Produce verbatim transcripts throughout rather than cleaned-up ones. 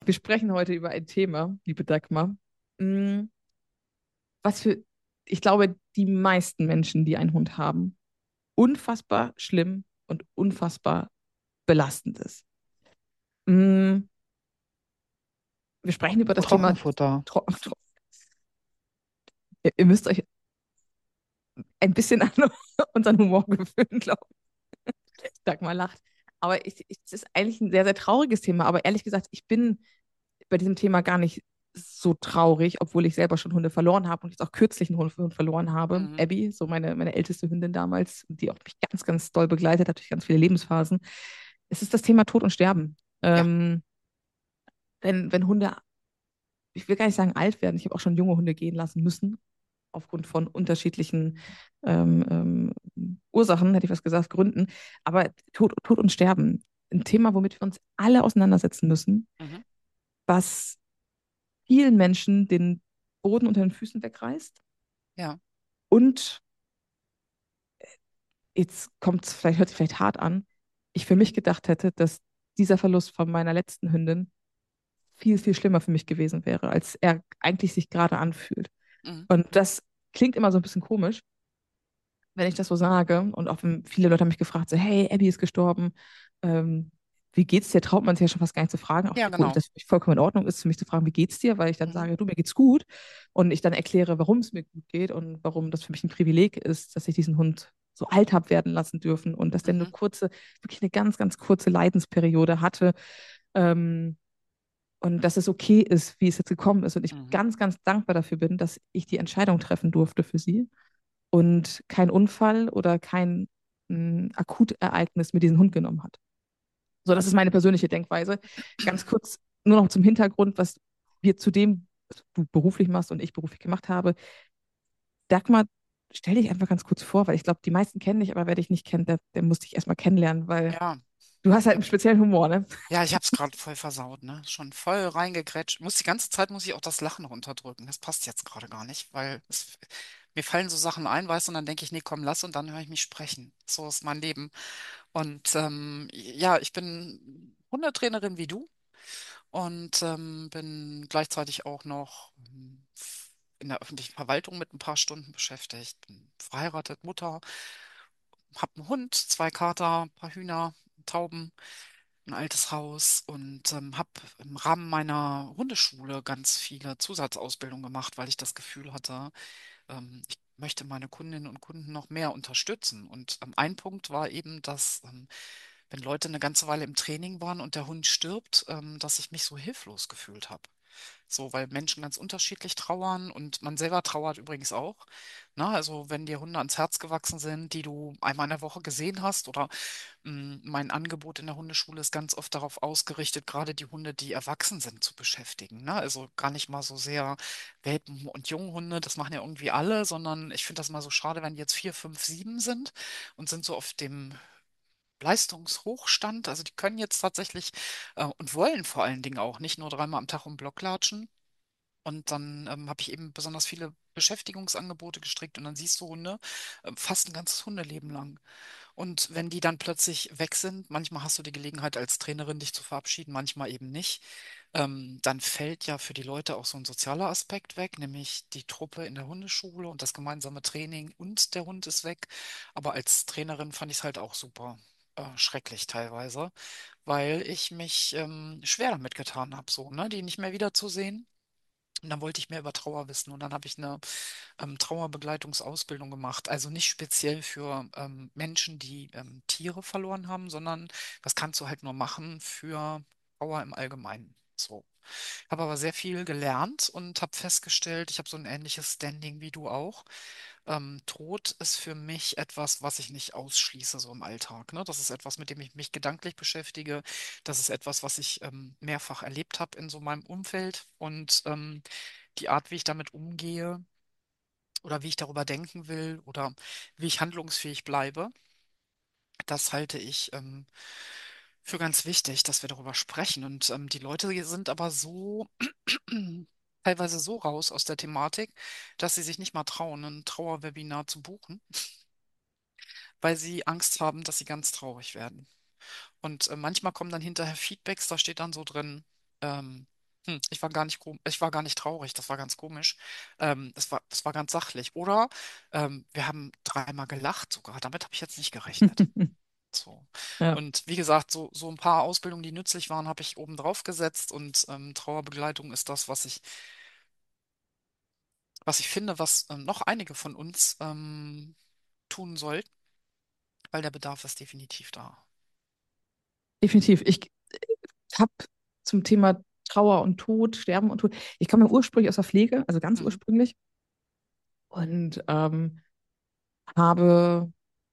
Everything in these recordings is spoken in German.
Wir sprechen heute über ein Thema, liebe Dagmar, mm, was für, ich glaube, die meisten Menschen, die einen Hund haben, unfassbar schlimm und unfassbar belastend ist. Mm, Wir sprechen über das Thema Trockenfutter. Tro Tro ihr, ihr müsst euch ein bisschen an unseren Humor gewöhnen, glaube ich. Dagmar lacht. Aber ich, ich, es ist eigentlich ein sehr, sehr trauriges Thema. Aber ehrlich gesagt, ich bin bei diesem Thema gar nicht so traurig, obwohl ich selber schon Hunde verloren habe und jetzt auch kürzlich einen Hund, Hund verloren habe. Mhm. Abby, so meine, meine älteste Hündin damals, die auch mich ganz, ganz doll begleitet hat durch ganz viele Lebensphasen. Es ist das Thema Tod und Sterben. Ja. Ähm, wenn, wenn Hunde, ich will gar nicht sagen alt werden, ich habe auch schon junge Hunde gehen lassen müssen, aufgrund von unterschiedlichen ähm, ähm, Ursachen, hätte ich was gesagt, Gründen. Aber Tod, Tod und Sterben, ein Thema, womit wir uns alle auseinandersetzen müssen, Mhm. was vielen Menschen den Boden unter den Füßen wegreißt. Ja. Und jetzt kommt es vielleicht, hört sich vielleicht hart an, ich für mich gedacht hätte, dass dieser Verlust von meiner letzten Hündin viel, viel schlimmer für mich gewesen wäre, als er eigentlich sich gerade anfühlt. Mhm. Und das klingt immer so ein bisschen komisch, wenn ich das so sage. Und auch wenn viele Leute haben mich gefragt, so, hey, Abby ist gestorben. Ähm, Wie geht's dir? Traut man sich ja schon fast gar nicht zu fragen, auch Ja, wo genau. das für mich vollkommen in Ordnung ist, für mich zu fragen, wie geht's dir? Weil ich dann Mhm. sage, du, mir geht's gut. Und ich dann erkläre, warum es mir gut geht und warum das für mich ein Privileg ist, dass ich diesen Hund so alt habe werden lassen dürfen und dass der eine Mhm. kurze, wirklich eine ganz, ganz kurze Leidensperiode hatte. Ähm, und dass es okay ist, wie es jetzt gekommen ist. Und ich Mhm. ganz, ganz dankbar dafür bin, dass ich die Entscheidung treffen durfte für sie und kein Unfall oder kein mh, Akutereignis mir diesen Hund genommen hat. So, das ist meine persönliche Denkweise. Ganz kurz nur noch zum Hintergrund, was wir zu dem, was du beruflich machst und ich beruflich gemacht habe. Dagmar, stell dich einfach ganz kurz vor, weil ich glaube, die meisten kennen dich, aber wer dich nicht kennt, der, der muss dich erstmal kennenlernen, weil Ja. du hast halt einen speziellen Humor, ne? Ja, ich habe es gerade voll versaut, ne? Schon voll reingegrätscht. Muss die ganze Zeit muss ich auch das Lachen runterdrücken. Das passt jetzt gerade gar nicht, weil es, mir fallen so Sachen ein, weißt du, und dann denke ich, nee, komm, lass und dann höre ich mich sprechen. So ist mein Leben. Und ähm, ja, ich bin Hundetrainerin wie du und ähm, bin gleichzeitig auch noch ähm, in der öffentlichen Verwaltung mit ein paar Stunden beschäftigt. Bin verheiratet, Mutter, hab einen Hund, zwei Kater, ein paar Hühner, Tauben, ein altes Haus und ähm, habe im Rahmen meiner Hundeschule ganz viele Zusatzausbildungen gemacht, weil ich das Gefühl hatte, ähm, ich möchte meine Kundinnen und Kunden noch mehr unterstützen. Und ähm, ein Punkt war eben, dass ähm, wenn Leute eine ganze Weile im Training waren und der Hund stirbt, ähm, dass ich mich so hilflos gefühlt habe. So, weil Menschen ganz unterschiedlich trauern und man selber trauert übrigens auch. Na, also wenn dir Hunde ans Herz gewachsen sind, die du einmal in der Woche gesehen hast oder mh, mein Angebot in der Hundeschule ist ganz oft darauf ausgerichtet, gerade die Hunde, die erwachsen sind, zu beschäftigen. Ne? Also gar nicht mal so sehr Welpen- und Junghunde, das machen ja irgendwie alle, sondern ich finde das mal so schade, wenn die jetzt vier, fünf, sieben sind und sind so auf dem Leistungshochstand. Also die können jetzt tatsächlich äh, und wollen vor allen Dingen auch nicht nur dreimal am Tag um den Block latschen. Und dann ähm, habe ich eben besonders viele Beschäftigungsangebote gestrickt und dann siehst du Hunde äh, fast ein ganzes Hundeleben lang. Und wenn die dann plötzlich weg sind, manchmal hast du die Gelegenheit als Trainerin dich zu verabschieden, manchmal eben nicht, ähm, dann fällt ja für die Leute auch so ein sozialer Aspekt weg, nämlich die Truppe in der Hundeschule und das gemeinsame Training und der Hund ist weg. Aber als Trainerin fand ich es halt auch super. Äh, schrecklich teilweise, weil ich mich ähm, schwer damit getan habe, so, ne, die nicht mehr wiederzusehen. Und dann wollte ich mehr über Trauer wissen und dann habe ich eine ähm, Trauerbegleitungsausbildung gemacht. Also nicht speziell für ähm, Menschen, die ähm, Tiere verloren haben, sondern das kannst du halt nur machen für Trauer im Allgemeinen. So. Habe aber sehr viel gelernt und habe festgestellt, ich habe so ein ähnliches Standing wie du auch. Ähm, Tod ist für mich etwas, was ich nicht ausschließe so im Alltag. Ne? Das ist etwas, mit dem ich mich gedanklich beschäftige. Das ist etwas, was ich ähm, mehrfach erlebt habe in so meinem Umfeld. Und ähm, die Art, wie ich damit umgehe oder wie ich darüber denken will oder wie ich handlungsfähig bleibe, das halte ich ähm, für ganz wichtig, dass wir darüber sprechen. Und ähm, die Leute hier sind aber so teilweise so raus aus der Thematik, dass sie sich nicht mal trauen, ein Trauerwebinar zu buchen, weil sie Angst haben, dass sie ganz traurig werden. Und äh, manchmal kommen dann hinterher Feedbacks, da steht dann so drin, ähm, Hm, ich war gar nicht, kom- ich war gar nicht traurig, das war ganz komisch. Ähm, es war, es war ganz sachlich. Oder ähm, wir haben dreimal gelacht sogar. Damit habe ich jetzt nicht gerechnet. So. Ja, Und wie gesagt, so, so ein paar Ausbildungen, die nützlich waren, habe ich oben drauf gesetzt. Und ähm, Trauerbegleitung ist das, was ich, was ich finde, was ähm, noch einige von uns ähm, tun sollten, weil der Bedarf ist definitiv da. definitiv. Ich habe zum Thema Trauer und Tod, Sterben und Tod, ich komme ja ursprünglich aus der Pflege, also ganz Mhm, ursprünglich, und ähm, habe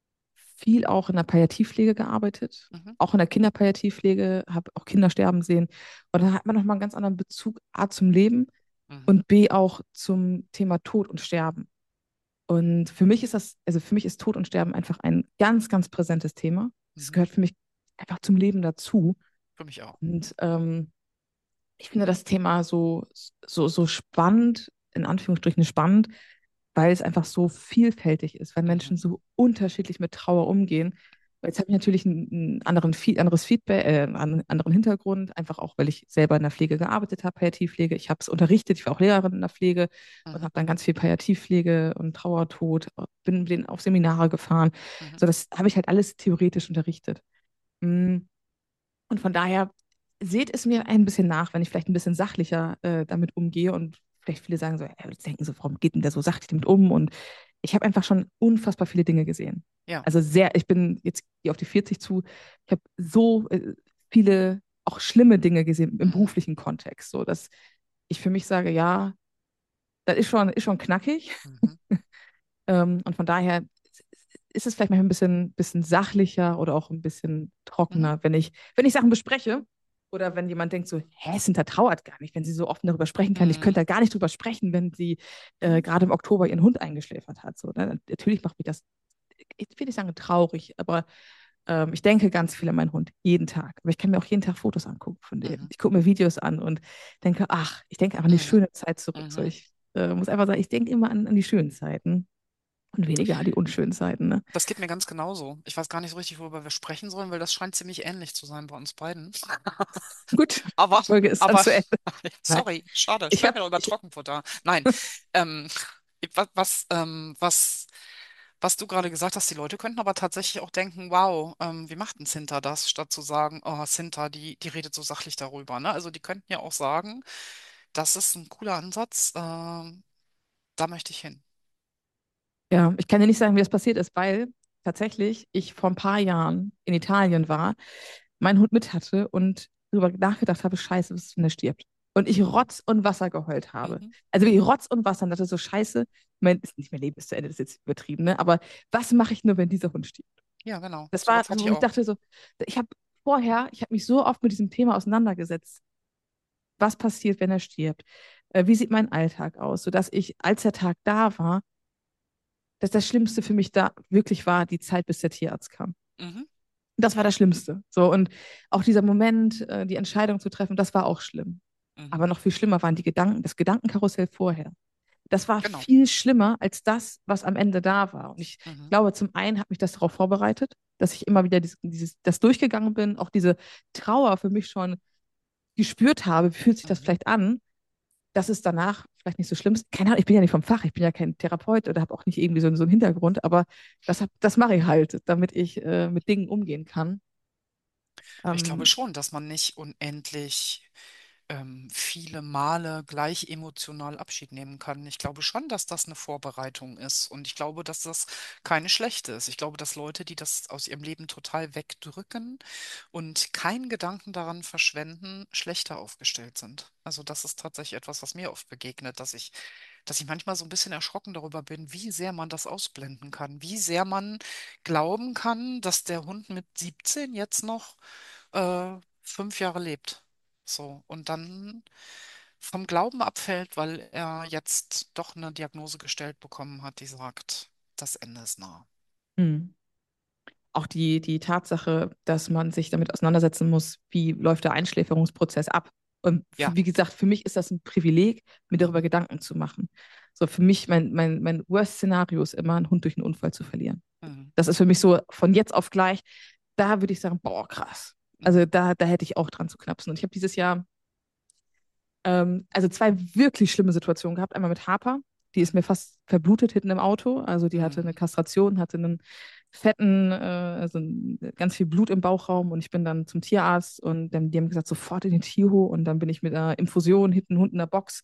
viel auch in der Palliativpflege gearbeitet, mhm, auch in der Kinderpalliativpflege, habe auch Kinder sterben sehen. Und da hat man nochmal einen ganz anderen Bezug, A, zum Leben mhm, und B, auch zum Thema Tod und Sterben. Und für mich ist das, also für mich ist Tod und Sterben einfach ein ganz, ganz präsentes Thema. Es mhm. gehört für mich einfach zum Leben dazu. Für mich auch. Und ähm, ich finde das Thema so, so, so spannend, in Anführungsstrichen spannend, weil es einfach so vielfältig ist, weil Menschen Mhm, so unterschiedlich mit Trauer umgehen. Weil jetzt habe ich natürlich ein, ein anderen, Fe- anderes Feedback, äh, einen anderen Hintergrund, einfach auch, weil ich selber in der Pflege gearbeitet habe, Palliativpflege. Ich habe es unterrichtet, ich war auch Lehrerin in der Pflege und mhm, habe dann ganz viel Palliativpflege und Trauertod, bin mit denen auf Seminare gefahren. mhm, So, das habe ich halt alles theoretisch unterrichtet. Mm. Und von daher seht es mir ein bisschen nach, wenn ich vielleicht ein bisschen sachlicher äh, damit umgehe und vielleicht viele sagen so, ja, jetzt denken so, warum geht denn der so sachlich damit um? Und ich habe einfach schon unfassbar viele Dinge gesehen. ja. Also sehr, ich bin jetzt hier auf die vierzig zu, ich habe so äh, viele auch schlimme Dinge gesehen im Mhm, beruflichen Kontext, so dass ich für mich sage, ja, das ist schon, ist schon knackig. mhm, Ähm, und von daher ist es vielleicht manchmal ein bisschen, bisschen sachlicher oder auch ein bisschen mhm, trockener, wenn ich, wenn ich Sachen bespreche oder wenn jemand denkt so, hä, Sinta trauert gar nicht, wenn sie so offen darüber sprechen kann. Ich könnte mhm, da gar nicht drüber sprechen, wenn sie äh, mhm, gerade im Oktober ihren Hund eingeschläfert hat. So, ne? Natürlich macht mich das, ich will nicht sagen traurig, aber ähm, ich denke ganz viel an meinen Hund, jeden Tag. Aber ich kann mir auch jeden Tag Fotos angucken von dem. mhm, Ich gucke mir Videos an und denke, ach, ich denke einfach an die mhm, schöne Zeit zurück. So, mhm. ich äh, muss einfach sagen, ich denke immer an, an die schönen Zeiten und weniger an die unschönen Zeiten. Ne? Das geht mir ganz genauso. Ich weiß gar nicht so richtig, worüber wir sprechen sollen, weil das scheint ziemlich ähnlich zu sein bei uns beiden. Gut, Aber, die Folge ist dann aber, zu Ende. Nein, sorry, schade, ich sprechen habe, wir doch über ich, Trockenfutter. Nein, ähm, was, was, ähm, was, was du gerade gesagt hast, die Leute könnten aber tatsächlich auch denken, wow, ähm, wie macht denn Cinta das, statt zu sagen, oh, Cinta, die, die redet so sachlich darüber, ne? Also die könnten ja auch sagen, das ist ein cooler Ansatz, ähm, da möchte ich hin. ja, ich kann dir nicht sagen, wie das passiert ist, weil tatsächlich ich vor ein paar Jahren in Italien war, meinen Hund mit hatte und darüber nachgedacht habe, scheiße, was ist, wenn er stirbt? Und ich Mhm, Rotz und Wasser geheult habe. mhm. Also wie Rotz und Wasser und dachte so, scheiße, mein, ist nicht mein Leben ist zu Ende, das ist jetzt übertrieben, ne? Aber was mache ich nur, wenn dieser Hund stirbt? Ja, genau, Das war, sowas hatte ich wo ich auch. dachte so, ich habe vorher, ich habe mich so oft mit diesem Thema auseinandergesetzt. Was passiert, wenn er stirbt? Äh, wie sieht mein Alltag aus? Sodass ich, als der Tag da war, dass das Schlimmste für mich da wirklich war, die Zeit, bis der Tierarzt kam. Mhm, Das war das Schlimmste. So, und auch dieser Moment, äh, die Entscheidung zu treffen, das war auch schlimm. mhm. Aber noch viel schlimmer waren die Gedanken, das Gedankenkarussell vorher. Das war Genau. viel schlimmer als das, was am Ende da war. Und ich Mhm, glaube, zum einen hat mich das darauf vorbereitet, dass ich immer wieder dieses, dieses, das durchgegangen bin, auch diese Trauer für mich schon gespürt habe, wie fühlt sich das mhm. vielleicht an, dass es danach vielleicht nicht so schlimm ist. Keine Ahnung, ich bin ja nicht vom Fach, ich bin ja kein Therapeut oder habe auch nicht irgendwie so, so einen Hintergrund, aber das, hab, das mache ich halt, damit ich äh, mit Dingen umgehen kann. Ich glaube Ähm, schon, dass man nicht unendlich ähm, viele Male gleich emotional Abschied nehmen kann. Ich glaube schon, dass das eine Vorbereitung ist und ich glaube, dass das keine schlechte ist. Ich glaube, dass Leute, die das aus ihrem Leben total wegdrücken und keinen Gedanken daran verschwenden, schlechter aufgestellt sind. Also das ist tatsächlich etwas, was mir oft begegnet, dass ich, dass ich manchmal so ein bisschen erschrocken darüber bin, wie sehr man das ausblenden kann, wie sehr man glauben kann, dass der Hund mit siebzehn jetzt noch äh, fünf Jahre lebt. So, und dann vom Glauben abfällt, weil er jetzt doch eine Diagnose gestellt bekommen hat, die sagt, das Ende ist nah. hm. Auch die, die Tatsache, dass man sich damit auseinandersetzen muss, wie läuft der Einschläferungsprozess ab. Und Ja. für, wie gesagt, für mich ist das ein Privileg, mir darüber Mhm. Gedanken zu machen. So, für mich, mein, mein, mein Worst-Szenario ist immer, einen Hund durch einen Unfall zu verlieren. Mhm. Das ist für mich so von jetzt auf gleich, da würde ich sagen, boah, krass. Also Mhm. da, da hätte ich auch dran zu knapsen. Und ich habe dieses Jahr Ähm, also zwei wirklich schlimme Situationen gehabt. Einmal mit Harper, die ist mir fast verblutet hinten im Auto. Also die hatte eine Mhm. Kastration, hatte einen fetten, äh, also ein- ganz viel Blut im Bauchraum und ich bin dann zum Tierarzt und dann, die haben gesagt, sofort in den Tierho und dann bin ich mit einer Infusion hinten Hund in der Box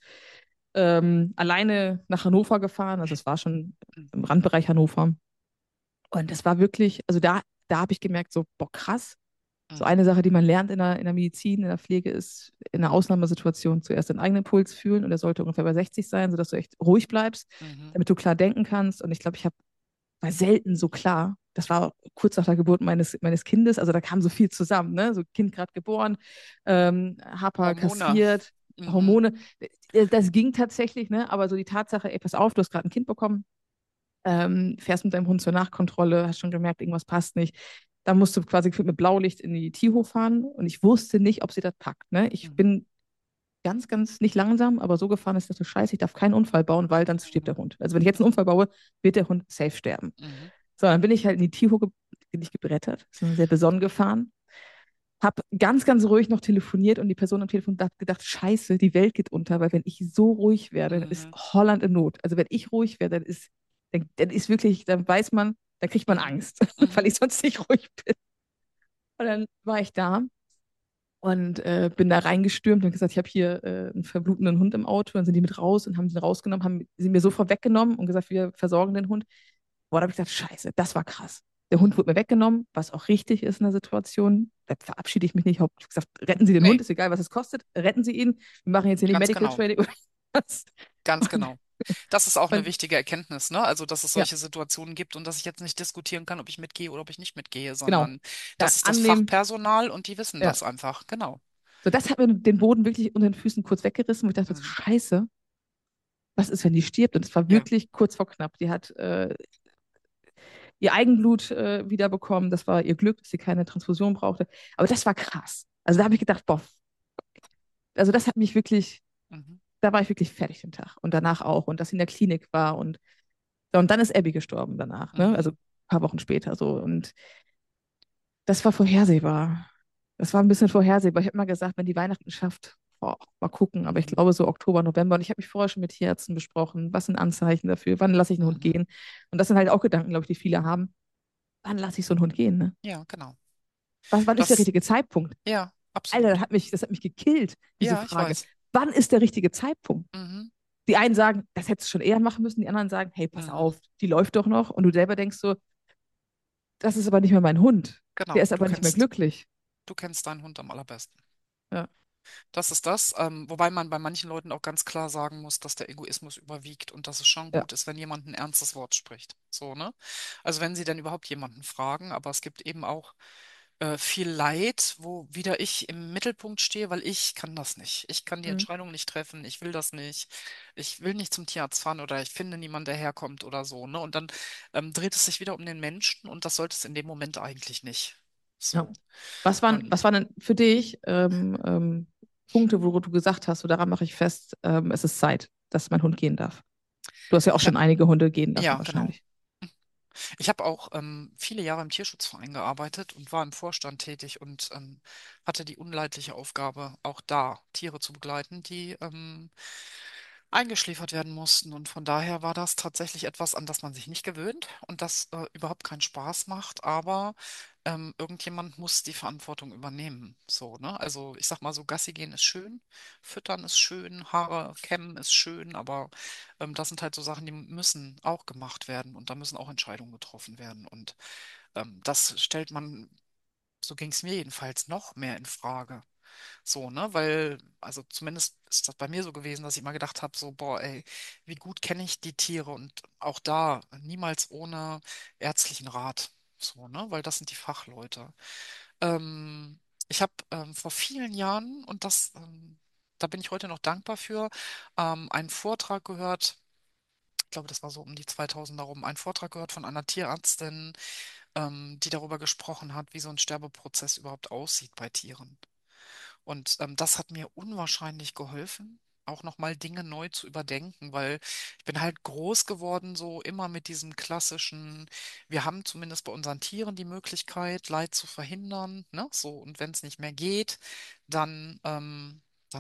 ähm, alleine nach Hannover gefahren. Also es war schon im Randbereich Hannover. Und das war wirklich, also da, da habe ich gemerkt, so, boah, krass. So Mhm. eine Sache, die man lernt in der, in der Medizin, in der Pflege, ist in einer Ausnahmesituation zuerst den eigenen Puls fühlen und der sollte ungefähr bei sechzig sein, sodass du echt ruhig bleibst, Mhm. damit du klar denken kannst. Und ich glaube, ich habe war selten so klar. Das war kurz nach der Geburt meines, meines Kindes, also da kam so viel zusammen, ne? So Kind gerade geboren, ähm, Hapa Hormone. kastriert, Mhm. Hormone. Das, das ging tatsächlich, ne? Aber so die Tatsache, ey, pass auf, du hast gerade ein Kind bekommen, ähm, fährst mit deinem Hund zur Nachkontrolle, hast schon gemerkt, irgendwas passt nicht. Da musst du quasi mit Blaulicht in die Tierhof fahren und ich wusste nicht, ob sie das packt. Ne? Ich Mhm. bin ganz, ganz nicht langsam, aber so gefahren ist, dass du scheiße, ich darf keinen Unfall bauen, weil dann stirbt der Mhm. Hund. Also wenn ich jetzt einen Mhm. Unfall baue, wird der Hund safe sterben. Mhm. So, dann bin ich halt in die Tierhof ge nicht gebrettert, sondern sehr besonnen gefahren. Hab ganz, ganz ruhig noch telefoniert und die Person am Telefon hat gedacht, scheiße, die Welt geht unter, weil wenn ich so ruhig werde, dann ist Mhm. Holland in Not. Also wenn ich ruhig werde, dann ist, dann, dann ist wirklich, dann weiß man, dann kriegt man Mhm. Angst, weil Mhm. ich sonst nicht ruhig bin. Und dann war ich da und äh, bin da reingestürmt und gesagt, ich habe hier äh, einen verblutenden Hund im Auto. Dann sind die mit raus und haben den rausgenommen, haben sie mir sofort weggenommen und gesagt, wir versorgen den Hund. Boah, da habe ich gesagt, scheiße, das war krass. Der Hund Mhm. wurde mir weggenommen, was auch richtig ist in der Situation. Da verabschiede ich mich nicht. Ich habe gesagt, retten Sie den Hund, Nee, ist egal, was es kostet. Retten Sie ihn. Wir machen jetzt hier nicht ganz Medical genau. Training oder was. Ganz Und, genau. Das ist auch eine und wichtige Erkenntnis, ne? Also, dass es ja, solche Situationen gibt und dass ich jetzt nicht diskutieren kann, ob ich mitgehe oder ob ich nicht mitgehe, genau. sondern Ja, das ist das annehmen. Fachpersonal und die wissen Ja. das einfach. Genau. So, das hat mir den Boden wirklich unter den Füßen kurz weggerissen, wo ich dachte, Mhm. scheiße, was ist, wenn die stirbt? Und es war Ja. wirklich kurz vor knapp. Die hat äh, ihr Eigenblut äh, wiederbekommen. Das war ihr Glück, dass sie keine Transfusion brauchte. Aber das war krass. Also da habe ich Mhm. gedacht, boah, also das hat mich wirklich, Mhm. da war ich wirklich fertig den Tag. Und danach auch. Und dass sie in der Klinik war. Und, so, und dann ist Abby gestorben danach, ne? Also Mhm. ein paar Wochen später so. Und das war vorhersehbar. Das war ein bisschen vorhersehbar. Ich habe immer gesagt, wenn die Weihnachten schafft, boah, mal gucken. Aber ich Mhm. glaube so Oktober, November. Und ich habe mich vorher schon mit Tierärzten besprochen. Was sind Anzeichen dafür? Wann lasse ich einen Hund Mhm. gehen? Und das sind halt auch Gedanken, glaube ich, die viele haben. Wann lasse ich so einen Hund gehen, ne? Ja, genau. Was, wann ist der Das, richtige Zeitpunkt? ja, Alter, das absolut. hat mich, das hat mich gekillt, diese Ja, ich Frage. weiß. Wann ist der richtige Zeitpunkt? Mhm. Die einen sagen, das hättest du schon eher machen müssen, die anderen sagen, hey, pass Mhm. auf, die läuft doch noch. Und du selber denkst so, das ist aber nicht mehr mein Hund. Der Genau. ist Du aber nicht mehr kennst, glücklich. du kennst deinen Hund am allerbesten. Ja, Das ist das, ähm, wobei man bei manchen Leuten auch ganz klar sagen muss, dass der Egoismus überwiegt und dass es schon ja. gut ist, wenn jemand ein ernstes Wort spricht. So, ne? Also wenn sie denn überhaupt jemanden fragen, aber es gibt eben auch äh, viel Leid, wo wieder ich im Mittelpunkt stehe, weil ich kann das nicht. Ich kann die Mhm. Entscheidung nicht treffen, ich will das nicht, ich will nicht zum Tierarzt fahren oder ich finde niemanden, der herkommt oder so, ne? Und dann ähm, dreht es sich wieder um den Menschen und das sollte es in dem Moment eigentlich nicht. Ja. So. Was waren, Und was waren denn für dich ähm, ähm, Punkte, wo du gesagt hast, so daran mache ich fest, ähm, es ist Zeit, dass mein Hund gehen darf? Du hast ja auch ich habe, schon einige Hunde gehen lassen, ja, genau. wahrscheinlich. Ich habe auch ähm, viele Jahre im Tierschutzverein gearbeitet und war im Vorstand tätig und ähm, hatte die unleidliche Aufgabe, auch da Tiere zu begleiten, die ähm, eingeschläfert werden mussten. Und von daher war das tatsächlich etwas, an das man sich nicht gewöhnt und das äh, überhaupt keinen Spaß macht. Aber ähm, irgendjemand muss die Verantwortung übernehmen. So, ne? Also ich sag mal so, Gassi gehen ist schön, füttern ist schön, Haare kämmen ist schön, aber ähm, das sind halt so Sachen, die müssen auch gemacht werden und da müssen auch Entscheidungen getroffen werden. Und ähm, das stellt man, so ging es mir jedenfalls, noch mehr in Frage. So, ne? Weil, also zumindest ist das bei mir so gewesen, dass ich immer gedacht habe, so, boah, ey, wie gut kenne ich die Tiere und auch da niemals ohne ärztlichen Rat. So, ne? Weil das sind die Fachleute. Ähm, Ich habe ähm, vor vielen Jahren, und das, ähm, da bin ich heute noch dankbar für, ähm, einen Vortrag gehört. Ich glaube, das war so um die zweitausender rum, einen Vortrag gehört von einer Tierärztin, ähm, die darüber gesprochen hat, wie so ein Sterbeprozess überhaupt aussieht bei Tieren. Und ähm, das hat mir unwahrscheinlich geholfen, auch nochmal Dinge neu zu überdenken, weil ich bin halt groß geworden, so immer mit diesem klassischen, wir haben zumindest bei unseren Tieren die Möglichkeit, Leid zu verhindern, ne? So, und wenn es nicht mehr geht, dann, ähm, dann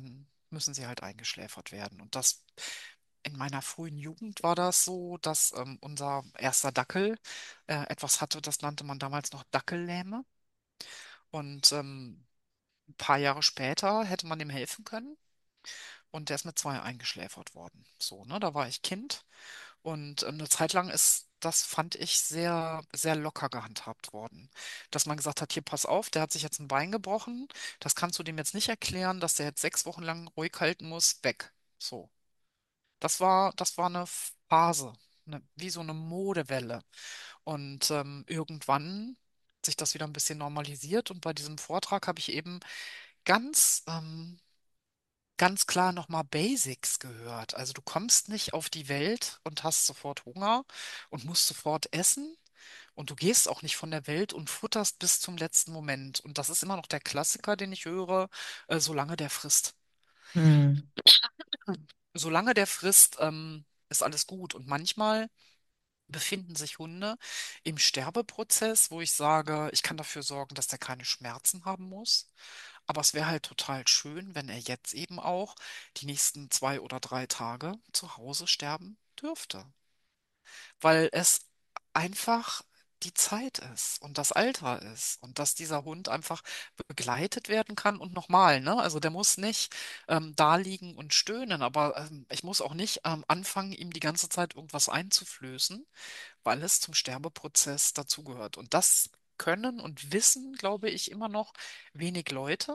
müssen sie halt eingeschläfert werden. Und das in meiner frühen Jugend war das so, dass ähm, unser erster Dackel äh, etwas hatte, das nannte man damals noch Dackellähme. Und ähm, ein paar Jahre später hätte man ihm helfen können. Und der ist mit zwei eingeschläfert worden. So, ne, da war ich Kind. Und ähm, eine Zeit lang ist das, fand ich, sehr, sehr locker gehandhabt worden. Dass man gesagt hat, hier, pass auf, der hat sich jetzt ein Bein gebrochen. Das kannst du dem jetzt nicht erklären, dass der jetzt sechs Wochen lang ruhig halten muss. Weg. So. Das war, das war eine Phase, ne, wie so eine Modewelle. Und ähm, irgendwann hat sich das wieder ein bisschen normalisiert. Und bei diesem Vortrag habe ich eben ganz, ähm, ganz klar nochmal Basics gehört. Also du kommst nicht auf die Welt und hast sofort Hunger und musst sofort essen. Und du gehst auch nicht von der Welt und futterst bis zum letzten Moment. Und das ist immer noch der Klassiker, den ich höre, äh, solange der frisst. Hm. Solange der frisst, ähm, ist alles gut. Und manchmal befinden sich Hunde im Sterbeprozess, wo ich sage, ich kann dafür sorgen, dass der keine Schmerzen haben muss. Aber es wäre halt total schön, wenn er jetzt eben auch die nächsten zwei oder drei Tage zu Hause sterben dürfte. Weil es einfach die Zeit ist und das Alter ist und dass dieser Hund einfach begleitet werden kann und nochmal, ne? Also der muss nicht ähm, da liegen und stöhnen, aber ähm, ich muss auch nicht ähm, anfangen, ihm die ganze Zeit irgendwas einzuflößen, weil es zum Sterbeprozess dazugehört. Und das können und wissen, glaube ich, immer noch wenig Leute,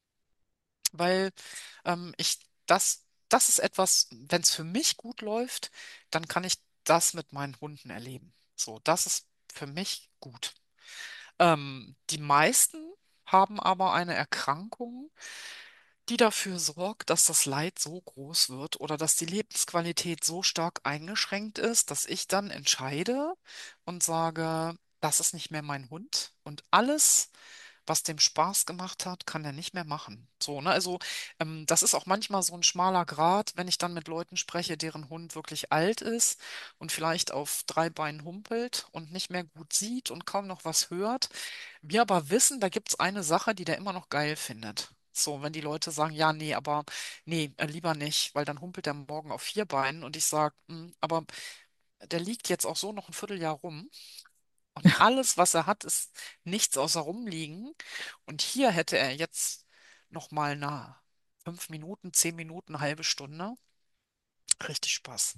weil ähm, ich das, das ist etwas, wenn es für mich gut läuft, dann kann ich das mit meinen Hunden erleben. So, das ist für mich gut. Ähm, die meisten haben aber eine Erkrankung, die dafür sorgt, dass das Leid so groß wird oder dass die Lebensqualität so stark eingeschränkt ist, dass ich dann entscheide und sage, das ist nicht mehr mein Hund und alles, was dem Spaß gemacht hat, kann er nicht mehr machen. So, ne? Also, ähm, das ist auch manchmal so ein schmaler Grat, wenn ich dann mit Leuten spreche, deren Hund wirklich alt ist und vielleicht auf drei Beinen humpelt und nicht mehr gut sieht und kaum noch was hört. Wir aber wissen, da gibt es eine Sache, die der immer noch geil findet. So, wenn die Leute sagen, ja, nee, aber nee, äh, lieber nicht, weil dann humpelt er morgen auf vier Beinen und ich sage, aber der liegt jetzt auch so noch ein Vierteljahr rum und alles, was er hat, ist nichts außer rumliegen. Und hier hätte er jetzt noch mal na fünf Minuten, zehn Minuten, halbe Stunde. Richtig Spaß.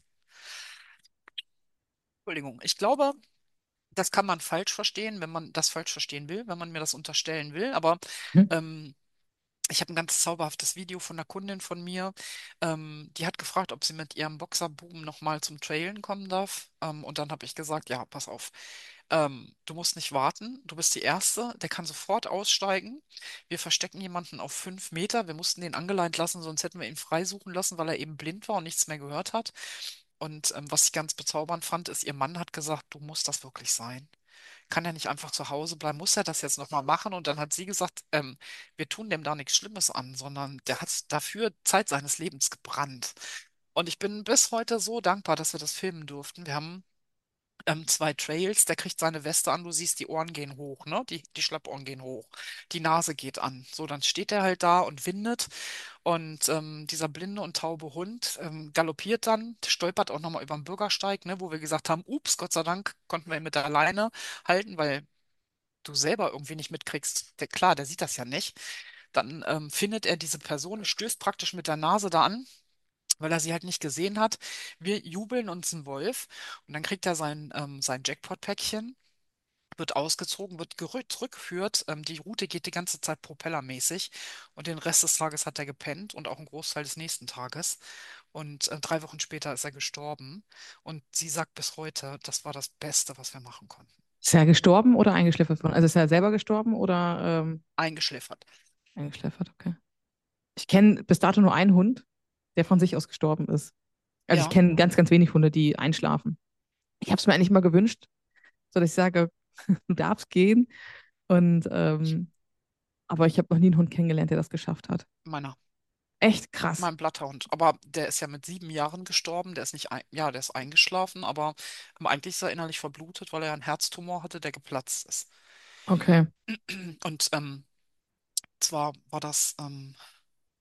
Entschuldigung. Ich glaube, das kann man falsch verstehen, wenn man das falsch verstehen will, wenn man mir das unterstellen will. Aber Hm. ähm, ich habe ein ganz zauberhaftes Video von einer Kundin von mir. Ähm, die hat gefragt, ob sie mit ihrem Boxerbuben nochmal zum Trailen kommen darf. Ähm, und dann habe ich gesagt, ja, pass auf. Ähm, du musst nicht warten. Du bist die Erste. Der kann sofort aussteigen. Wir verstecken jemanden auf fünf Meter. Wir mussten den angeleint lassen, sonst hätten wir ihn freisuchen lassen, weil er eben blind war und nichts mehr gehört hat. Und ähm, was ich ganz bezaubernd fand, ist, ihr Mann hat gesagt, du musst das wirklich sein. Kann er nicht einfach zu Hause bleiben? Muss er das jetzt nochmal machen? Und dann hat sie gesagt, ähm, wir tun dem da nichts Schlimmes an, sondern der hat dafür Zeit seines Lebens gebrannt. Und ich bin bis heute so dankbar, dass wir das filmen durften. Wir haben ähm, zwei Trails, der kriegt seine Weste an, du siehst, die Ohren gehen hoch, ne? Die, die Schlappohren gehen hoch. Die Nase geht an. So, dann steht er halt da und windet. Und ähm, dieser blinde und taube Hund ähm, galoppiert dann, stolpert auch nochmal über den Bürgersteig, ne, wo wir gesagt haben, ups, Gott sei Dank konnten wir ihn mit der Leine halten, weil du selber irgendwie nicht mitkriegst, der, klar, der sieht das ja nicht, dann ähm, findet er diese Person, stößt praktisch mit der Nase da an, weil er sie halt nicht gesehen hat. Wir jubeln uns einen Wolf und dann kriegt er sein, ähm, sein Jackpot-Päckchen, wird ausgezogen, wird gerü- zurückgeführt. Ähm, die Route geht die ganze Zeit propellermäßig und den Rest des Tages hat er gepennt und auch einen Großteil des nächsten Tages. Und äh, drei Wochen später ist er gestorben. Und sie sagt bis heute, das war das Beste, was wir machen konnten. Ist er gestorben oder eingeschläfert worden? Also ist er selber gestorben oder ähm, Eingeschläfert. eingeschläfert? Okay. Ich kenne bis dato nur einen Hund, der von sich aus gestorben ist. Also ich Ja. kenne ganz, ganz wenig Hunde, die einschlafen. Ich habe es mir eigentlich mal gewünscht, so dass ich sage, du darfst gehen. Und ähm, aber ich habe noch nie einen Hund kennengelernt, der das geschafft hat. Meiner. Echt krass. Mein Blatthund. Aber der ist ja mit sieben Jahren gestorben. Der ist nicht ein, ja, der ist eingeschlafen, aber ähm, eigentlich ist er innerlich verblutet, weil er einen Herztumor hatte, der geplatzt ist. Okay. Und ähm, zwar war das, ähm,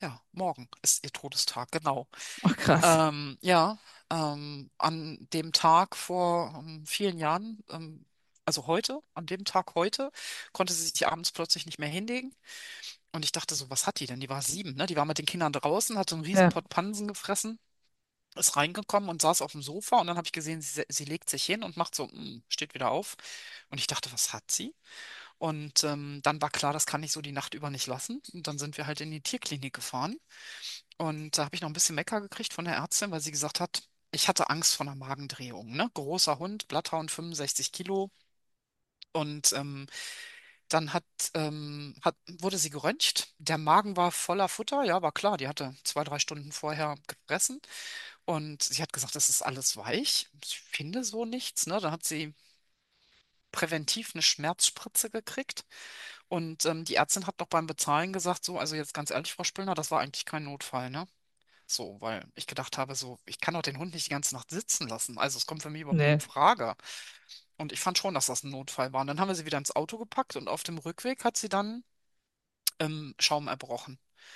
Ja, morgen ist ihr Todestag, genau. Ach, krass. Ähm, ja, ähm, an dem Tag vor ähm, vielen Jahren, ähm, also heute, an dem Tag heute, konnte sie sich abends plötzlich nicht mehr hinlegen. Und ich dachte so, was hat die denn? Die war sieben, ne? Die war mit den Kindern draußen, hat so einen riesen Ja. Pott Pansen gefressen, ist reingekommen und saß auf dem Sofa. Und dann habe ich gesehen, sie, sie legt sich hin und macht so, mm, steht wieder auf. Und ich dachte, was hat sie? Und ähm, dann war klar, das kann ich so die Nacht über nicht lassen. Und dann sind wir halt in die Tierklinik gefahren. Und da habe ich noch ein bisschen Mecker gekriegt von der Ärztin, weil sie gesagt hat, ich hatte Angst vor einer Magendrehung, ne? Großer Hund, Bloodhound, fünfundsechzig Kilo. Und ähm, dann hat, ähm, hat, wurde sie geröntgt. Der Magen war voller Futter, ja, war klar, die hatte zwei, drei Stunden vorher gefressen. Und sie hat gesagt, das ist alles weich. Ich finde so nichts, ne? Dann hat sie präventiv eine Schmerzspritze gekriegt. Und ähm, die Ärztin hat noch beim Bezahlen gesagt, so, also jetzt ganz ehrlich, Frau Spillner, das war eigentlich kein Notfall, ne? So, weil ich gedacht habe, so, ich kann doch den Hund nicht die ganze Nacht sitzen lassen. Also es kommt für mich überhaupt nicht in Nee. Frage. Und ich fand schon, dass das ein Notfall war. Und dann haben wir sie wieder ins Auto gepackt und auf dem Rückweg hat sie dann ähm, Schaum erbrochen.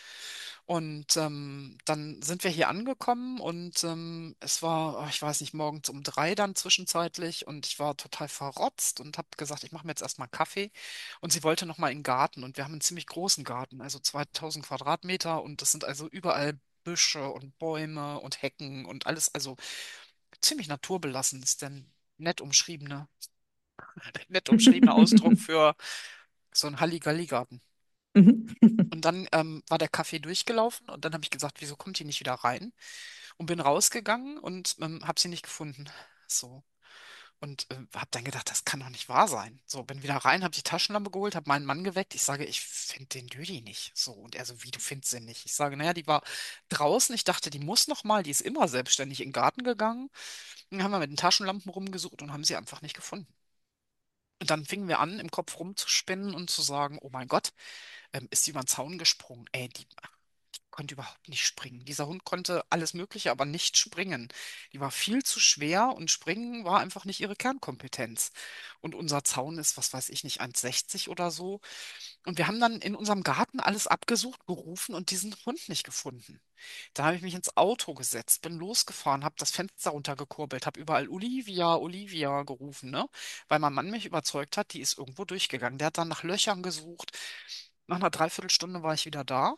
Und ähm, dann sind wir hier angekommen und ähm, es war, oh, ich weiß nicht, morgens um drei dann zwischenzeitlich und ich war total verrotzt und habe gesagt, ich mache mir jetzt erstmal Kaffee. Und sie wollte noch mal in den Garten und wir haben einen ziemlich großen Garten, also zweitausend Quadratmeter und das sind also überall Büsche und Bäume und Hecken und alles, also ziemlich naturbelassen ist denn nett umschriebene, nett umschriebener Ausdruck für so einen Halligalli-Garten. Mhm. Und dann ähm, war der Kaffee durchgelaufen und dann habe ich gesagt, wieso kommt die nicht wieder rein? Und bin rausgegangen und ähm, habe sie nicht gefunden. So. Und äh, habe dann gedacht, das kann doch nicht wahr sein. So, bin wieder rein, habe die Taschenlampe geholt, habe meinen Mann geweckt. Ich sage, ich finde den Dödi nicht. So, und er so, wie, du findest den nicht? Ich sage, naja, die war draußen. Ich dachte, die muss noch mal, die ist immer selbstständig in den Garten gegangen. Dann haben wir mit den Taschenlampen rumgesucht und haben sie einfach nicht gefunden. Und dann fingen wir an, im Kopf rumzuspinnen und zu sagen, oh mein Gott, ähm, ist die über den Zaun gesprungen? Ey, die konnte überhaupt nicht springen. Dieser Hund konnte alles Mögliche, aber nicht springen. Die war viel zu schwer und springen war einfach nicht ihre Kernkompetenz. Und unser Zaun ist, was weiß ich nicht, eins sechzig oder so. Und wir haben dann in unserem Garten alles abgesucht, gerufen und diesen Hund nicht gefunden. Da habe ich mich ins Auto gesetzt, bin losgefahren, habe das Fenster runtergekurbelt, habe überall Olivia, Olivia gerufen, ne? Weil mein Mann mich überzeugt hat, die ist irgendwo durchgegangen. Der hat dann nach Löchern gesucht. Nach einer Dreiviertelstunde war ich wieder da.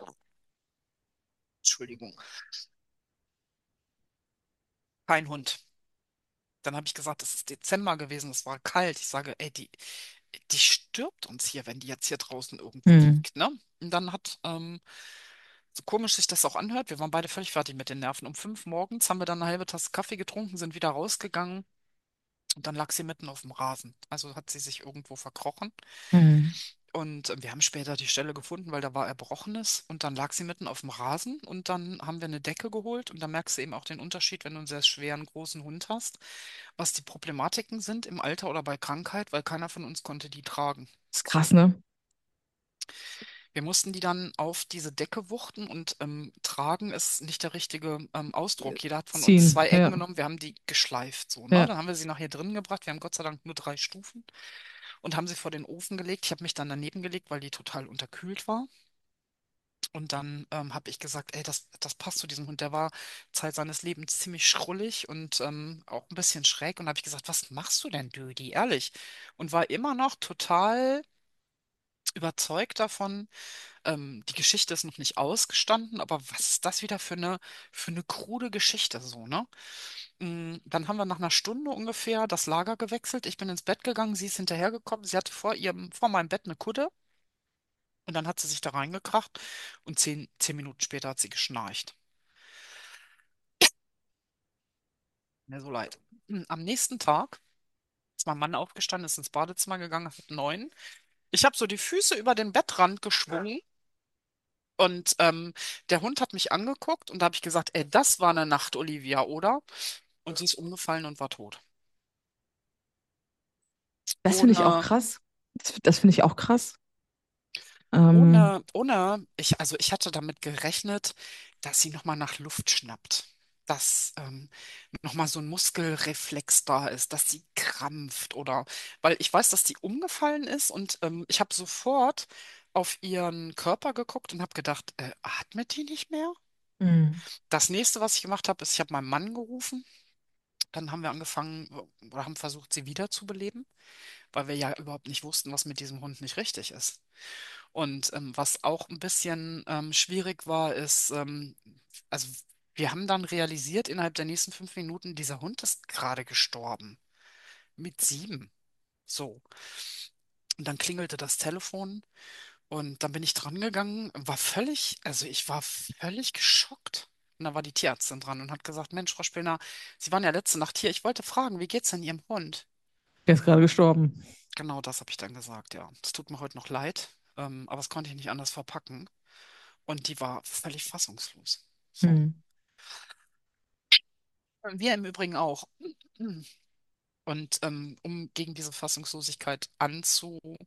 Entschuldigung. Kein Hund. Dann habe ich gesagt, es ist Dezember gewesen, es war kalt. Ich sage, ey, die, die stirbt uns hier, wenn die jetzt hier draußen irgendwo Hm. liegt, ne? Und dann hat, ähm, so komisch sich das auch anhört, wir waren beide völlig fertig mit den Nerven. Um fünf morgens haben wir dann eine halbe Tasse Kaffee getrunken, sind wieder rausgegangen und dann lag sie mitten auf dem Rasen. Also hat sie sich irgendwo verkrochen. Hm. Und äh, wir haben später die Stelle gefunden, weil da war Erbrochenes und dann lag sie mitten auf dem Rasen und dann haben wir eine Decke geholt und da merkst du eben auch den Unterschied, wenn du einen sehr schweren, großen Hund hast, was die Problematiken sind im Alter oder bei Krankheit, weil keiner von uns konnte die tragen. Ist krass, ne? Wir mussten die dann auf diese Decke wuchten und ähm, tragen ist nicht der richtige ähm, Ausdruck. Jeder hat von uns Ziehen, zwei Ecken ja. genommen, wir haben die geschleift, so, ne? Ja. Dann haben wir sie nachher drinnen gebracht. Wir haben Gott sei Dank nur drei Stufen und haben sie vor den Ofen gelegt. Ich habe mich dann daneben gelegt, weil die total unterkühlt war. Und dann ähm, habe ich gesagt, ey, das, das passt zu diesem Hund. Der war Zeit seines Lebens ziemlich schrullig und ähm, auch ein bisschen schräg. Und habe ich gesagt, was machst du denn, Dödi? Ehrlich. Und war immer noch total überzeugt davon, ähm, die Geschichte ist noch nicht ausgestanden, aber was ist das wieder für eine, für eine krude Geschichte so, ne? Mm, Dann haben wir nach einer Stunde ungefähr das Lager gewechselt. Ich bin ins Bett gegangen, sie ist hinterhergekommen. Sie hatte vor ihrem, vor meinem Bett eine Kudde und dann hat sie sich da reingekracht und zehn, zehn Minuten später hat sie geschnarcht. Mir so leid. Mm, Am nächsten Tag ist mein Mann aufgestanden, ist ins Badezimmer gegangen, hat neun. Ich habe so die Füße über den Bettrand geschwungen und ähm, der Hund hat mich angeguckt und da habe ich gesagt, ey, das war eine Nacht, Olivia, oder? Und sie ist umgefallen und war tot. Das finde ich auch Ohne, krass. Das, das finde ich auch krass. Ähm, ohne, ohne, ich, also ich hatte damit gerechnet, dass sie nochmal nach Luft schnappt. Dass ähm, nochmal so ein Muskelreflex da ist, dass sie krampft oder, weil ich weiß, dass die umgefallen ist und ähm, ich habe sofort auf ihren Körper geguckt und habe gedacht, äh, atmet die nicht mehr? Mhm. Das nächste, was ich gemacht habe, ist, ich habe meinen Mann gerufen. Dann haben wir angefangen oder haben versucht, sie wiederzubeleben, weil wir ja überhaupt nicht wussten, was mit diesem Hund nicht richtig ist. Und ähm, was auch ein bisschen ähm, schwierig war, ist, ähm, also wir haben dann realisiert, innerhalb der nächsten fünf Minuten, dieser Hund ist gerade gestorben. Mit sieben. So. Und dann klingelte das Telefon und dann bin ich dran gegangen, war völlig, also ich war völlig geschockt. Und da war die Tierärztin dran und hat gesagt, Mensch, Frau Spillner, Sie waren ja letzte Nacht hier. Ich wollte fragen, wie geht's denn Ihrem Hund? Der ist gerade gestorben. Genau das habe ich dann gesagt, ja. Es tut mir heute noch leid, ähm, aber das konnte ich nicht anders verpacken. Und die war völlig fassungslos. So. Mhm. Wir im Übrigen auch. Und ähm, um gegen diese Fassungslosigkeit anzuarbeiten,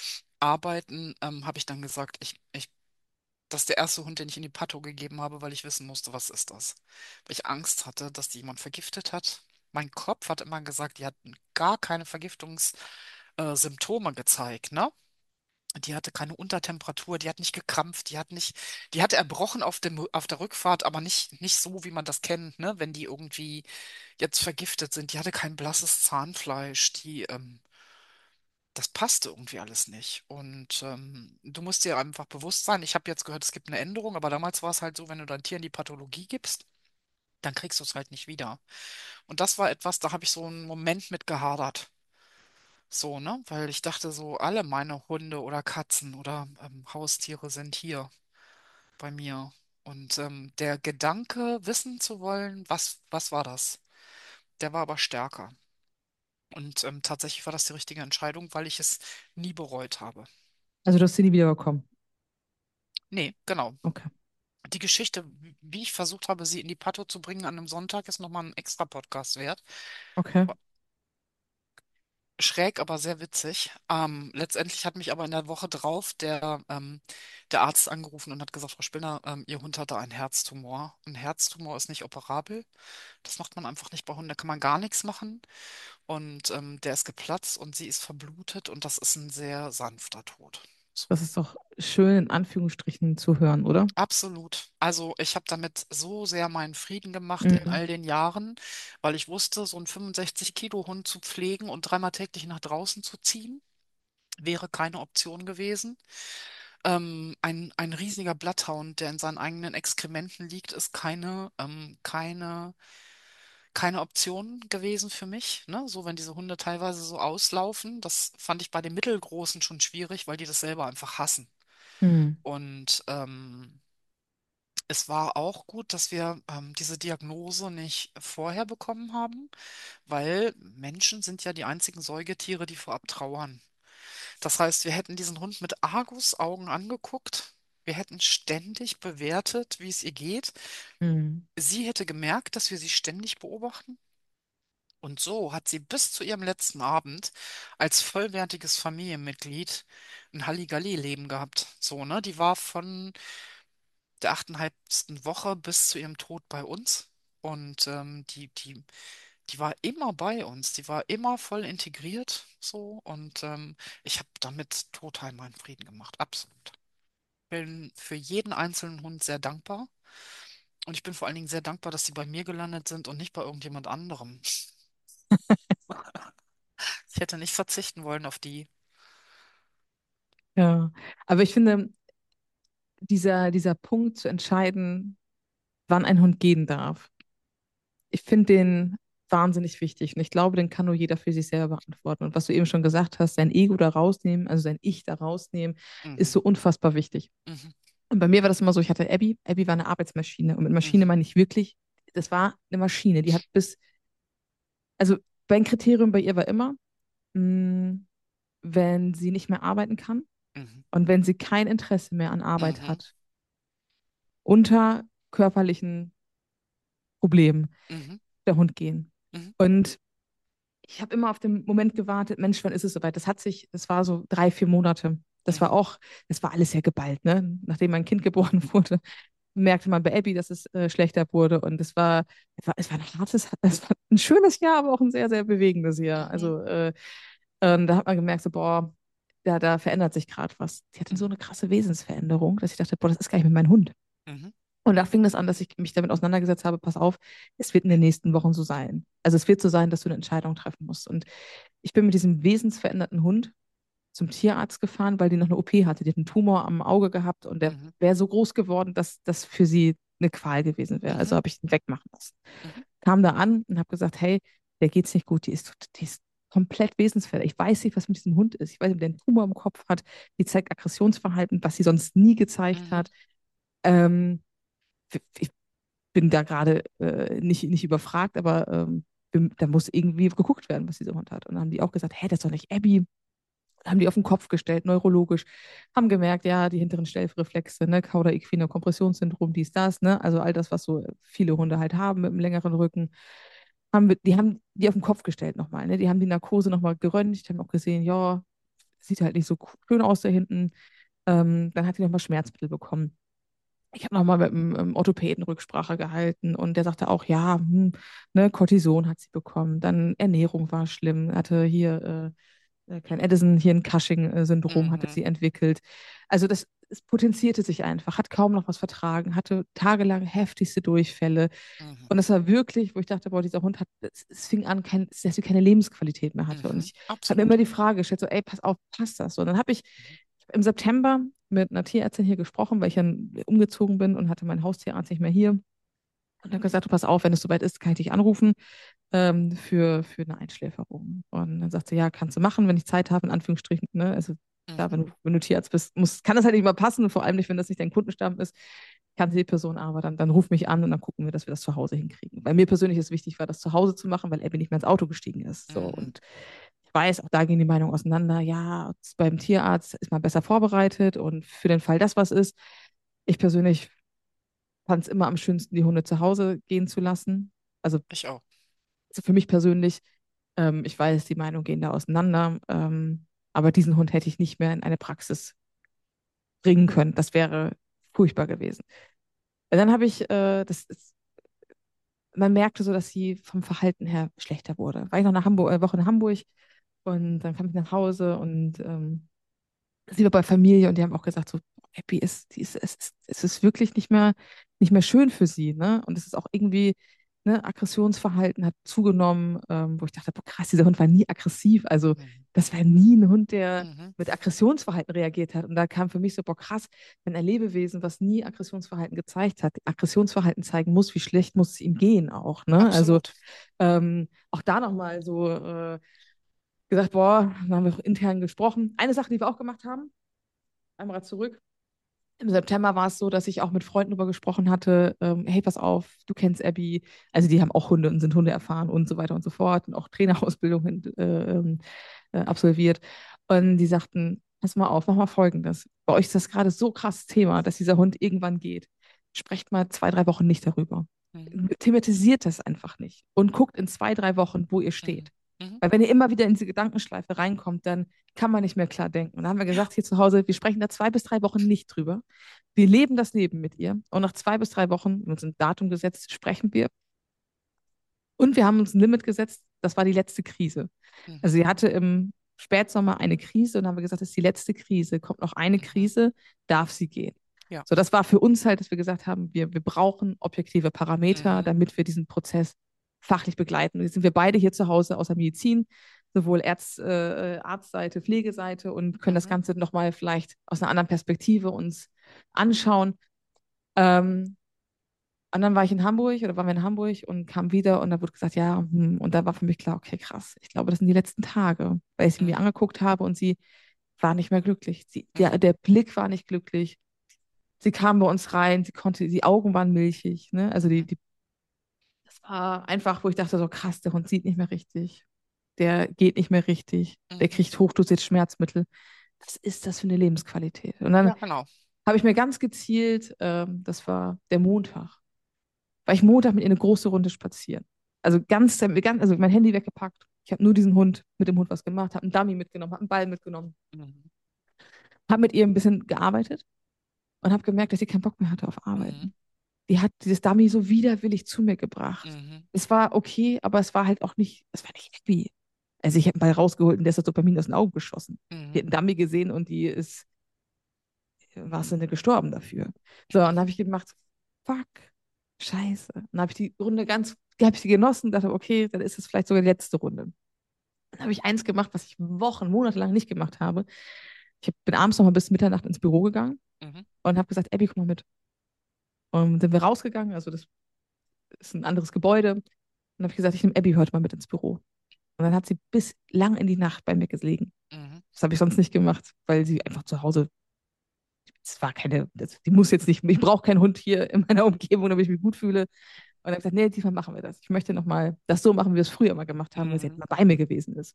ähm, habe ich dann gesagt, ich, ich, das ist der erste Hund, den ich in die Patto gegeben habe, weil ich wissen musste, was ist das? Weil ich Angst hatte, dass die jemand vergiftet hat. Mein Kopf hat immer gesagt, die hatten gar keine Vergiftungssymptome äh, Symptome gezeigt, ne? Die hatte keine Untertemperatur, die hat nicht gekrampft, die hat nicht, die hatte erbrochen auf dem, auf der Rückfahrt, aber nicht, nicht so, wie man das kennt, ne? Wenn die irgendwie jetzt vergiftet sind. Die hatte kein blasses Zahnfleisch, die, ähm, das passte irgendwie alles nicht. Und ähm, du musst dir einfach bewusst sein, ich habe jetzt gehört, es gibt eine Änderung, aber damals war es halt so, wenn du dein Tier in die Pathologie gibst, dann kriegst du es halt nicht wieder. Und das war etwas, da habe ich so einen Moment mit gehadert. So, ne? Weil ich dachte so, alle meine Hunde oder Katzen oder ähm, Haustiere sind hier bei mir. Und ähm, der Gedanke, wissen zu wollen, was, was war das? Der war aber stärker. Und ähm, tatsächlich war das die richtige Entscheidung, weil ich es nie bereut habe. Also du hast sie nie wieder bekommen. Nee, genau. Okay, Die Geschichte, wie ich versucht habe, sie in die Patto zu bringen an einem Sonntag, ist nochmal ein extra Podcast wert. okay. Schräg, aber sehr witzig. Ähm, letztendlich hat mich aber in der Woche drauf der, ähm, der Arzt angerufen und hat gesagt, Frau Spinner, ähm, Ihr Hund hatte einen Herztumor. Ein Herztumor ist nicht operabel. Das macht man einfach nicht bei Hunden. Da kann man gar nichts machen. Und ähm, der ist geplatzt und sie ist verblutet und das ist ein sehr sanfter Tod. So. Das ist doch schön in Anführungsstrichen zu hören, oder? Absolut. Also ich habe damit so sehr meinen Frieden gemacht in Mhm. all den Jahren, weil ich wusste, so einen fünfundsechzig Kilo Hund zu pflegen und dreimal täglich nach draußen zu ziehen, wäre keine Option gewesen. Ähm, ein, ein riesiger Bloodhound, der in seinen eigenen Exkrementen liegt, ist keine, ähm, keine, keine Option gewesen für mich. Ne? So, wenn diese Hunde teilweise so auslaufen, das fand ich bei den Mittelgroßen schon schwierig, weil die das selber einfach hassen. Mhm. Und ähm, es war auch gut, dass wir ähm, diese Diagnose nicht vorher bekommen haben, weil Menschen sind ja die einzigen Säugetiere, die vorab trauern. Das heißt, wir hätten diesen Hund mit Argusaugen angeguckt. Wir hätten ständig bewertet, wie es ihr geht. Mhm. Sie hätte gemerkt, dass wir sie ständig beobachten. Und so hat sie bis zu ihrem letzten Abend als vollwertiges Familienmitglied ein Halligalli-Leben gehabt. So, ne? Die war von der achteinhalbsten Woche bis zu ihrem Tod bei uns. Und ähm, die, die, die war immer bei uns. Die war immer voll integriert. So. Und ähm, ich habe damit total meinen Frieden gemacht. Absolut. Bin für jeden einzelnen Hund sehr dankbar. Und ich bin vor allen Dingen sehr dankbar, dass sie bei mir gelandet sind und nicht bei irgendjemand anderem. Ich hätte nicht verzichten wollen auf die. Ja. Aber ich finde, dieser, dieser Punkt zu entscheiden, wann ein Hund gehen darf, ich finde den wahnsinnig wichtig. Und ich glaube, den kann nur jeder für sich selber beantworten. Und was du eben schon gesagt hast, sein Ego da rausnehmen, also sein Ich da rausnehmen, ist Mhm, so unfassbar wichtig. mhm, Und bei mir war das immer so, ich hatte Abby. Abby war eine Arbeitsmaschine. Und mit Maschine mhm, meine ich wirklich, das war eine Maschine. Die hat bis, also mein Kriterium bei ihr war immer, mh, wenn sie nicht mehr arbeiten kann mhm, und wenn sie kein Interesse mehr an Arbeit mhm, hat, unter körperlichen Problemen, mhm, der Hund gehen. mhm, Und ich habe immer auf den Moment gewartet, Mensch, wann ist es soweit? Das hat sich, das war so drei, vier Monate. Das war mhm, auch, das war alles sehr geballt, ne? Nachdem mein Kind geboren wurde, merkte man bei Abby, dass es äh, schlechter wurde. Und es war, es war, es war ein hartes, es war ein schönes Jahr, aber auch ein sehr, sehr bewegendes Jahr. mhm, Also äh, ähm, da hat man gemerkt, so, boah, da, da verändert sich gerade was. Die hatte so Mhm. eine krasse Wesensveränderung, dass ich dachte, boah, das ist gar nicht mehr mein Hund. Mhm. Und da fing das an, dass ich mich damit auseinandergesetzt habe, pass auf, es wird in den nächsten Wochen so sein. Also es wird so sein, dass du eine Entscheidung treffen musst. Und ich bin mit diesem wesensveränderten Hund zum Tierarzt gefahren, weil die noch eine O P hatte. Die hat einen Tumor am Auge gehabt und der Mhm. wäre so groß geworden, dass das für sie eine Qual gewesen wäre. Also Mhm. habe ich ihn wegmachen lassen. Mhm. Kam da an und habe gesagt, hey, der geht's nicht gut, die ist, die ist komplett wesensverändert. Ich weiß nicht, was mit diesem Hund ist. Ich weiß nicht, ob der einen Tumor im Kopf hat. Die zeigt Aggressionsverhalten, was sie sonst nie gezeigt Mhm. hat. Ähm, ich bin da gerade äh, nicht, nicht überfragt, aber ähm, da muss irgendwie geguckt werden, was dieser Hund hat. Und dann haben die auch gesagt, hä, das ist doch nicht Abby. Haben die auf den Kopf gestellt, neurologisch, haben gemerkt, ja, die hinteren Stellreflexe, ne, Cauda-equine Kompressionssyndrom, dies, das, ne, also all das, was so viele Hunde halt haben mit einem längeren Rücken, haben wir, die haben die auf den Kopf gestellt nochmal, ne, die haben die Narkose nochmal geröntgt, haben auch gesehen, ja, sieht halt nicht so schön aus da hinten, ähm, dann hat die nochmal Schmerzmittel bekommen. Ich habe nochmal mit dem ähm, Orthopäden Rücksprache gehalten und der sagte auch, ja, hm, ne, Cortison hat sie bekommen, dann Ernährung war schlimm, hatte hier äh, äh, kein Addison, hier ein Cushing-Syndrom hatte Mhm. sie entwickelt. Also das, es potenzierte sich einfach, hat kaum noch was vertragen, hatte tagelang heftigste Durchfälle. Mhm. Und das war wirklich, wo ich dachte, boah, dieser Hund hat, es, es fing an, kein, dass sie keine Lebensqualität mehr hatte. Und Mhm. ich habe mir immer Absolut. die Frage gestellt, so, ey, pass auf, passt das? So, und dann habe ich Mhm. im September mit einer Tierärztin hier gesprochen, weil ich dann umgezogen bin und hatte meinen Haustierarzt nicht mehr hier. Und habe gesagt, du pass auf, wenn es soweit ist, kann ich dich anrufen ähm, für, für eine Einschläferung. Und dann sagt sie, ja, kannst du machen, wenn ich Zeit habe, in Anführungsstrichen. Ne? Also klar, Mhm. wenn du, wenn du Tierarzt bist, muss, kann das halt nicht immer passen, und vor allem nicht, wenn das nicht dein Kundenstamm ist, kann die Person aber dann, dann ruf mich an und dann gucken wir, dass wir das zu Hause hinkriegen. Weil mir persönlich ist wichtig war, das zu Hause zu machen, weil Abby nicht mehr ins Auto gestiegen ist. So. Mhm. Und ich weiß, auch da gehen die Meinungen auseinander. Ja, beim Tierarzt ist man besser vorbereitet und für den Fall, dass was ist. Ich persönlich fand es immer am schönsten, die Hunde zu Hause gehen zu lassen. Also, Ich auch. also für mich persönlich, ähm, ich weiß, die Meinungen gehen da auseinander, ähm, aber diesen Hund hätte ich nicht mehr in eine Praxis bringen können. Das wäre furchtbar gewesen. Und dann habe ich, äh, das ist, man merkte so, dass sie vom Verhalten her schlechter wurde. War ich noch eine Hamburg, äh, Woche in Hamburg und dann kam ich nach Hause und ähm, sie war bei Familie und die haben auch gesagt, so, Happy ist, die ist, es ist, es ist wirklich nicht mehr, nicht mehr schön für sie, ne? Und es ist auch irgendwie, ne, Aggressionsverhalten hat zugenommen, ähm, wo ich dachte, boah, krass, dieser Hund war nie aggressiv. Also Mhm. das war nie ein Hund, der Mhm. mit Aggressionsverhalten reagiert hat. Und da kam für mich so, boah, krass, wenn ein Lebewesen, was nie Aggressionsverhalten gezeigt hat, Aggressionsverhalten zeigen muss, wie schlecht muss es ihm gehen auch, ne? Also Absolut. ähm, auch da nochmal so äh, gesagt, boah, dann haben wir auch intern gesprochen. Eine Sache, die wir auch gemacht haben, einmal zurück. Im September war es so, dass ich auch mit Freunden darüber gesprochen hatte, ähm, hey, pass auf, du kennst Abby. Also die haben auch Hunde und sind Hunde erfahren und so weiter und so fort und auch Trainerausbildung hin- äh, ähm, äh, absolviert. Und die sagten, pass mal auf, mach mal Folgendes. Bei euch ist das gerade so krass Thema, dass dieser Hund irgendwann geht. Sprecht mal zwei, drei Wochen nicht darüber. Mhm. Thematisiert das einfach nicht und guckt in zwei, drei Wochen, wo ihr Mhm. steht. Mhm. Weil wenn ihr immer wieder in diese Gedankenschleife reinkommt, dann kann man nicht mehr klar denken. Und da haben wir Ja. gesagt, hier zu Hause, wir sprechen da zwei bis drei Wochen nicht drüber. Wir leben das Leben mit ihr. Und nach zwei bis drei Wochen, wir haben uns ein Datum gesetzt, sprechen wir. Und wir haben uns ein Limit gesetzt, das war die letzte Krise. Also Mhm. sie hatte im Spätsommer eine Krise und dann haben wir gesagt, das ist die letzte Krise, kommt noch eine Mhm. Krise, darf sie gehen. Ja. So, das war für uns halt, dass wir gesagt haben, wir, wir brauchen objektive Parameter, Mhm. damit wir diesen Prozess fachlich begleiten. Und jetzt sind wir beide hier zu Hause aus der Medizin, sowohl Ärzt, äh, Arztseite, Pflegeseite und können das Mhm. Ganze nochmal vielleicht aus einer anderen Perspektive uns anschauen. Ähm, und dann war ich in Hamburg oder waren wir in Hamburg und kam wieder und da wurde gesagt, ja, hm, und da war für mich klar, okay, krass. Ich glaube, das sind die letzten Tage, weil ich sie mir Mhm. angeguckt habe und sie war nicht mehr glücklich. Sie, der, Mhm. der Blick war nicht glücklich. Sie kam bei uns rein, sie konnte, die Augen waren milchig, ne? Also die, Mhm. die, das war einfach, wo ich dachte, so krass, der Hund sieht nicht mehr richtig, der geht nicht mehr richtig, der Mhm. kriegt hochdosiert Schmerzmittel. Was ist das für eine Lebensqualität? Und dann Ja, genau. habe ich mir ganz gezielt, ähm, das war der Montag, war ich Montag mit ihr eine große Runde spazieren. Also ganz, ganz also mein Handy weggepackt. Ich habe nur diesen Hund, mit dem Hund was gemacht, habe einen Dummy mitgenommen, habe einen Ball mitgenommen, Mhm. habe mit ihr ein bisschen gearbeitet und habe gemerkt, dass sie keinen Bock mehr hatte auf Mhm. Arbeiten. Die hat dieses Dummy so widerwillig zu mir gebracht. Mhm. Es war okay, aber es war halt auch nicht, es war nicht happy. Also ich habe einen Ball rausgeholt und der ist das Dopamin aus den Augen geschossen. Die Mhm. hat einen Dummy gesehen und die ist im wahrsten Sinne gestorben dafür. So, und dann Mhm. habe ich gemacht, fuck, scheiße. Und dann habe ich die Runde ganz, habe ich die genossen, dachte, okay, dann ist es vielleicht sogar die letzte Runde. Dann habe ich eins gemacht, was ich Wochen, Monate lang nicht gemacht habe. Ich hab, bin abends noch mal bis Mitternacht ins Büro gegangen Mhm. und habe gesagt, Abby, komm mal mit. Und sind wir rausgegangen, also das ist ein anderes Gebäude. Und dann habe ich gesagt, ich nehme Abby heute mal mit ins Büro. Und dann hat sie bis lang in die Nacht bei mir gelegen. Mhm. Das habe ich sonst nicht gemacht, weil sie einfach zu Hause, es war keine, das, die muss jetzt nicht, ich brauche keinen Hund hier in meiner Umgebung, damit ich mich gut fühle. Und dann habe ich gesagt, nee, diesmal machen wir das. Ich möchte nochmal das so machen, wie wir es früher mal gemacht haben, weil sie jetzt Mhm. mal bei mir gewesen ist.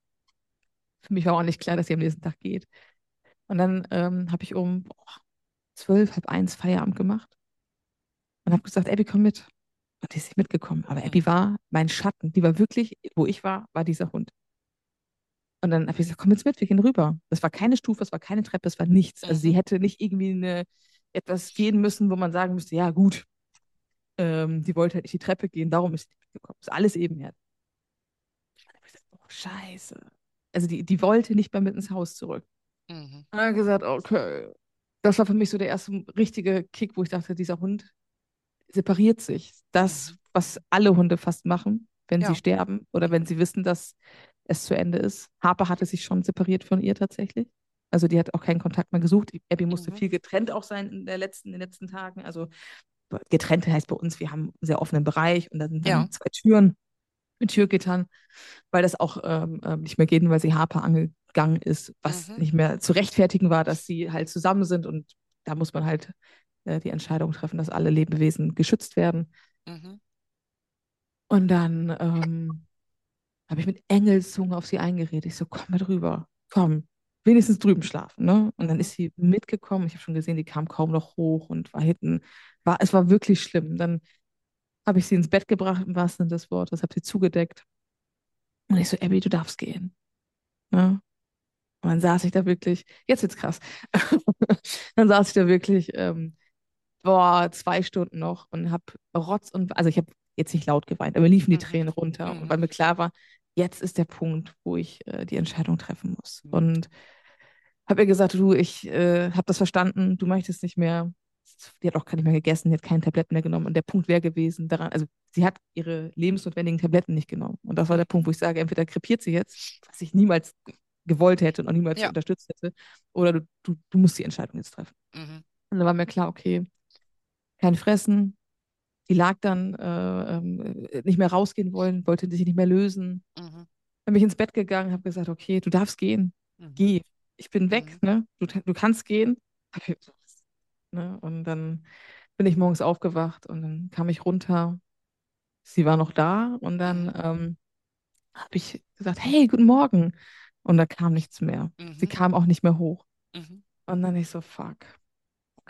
Für mich war auch nicht klar, dass sie am nächsten Tag geht. Und dann ähm, habe ich um boah, zwölf, halb eins Feierabend gemacht und habe gesagt, Abby, komm mit. Und die ist nicht mitgekommen. Aber Abby Mhm. war mein Schatten. Die war wirklich, wo ich war, war dieser Hund. Und dann habe ich gesagt, komm jetzt mit, wir gehen rüber. Das war keine Stufe, es war keine Treppe, es war nichts. Also sie Mhm. hätte nicht irgendwie eine, etwas gehen müssen, wo man sagen müsste, ja gut, ähm, die wollte halt nicht die Treppe gehen, darum ist sie nicht mitgekommen. Das ist alles ebenerdig. Und dann habe ich gesagt, oh scheiße. Also die, die wollte nicht mehr mit ins Haus zurück. Mhm. Und dann habe ich gesagt, okay. Das war für mich so der erste richtige Kick, wo ich dachte, dieser Hund separiert sich. Das, Mhm. was alle Hunde fast machen, wenn sie Ja. sterben oder wenn Mhm. sie wissen, dass es zu Ende ist. Harper hatte sich schon separiert von ihr tatsächlich. Also die hat auch keinen Kontakt mehr gesucht. Abby musste Mhm. viel getrennt auch sein in, der letzten, in den letzten Tagen. Also getrennt heißt bei uns, wir haben einen sehr offenen Bereich und da sind Ja. dann zwei Türen mit Türgittern, weil das auch ähm, ähm, nicht mehr geht, weil sie Harper angegangen ist, was Mhm. nicht mehr zu rechtfertigen war, dass sie halt zusammen sind und da muss man halt äh, die Entscheidung treffen, dass alle Lebewesen geschützt werden. Mhm. Und dann ähm, habe ich mit Engelszunge auf sie eingeredet. Ich so, komm mal drüber, komm, wenigstens drüben schlafen, ne? Und dann Mhm. ist sie mitgekommen. Ich habe schon gesehen, die kam kaum noch hoch und war hinten, war, es war wirklich schlimm. Dann habe ich sie ins Bett gebracht, im wahrsten Sinne des Wortes, habe sie zugedeckt. Und ich so, Abby, du darfst gehen. Ne? Und dann saß ich da wirklich, jetzt wird's krass. Dann saß ich da wirklich, ähm, boah, zwei Stunden noch und hab Rotz und, also ich habe jetzt nicht laut geweint, aber mir liefen die Mhm. Tränen runter. Und weil Mhm. mir klar war, jetzt ist der Punkt, wo ich äh, die Entscheidung treffen muss. Mhm. Und habe ihr gesagt, du, ich äh, habe das verstanden, du möchtest nicht mehr. Die hat auch gar nicht mehr gegessen, die hat keine Tabletten mehr genommen. Und der Punkt wäre gewesen daran, also sie hat ihre lebensnotwendigen Tabletten nicht genommen. Und das war der Mhm. Punkt, wo ich sage, entweder krepiert sie jetzt, was ich niemals gewollt hätte und auch niemals Ja. unterstützt hätte, oder du, du, du musst die Entscheidung jetzt treffen. Mhm. Und dann war mir klar, okay, kein Fressen. Die lag dann äh, ähm, nicht mehr rausgehen wollen, wollte sich nicht mehr lösen. Mhm. Dann bin ich ins Bett gegangen, habe gesagt, okay, du darfst gehen. Mhm. Geh. Ich bin weg, Mhm. ne? Du, du kannst gehen. Hab ich- Ne? Und dann bin ich morgens aufgewacht und dann kam ich runter. Sie war noch da und dann Mhm. ähm, habe ich gesagt, hey, guten Morgen. Und da kam nichts mehr. Sie Mhm. kam auch nicht mehr hoch. Mhm. Und dann ich so, fuck. Okay.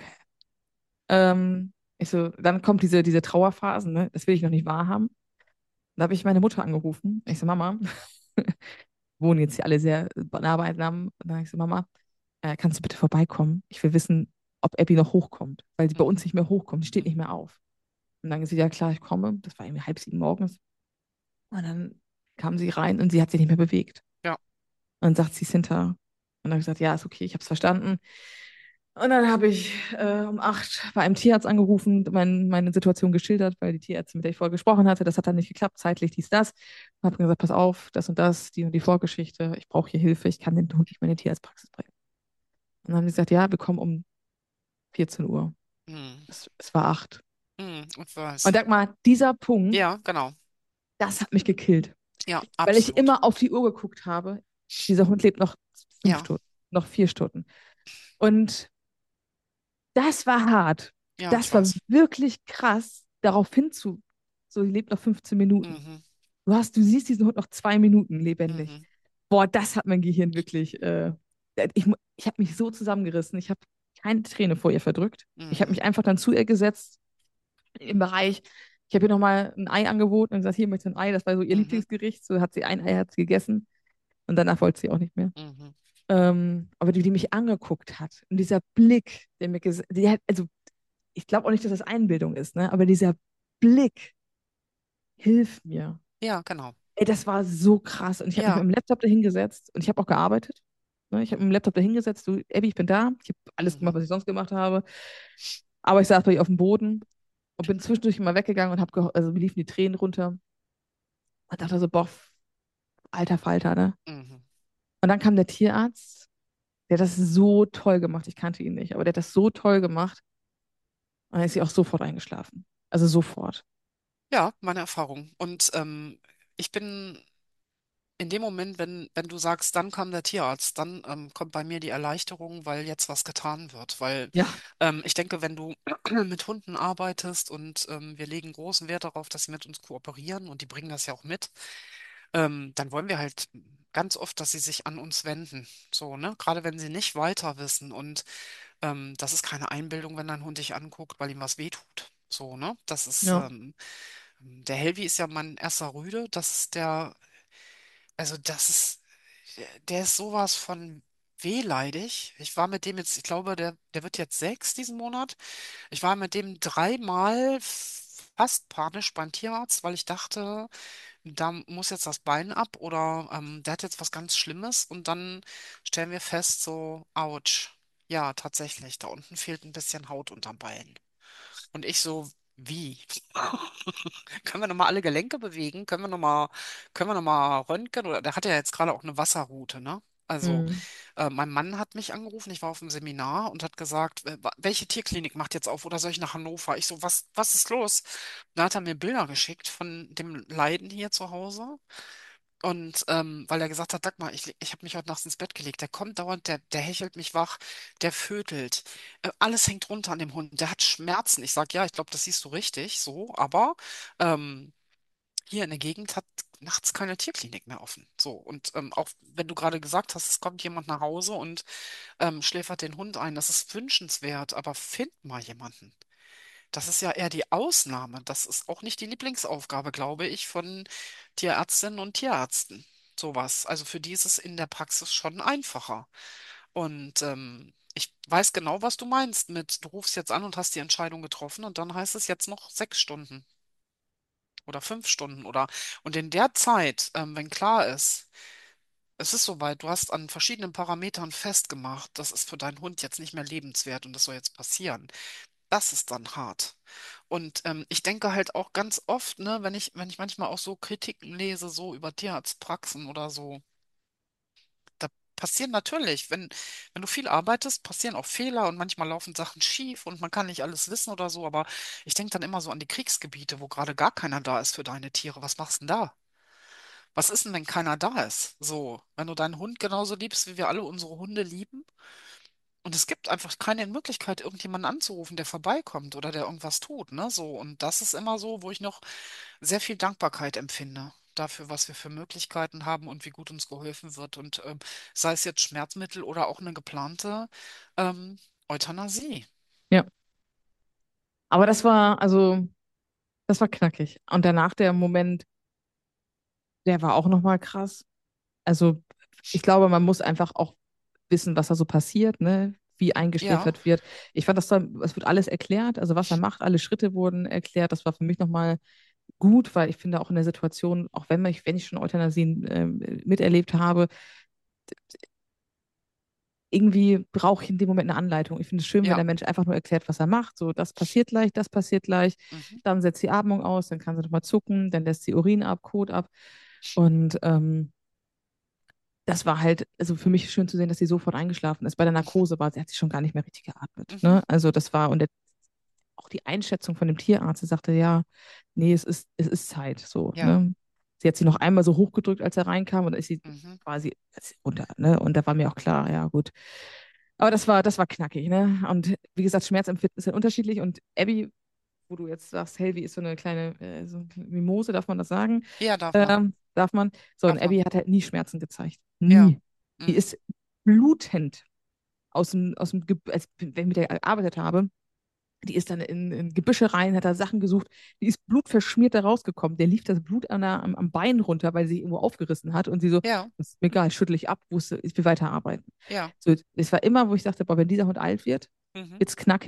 Ähm, ich so, dann kommt diese, diese Trauerphasen, ne? Das will ich noch nicht wahrhaben. Da habe ich meine Mutter angerufen. Ich so, Mama, wohnen jetzt hier alle sehr nah beieinander. Und dann habe ich so, Mama, äh, kannst du bitte vorbeikommen? Ich will wissen, ob Abby noch hochkommt, weil sie bei uns Mhm. nicht mehr hochkommt. Die steht nicht Mhm. mehr auf. Und dann ist sie, ja klar, ich komme. Das war irgendwie halb sieben morgens. Und dann kam sie rein und sie hat sich nicht mehr bewegt. Ja. Und dann sagt sie, ist hinter. Und dann habe ich gesagt, ja, ist okay, ich habe es verstanden. Und dann habe ich äh, um acht bei einem Tierarzt angerufen, mein, meine Situation geschildert, weil die Tierärztin, mit der ich vorher gesprochen hatte, das hat dann nicht geklappt, zeitlich dies, das. Und habe gesagt, pass auf, das und das, die und die Vorgeschichte, ich brauche hier Hilfe, ich kann den Hund nicht mehr in die Tierarztpraxis bringen. Und dann haben die gesagt, ja, wir kommen um vierzehn Uhr. Mhm. Es, es war acht. Mhm. Ich weiß. Und sag mal, dieser Punkt, Ja, genau. das hat mich gekillt, Ja, weil ich absolut. immer auf die Uhr geguckt habe. Dieser Hund lebt noch fünf Ja. Stunden, noch vier Stunden. Und das war hart. Ja, ich Das war weiß. wirklich krass, darauf hinzu. So, die lebt noch fünfzehn Minuten. Mhm. Du hast, du siehst diesen Hund noch zwei Minuten lebendig. Mhm. Boah, das hat mein Gehirn wirklich. Äh, ich ich habe mich so zusammengerissen. Ich habe keine Träne vor ihr verdrückt. Ich habe Mhm. mich einfach dann zu ihr gesetzt im Bereich. Ich habe ihr nochmal ein Ei angeboten und gesagt, hier möchte ich ein Ei. Das war so ihr Mhm. Lieblingsgericht. So hat sie ein Ei hat sie gegessen und danach wollte sie auch nicht mehr. Mhm. Ähm, aber die, die mich angeguckt hat und dieser Blick, der mir gesagt, die hat, also ich glaube auch nicht, dass das Einbildung ist, ne? Aber dieser Blick, hilf mir. Ja, genau. Ey, das war so krass. Und ich habe mich mit Ja. dem Laptop da hingesetzt und ich habe auch gearbeitet. Ne? Ich habe mit dem Laptop da hingesetzt, du, Abby, ich bin da. Ich habe alles gemacht, Mhm. was ich sonst gemacht habe. Aber ich saß bei ihr auf dem Boden und bin zwischendurch immer weggegangen und habe, also mir liefen die Tränen runter und dachte so, boah, alter Falter, ne? Mhm. Und dann kam der Tierarzt, der hat das so toll gemacht. Ich kannte ihn nicht, aber der hat das so toll gemacht. Und dann ist sie auch sofort eingeschlafen. Also sofort. Ja, meine Erfahrung. Und ähm, ich bin in dem Moment, wenn, wenn du sagst, dann kam der Tierarzt, dann ähm, kommt bei mir die Erleichterung, weil jetzt was getan wird. Weil Ja, ähm, ich denke, wenn du mit Hunden arbeitest und ähm, wir legen großen Wert darauf, dass sie mit uns kooperieren und die bringen das ja auch mit, ähm, dann wollen wir halt ganz oft, dass sie sich an uns wenden. So, ne? Gerade wenn sie nicht weiter wissen. Und ähm, das ist keine Einbildung, wenn dein Hund dich anguckt, weil ihm was wehtut. So, ne? Das ist, ja. ähm, der Helvi ist ja mein erster Rüde. Das ist der, also das ist, der ist sowas von wehleidig. Ich war mit dem jetzt, ich glaube, der, der wird jetzt sechs diesen Monat. Ich war mit dem dreimal fast panisch beim Tierarzt, weil ich dachte, da muss jetzt das Bein ab oder ähm, der hat jetzt was ganz Schlimmes und dann stellen wir fest, so, ouch. Ja, tatsächlich, da unten fehlt ein bisschen Haut unterm Bein. Und ich so, wie? Können wir nochmal alle Gelenke bewegen? Können wir nochmal, können wir noch mal röntgen? Oder der hat ja jetzt gerade auch eine Wasserrute, ne? Also, Mhm. äh, mein Mann hat mich angerufen, ich war auf einem Seminar und hat gesagt, äh, wa- welche Tierklinik macht jetzt auf oder soll ich nach Hannover? Ich so, was, was ist los? Da hat er mir Bilder geschickt von dem Leiden hier zu Hause. Und ähm, weil er gesagt hat, Dagmar, ich, ich habe mich heute nachts ins Bett gelegt, der kommt dauernd, der, der hechelt mich wach, der vötelt. Äh, alles hängt runter an dem Hund, der hat Schmerzen. Ich sage, ja, ich glaube, das siehst du richtig, so, aber ähm, hier in der Gegend hat nachts keine Tierklinik mehr offen. So, und ähm, auch wenn du gerade gesagt hast, es kommt jemand nach Hause und ähm, schläfert den Hund ein, das ist wünschenswert, aber find mal jemanden. Das ist ja eher die Ausnahme. Das ist auch nicht die Lieblingsaufgabe, glaube ich, von Tierärztinnen und Tierärzten. Sowas. Also für die ist es in der Praxis schon einfacher. Und ähm, ich weiß genau, was du meinst mit, du rufst jetzt an und hast die Entscheidung getroffen und dann heißt es jetzt noch sechs Stunden oder fünf Stunden oder und in der Zeit, ähm, wenn klar ist, es ist soweit, du hast an verschiedenen Parametern festgemacht, das ist für deinen Hund jetzt nicht mehr lebenswert und das soll jetzt passieren. Das ist dann hart. Und ähm, ich denke halt auch ganz oft, ne, wenn ich, wenn ich manchmal auch so Kritiken lese, so über Tierarztpraxen oder so, da passieren natürlich, wenn, wenn du viel arbeitest, passieren auch Fehler und manchmal laufen Sachen schief und man kann nicht alles wissen oder so, aber ich denke dann immer so an die Kriegsgebiete, wo gerade gar keiner da ist für deine Tiere. Was machst du denn da? Was ist denn, wenn keiner da ist? So, wenn du deinen Hund genauso liebst, wie wir alle unsere Hunde lieben? Und es gibt einfach keine Möglichkeit, irgendjemanden anzurufen, der vorbeikommt oder der irgendwas tut, ne? So, und das ist immer so, wo ich noch sehr viel Dankbarkeit empfinde dafür, was wir für Möglichkeiten haben und wie gut uns geholfen wird. Und ähm, sei es jetzt Schmerzmittel oder auch eine geplante ähm, Euthanasie. Ja. Aber das war, also, das war knackig. Und danach der Moment, der war auch nochmal krass. Also, ich glaube, man muss einfach auch wissen, was da so passiert, ne? Wie Ja, eingeschläfert wird. Ich fand das da, es wird alles erklärt, also was er macht, alle Schritte wurden erklärt. Das war für mich nochmal gut, weil ich finde auch in der Situation, auch wenn ich, wenn ich schon Euthanasien ähm, miterlebt habe, irgendwie brauche ich in dem Moment eine Anleitung. Ich finde es schön, wenn ja, der Mensch einfach nur erklärt, was er macht. So, das passiert gleich, das passiert gleich. mhm, Dann setzt die Atmung aus, dann kann sie nochmal zucken, dann lässt sie Urin ab, Kot ab. Und ähm, das war halt, also für mich schön zu sehen, dass sie sofort eingeschlafen ist. Bei der mhm, Narkose war sie, hat sie schon gar nicht mehr richtig geatmet. mhm, Ne? Also das war, und der, auch die Einschätzung von dem Tierarzt, der sagte, ja, nee, es ist, es ist Zeit. So, ja, ne? Sie hat sie noch einmal so hochgedrückt, als er reinkam, und da ist sie mhm, quasi runter, ne? Und da war mir auch klar, ja, gut. Aber das war, das war knackig, ne? Und wie gesagt, Schmerzempfinden ist halt unterschiedlich. Und Abby, wo du jetzt sagst, Helvi ist so eine kleine, äh, so eine Mimose, darf man das sagen? ja, darf man, Ähm, darf man? So, und darf man, Abby hat halt nie Schmerzen gezeigt. ja, Nie. Die mhm, ist blutend aus dem, aus dem, Ge- als wenn ich mit der gearbeitet habe. Die ist dann in, in Gebüsche rein, hat da Sachen gesucht. Die ist blutverschmiert da rausgekommen. Der lief das Blut an der, am, am Bein runter, weil sie irgendwo aufgerissen hat. Und sie so, ja, das ist mir egal, schüttel ich ab, wusste, ich will weiterarbeiten. ja, So, es war immer, wo ich dachte, boah, wenn dieser Hund alt wird, mhm, wird's knackig.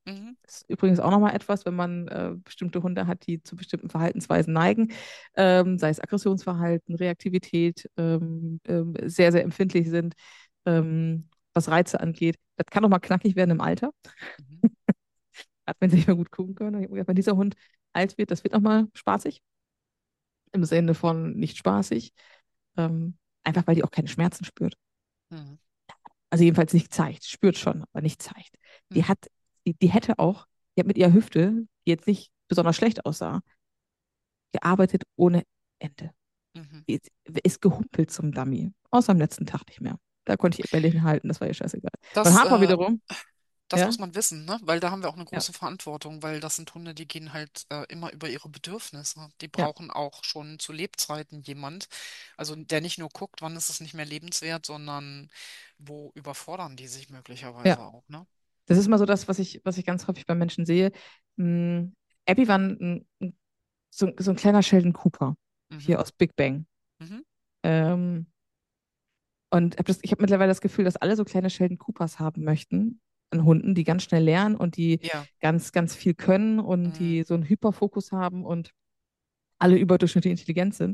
Mhm. Das ist übrigens auch nochmal etwas, wenn man äh, bestimmte Hunde hat, die zu bestimmten Verhaltensweisen neigen, ähm, sei es Aggressionsverhalten, Reaktivität, ähm, ähm, sehr, sehr empfindlich sind, ähm, was Reize angeht. Das kann auch mal knackig werden im Alter, Mhm. hat wenn sie nicht mehr gut gucken können. Ich hab gedacht, wenn dieser Hund alt wird, das wird nochmal spaßig, im Sinne von nicht spaßig, ähm, einfach weil die auch keine Schmerzen spürt. Mhm. Also jedenfalls nicht zeigt, spürt schon, aber nicht zeigt. Die Mhm. hat, die, die hätte auch, die hat mit ihrer Hüfte, die jetzt nicht besonders schlecht aussah, gearbeitet ohne Ende. Mhm. Die ist, ist gehumpelt zum Dummy. Außer am letzten Tag nicht mehr. Da konnte ich ihr Bällchen halten, das war ihr scheißegal. Und Das, Harper äh, wiederum, Das ja, muss man wissen, ne? Weil da haben wir auch eine ja, große Verantwortung, weil das sind Hunde, die gehen halt äh, immer über ihre Bedürfnisse. Die ja, brauchen auch schon zu Lebzeiten jemand, also der nicht nur guckt, wann ist es nicht mehr lebenswert, sondern wo überfordern die sich ja. möglicherweise auch, ne? Das ist mal so das, was ich, was ich ganz häufig bei Menschen sehe. Hm, Abby war ein, ein, so, so ein kleiner Sheldon Cooper Mhm. hier aus Big Bang. Mhm. Ähm, Und hab das, ich habe mittlerweile das Gefühl, dass alle so kleine Sheldon Coopers haben möchten an Hunden, die ganz schnell lernen und die Ja. ganz, ganz viel können und Mhm. die so einen Hyperfokus haben und alle überdurchschnittlich intelligent sind.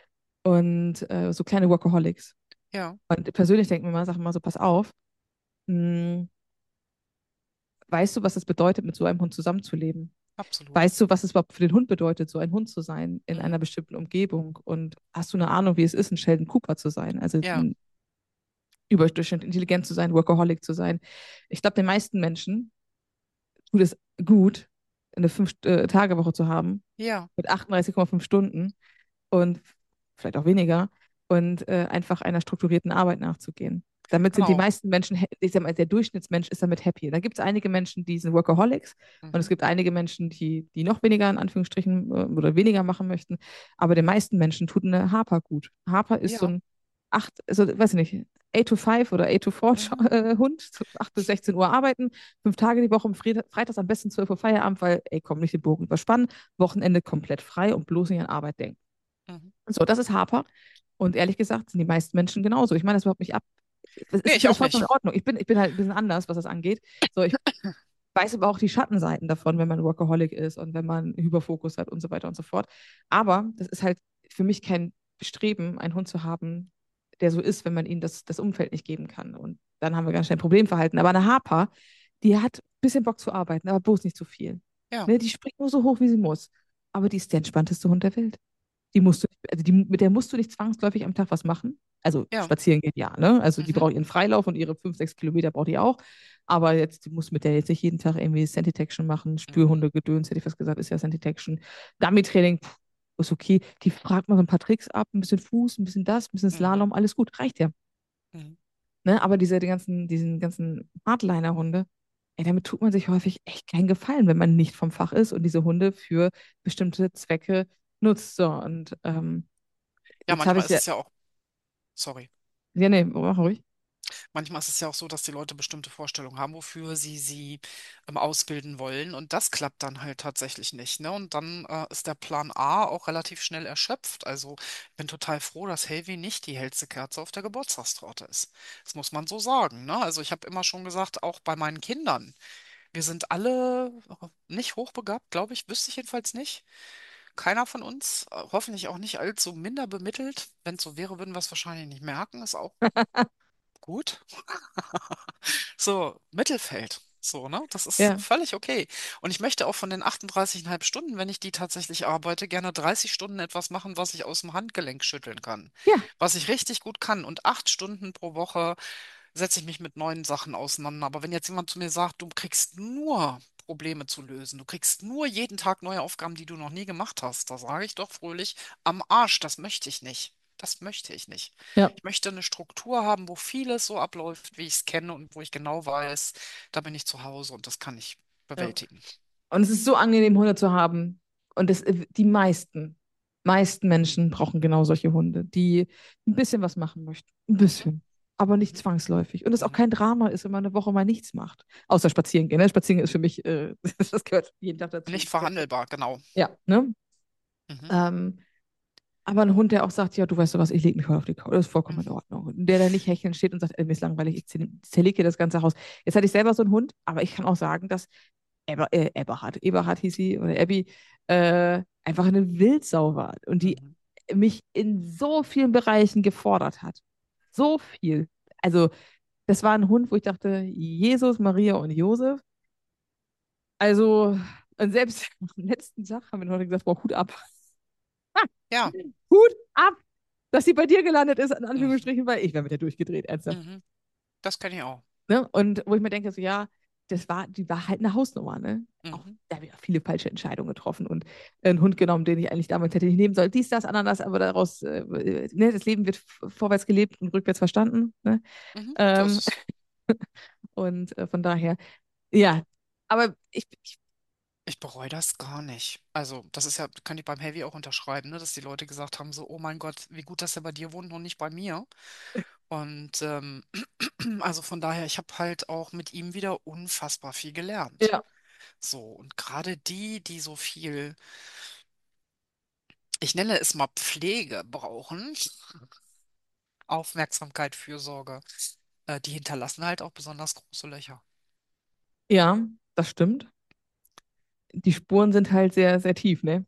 Und äh, so kleine Workaholics. Ja, Und persönlich denke ich mir mal, sag mal so, pass auf, mh, weißt du, was es bedeutet, mit so einem Hund zusammenzuleben? absolut. Weißt du, was es überhaupt für den Hund bedeutet, so ein Hund zu sein in einer Mhm. bestimmten Umgebung? Und hast du eine Ahnung, wie es ist, ein Sheldon Cooper zu sein? Also Ja. ein überdurchschnittlich intelligent zu sein, Workaholic zu sein. Ich glaube, den meisten Menschen tut es gut, eine Fünf-Tage-Woche zu haben Ja. mit achtunddreißig Komma fünf Stunden und vielleicht auch weniger und äh, einfach einer strukturierten Arbeit nachzugehen. Damit sind die Genau. meisten Menschen, ich sag mal, der Durchschnittsmensch ist damit happy. Da gibt es einige Menschen, die sind Workaholics und es Mhm. gibt einige Menschen, die, die noch weniger in Anführungsstrichen äh, oder weniger machen möchten. Aber den meisten Menschen tut eine Harper gut. Harper ist so Ja. ein acht, also weiß ich nicht, acht to five oder acht to four Mhm. äh, Hund, so acht bis sechzehn Uhr arbeiten, fünf Tage die Woche, Freitags am besten zwölf Uhr Feierabend, weil, ey, komm, nicht den Bogen überspannen, Wochenende komplett frei und bloß nicht an Arbeit denken. Mhm. So, das ist Harper. Und ehrlich gesagt sind die meisten Menschen genauso. Ich meine das überhaupt nicht ab. Es Nee, ist, ich ist auch vollkommen in nicht. Ordnung. Ich bin, ich bin halt ein bisschen anders, was das angeht. So, ich weiß aber auch die Schattenseiten davon, wenn man Workaholic ist und wenn man Hyperfokus hat und so weiter und so fort. Aber das ist halt für mich kein Bestreben, einen Hund zu haben, der so ist, wenn man ihm das, das Umfeld nicht geben kann. Und dann haben wir ganz schnell ein Problemverhalten. Aber eine Harper, die hat ein bisschen Bock zu arbeiten, aber bloß nicht zu viel. Ja. Ne, die springt nur so hoch, wie sie muss. Aber die ist der entspannteste Hund der Welt. Die musst du, also die, mit der musst du nicht zwangsläufig am Tag was machen. Also Ja. spazieren geht ja, ne? Also die Mhm. braucht ihren Freilauf und ihre fünf, sechs Kilometer braucht die auch. Aber jetzt, die muss mit der jetzt nicht jeden Tag irgendwie Scent Detection machen, Mhm. Spürhunde-Gedöns, hätte ich fast gesagt, ist ja Scent Detection. Dummy-Training, pff, ist okay. Die fragt mal so ein paar Tricks ab, ein bisschen Fuß, ein bisschen das, ein bisschen Mhm. Slalom, alles gut, reicht ja. Mhm. Ne? Aber diese die ganzen, diesen ganzen Hardliner-Hunde, ey, damit tut man sich häufig echt keinen Gefallen, wenn man nicht vom Fach ist und diese Hunde für bestimmte Zwecke nutzt. So, und ähm, Ja, jetzt habe manchmal ich ist ja, es ja auch, sorry. ja, nee, mach ruhig. Manchmal ist es ja auch so, dass die Leute bestimmte Vorstellungen haben, wofür sie sie ähm, ausbilden wollen. Und das klappt dann halt tatsächlich nicht. Ne? Und dann äh, ist der Plan A auch relativ schnell erschöpft. Also ich bin total froh, dass Helvi nicht die hellste Kerze auf der Geburtstagstorte ist. Das muss man so sagen. Ne? Also ich habe immer schon gesagt, auch bei meinen Kindern, wir sind alle äh, nicht hochbegabt, glaube ich, wüsste ich jedenfalls nicht. Keiner von uns, äh, hoffentlich auch nicht allzu minder bemittelt. Wenn es so wäre, würden wir es wahrscheinlich nicht merken. Ist auch gut. So, Mittelfeld. So, ne? Das ist Ja, völlig okay. Und ich möchte auch von den achtunddreißig Komma fünf Stunden, wenn ich die tatsächlich arbeite, gerne dreißig Stunden etwas machen, was ich aus dem Handgelenk schütteln kann. ja, Was ich richtig gut kann. Und acht Stunden pro Woche setze ich mich mit neuen Sachen auseinander. Aber wenn jetzt jemand zu mir sagt, du kriegst nur Probleme zu lösen, du kriegst nur jeden Tag neue Aufgaben, die du noch nie gemacht hast, da sage ich doch fröhlich, am Arsch, das möchte ich nicht. Das möchte ich nicht. ja, Ich möchte eine Struktur haben, wo vieles so abläuft, wie ich es kenne und wo ich genau weiß, da bin ich zu Hause und das kann ich ja. bewältigen. Und es ist so angenehm, Hunde zu haben. Und das, die meisten, meisten Menschen brauchen genau solche Hunde, die ein bisschen was machen möchten. Ein Mhm, bisschen. Aber nicht mhm, zwangsläufig. Und es auch mhm. kein Drama ist, wenn man eine Woche mal nichts macht. Außer spazieren gehen. Ne? Spazieren ist für mich, äh, das gehört jeden Tag dazu. Nicht verhandelbar, genau. Ja, ne? Mhm, Ähm, aber ein Hund, der auch sagt, ja, du weißt du was, ich lege mich heute auf die Couch, das ist vollkommen in mhm, Ordnung. Und der da nicht hecheln steht und sagt, ey, mir ist langweilig, ich zerlege hier das ganze Haus. Jetzt hatte ich selber so einen Hund, aber ich kann auch sagen, dass Eber, äh, Eberhard, Eberhard hieß sie, oder Abby, äh, einfach eine Wildsau war und die Mhm. mich in so vielen Bereichen gefordert hat. So viel. Also, das war ein Hund, wo ich dachte, Jesus, Maria und Josef. Also, und selbst am letzten Tag haben wir heute gesagt, boah, Hut ab. Ja. Hut ab, dass sie bei dir gelandet ist, in Mhm. Anführungsstrichen, weil ich wäre mit der durchgedreht, ernsthaft. Mhm. Das kenne ich auch. Ne? Und wo ich mir denke, so, ja, das war, die war halt eine Hausnummer, ne? Auch, Mhm. da habe ich auch viele falsche Entscheidungen getroffen und einen Hund genommen, den ich eigentlich damals hätte nicht nehmen sollen. Dies, das, Ananas, aber daraus, äh, ne, das Leben wird vorwärts gelebt und rückwärts verstanden. Ne? Mhm. So ist Ähm, es. und äh, von daher, ja, aber ich, ich Ich bereue das gar nicht. Also, das ist ja, kann ich beim Heavy auch unterschreiben, ne, dass die Leute gesagt haben, so, oh mein Gott, wie gut, dass er bei dir wohnt und nicht bei mir. Und ähm, also von daher, ich habe halt auch mit ihm wieder unfassbar viel gelernt. ja, So, und gerade die, die so viel, ich nenne es mal Pflege brauchen, Aufmerksamkeit, Fürsorge, äh, die hinterlassen halt auch besonders große Löcher. ja, das stimmt. Die Spuren sind halt sehr, sehr tief, ne?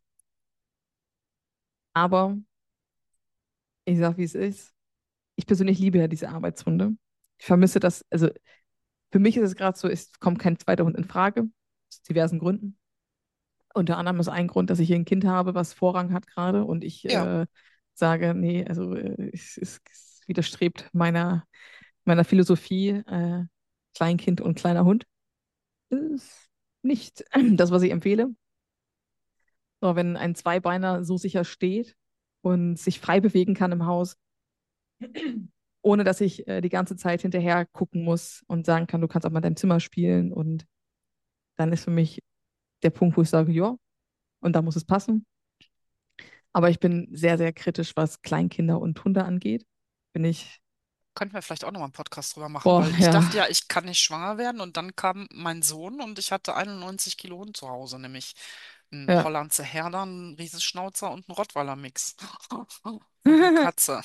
Aber ich sag, wie es ist. Ich persönlich liebe ja diese Arbeitshunde. Ich vermisse das, also für mich ist es gerade so, es kommt kein zweiter Hund in Frage, aus diversen Gründen. Unter anderem ist ein Grund, dass ich hier ein Kind habe, was Vorrang hat gerade und ich Ja, äh, sage, nee, also äh, es, es, es widerstrebt meiner, meiner Philosophie, äh, Kleinkind und kleiner Hund. Ist nicht das, was ich empfehle. Aber wenn ein Zweibeiner so sicher steht und sich frei bewegen kann im Haus, ohne dass ich äh, die ganze Zeit hinterher gucken muss und sagen kann, du kannst auch mal in deinem Zimmer spielen. Und dann ist für mich der Punkt, wo ich sage, ja, und da muss es passen. Aber ich bin sehr, sehr kritisch, was Kleinkinder und Hunde angeht. Bin ich, könnten wir vielleicht auch nochmal einen Podcast drüber machen, boah, weil ich ja, dachte ja, ich kann nicht schwanger werden und dann kam mein Sohn und ich hatte einundneunzig Kilo Hund zu Hause, nämlich ein ja. Hollandser Herder, ein Riesenschnauzer und ein Rottweiler-Mix. Und eine Katze.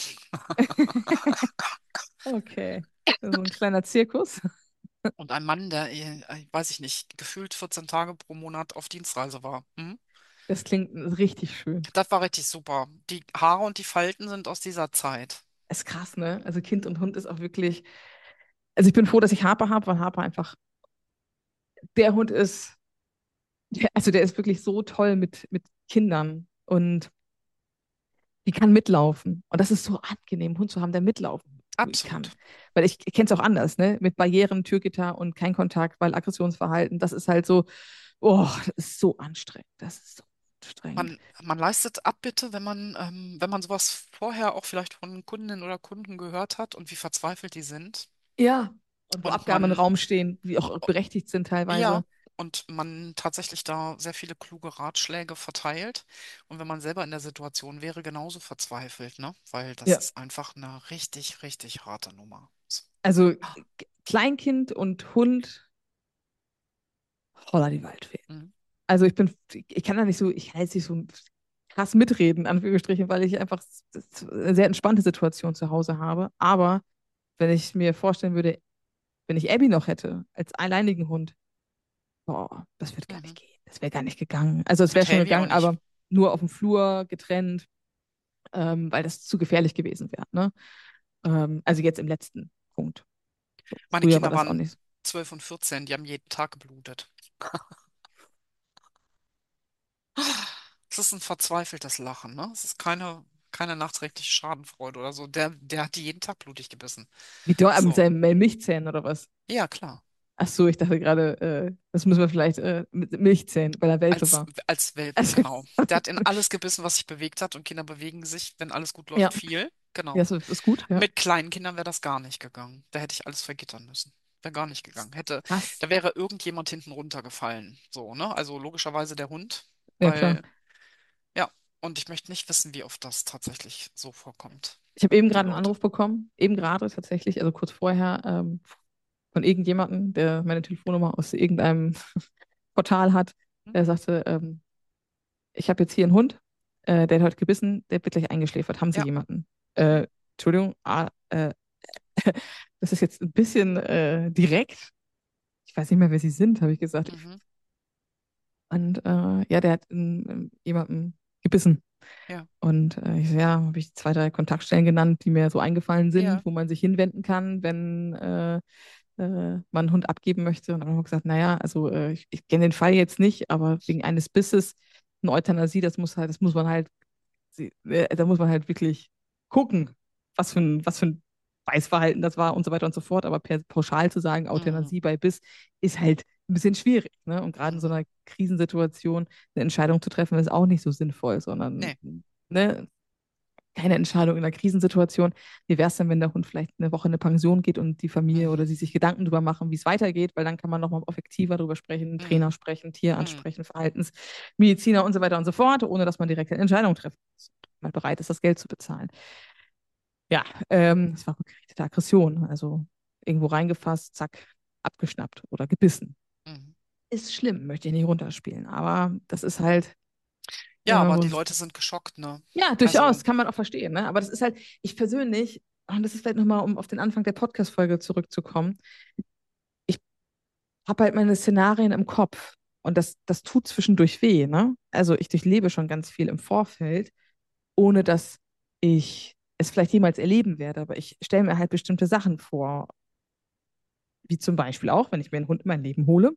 Okay. So ein kleiner Zirkus. Und ein Mann, der, äh, weiß ich nicht, gefühlt vierzehn Tage pro Monat auf Dienstreise war. Hm? Das klingt richtig schön. Das war richtig super. Die Haare und die Falten sind aus dieser Zeit. Ist krass, ne? Also Kind und Hund ist auch wirklich. Also ich bin froh, dass ich Harper habe, weil Harper einfach der Hund ist, der, also der ist wirklich so toll mit, mit Kindern und die kann mitlaufen. Und das ist so angenehm, einen Hund zu haben, der mitlaufen kann. Absolut. Weil ich, ich kenne es auch anders, ne? Mit Barrieren, Türgitter und kein Kontakt, weil Aggressionsverhalten, das ist halt so, oh, das ist so anstrengend. Das ist so anstrengend. Man, man leistet Abbitte, wenn man, ähm, wenn man sowas vorher auch vielleicht von Kundinnen oder Kunden gehört hat und wie verzweifelt die sind. Ja. Und wo Und Abgaben im man, Raum stehen, die auch berechtigt sind ja, teilweise. und man tatsächlich da sehr viele kluge Ratschläge verteilt. Und wenn man selber in der Situation wäre, genauso verzweifelt, ne? Weil das Ja. ist einfach eine richtig, richtig harte Nummer. So. Also Kleinkind und Hund, holla die Waldfee. Mhm. Also ich bin, ich kann da nicht so, ich kann jetzt nicht so krass mitreden, Anführungsstrichen, weil ich einfach eine sehr entspannte Situation zu Hause habe. Aber wenn ich mir vorstellen würde, wenn ich Abby noch hätte, als alleinigen Hund, boah, das wird gar nicht Mhm. gehen. Das wäre gar nicht gegangen. Also es wäre Mit schon Heavy auch gegangen, nicht. aber nur auf dem Flur getrennt, ähm, weil das zu gefährlich gewesen wäre. Ne? Ähm, also jetzt im letzten Punkt. So, Meine früher war Kinder das auch waren nicht so. zwölf und vierzehn, die haben jeden Tag geblutet. Es ist ein verzweifeltes Lachen, ne? Es ist keine, keine nachträgliche Schadenfreude oder so. Der, der hat die jeden Tag blutig gebissen. Wie dort mit So. seinen Milchzähnen oder was? Ja, klar. Ach so, ich dachte gerade, äh, das müssen wir vielleicht äh, mit Milchzähnen, weil er Welpe Als, war. als Welpe, Also, genau. Der hat in alles gebissen, was sich bewegt hat und Kinder bewegen sich, wenn alles gut läuft, ja, viel. ja, Genau. das ist gut, ja. Mit kleinen Kindern wäre das gar nicht gegangen. Da hätte ich alles vergittern müssen. Wäre gar nicht gegangen. Hätte, Krass. da wäre irgendjemand hinten runtergefallen. So, ne? Also logischerweise der Hund, Ja, klar. weil, ja, und ich möchte nicht wissen, wie oft das tatsächlich so vorkommt. Ich habe eben Die gerade einen Leute. Anruf bekommen, eben gerade tatsächlich, also kurz vorher, ähm, von irgendjemandem, der meine Telefonnummer aus irgendeinem Portal hat. Hm? Der sagte, ähm, ich habe jetzt hier einen Hund, äh, der hat heute gebissen, der wird gleich eingeschläfert. Haben Sie Ja. jemanden? Mhm. Äh, Entschuldigung, ah, äh, das ist jetzt ein bisschen äh, direkt. Ich weiß nicht mehr, wer Sie sind, habe ich gesagt. Ich Mhm. Und äh, ja, der hat in, in jemanden gebissen. Ja, Und äh, ich so, ja, habe ich zwei, drei Kontaktstellen genannt, die mir so eingefallen ja. sind, wo man sich hinwenden kann, wenn äh, äh, man einen Hund abgeben möchte. Und dann haben wir gesagt, naja, also äh, ich, ich kenne den Fall jetzt nicht, aber wegen eines Bisses eine Euthanasie, das muss halt, das muss man halt, sie- äh, da muss man halt wirklich gucken, was für ein, was für ein Beißverhalten das war und so weiter und so fort. Aber per, pauschal zu sagen, Mhm. Euthanasie bei Biss ist halt ein bisschen schwierig. Ne? Und gerade in so Mhm. einer Krisensituation eine Entscheidung zu treffen, ist auch nicht so sinnvoll, sondern Nee. ne, keine Entscheidung in einer Krisensituation. Wie wäre es denn, wenn der Hund vielleicht eine Woche in eine Pension geht und die Familie oder Mhm. sie sich Gedanken darüber machen, wie es weitergeht, weil dann kann man nochmal effektiver darüber sprechen, einen Trainer Mhm. sprechen, Tier Mhm. ansprechen, Verhaltensmediziner und so weiter und so fort, ohne dass man direkt eine Entscheidung treffen muss. Man bereit ist, das Geld zu bezahlen. Ja, ähm, es war gerichtete Aggression, also irgendwo reingefasst, zack, abgeschnappt oder gebissen. Mhm. Ist schlimm, möchte ich nicht runterspielen, aber das ist halt, Ja, äh, aber wo die es Leute sind geschockt, ne? ja, Also, durchaus, kann man auch verstehen, ne? Aber das ist halt, ich persönlich, und das ist vielleicht nochmal, um auf den Anfang der Podcast-Folge zurückzukommen, ich habe halt meine Szenarien im Kopf und das, das tut zwischendurch weh, ne? Also ich durchlebe schon ganz viel im Vorfeld, ohne dass ich es vielleicht jemals erleben werde, aber ich stelle mir halt bestimmte Sachen vor, wie zum Beispiel auch, wenn ich mir einen Hund in mein Leben hole,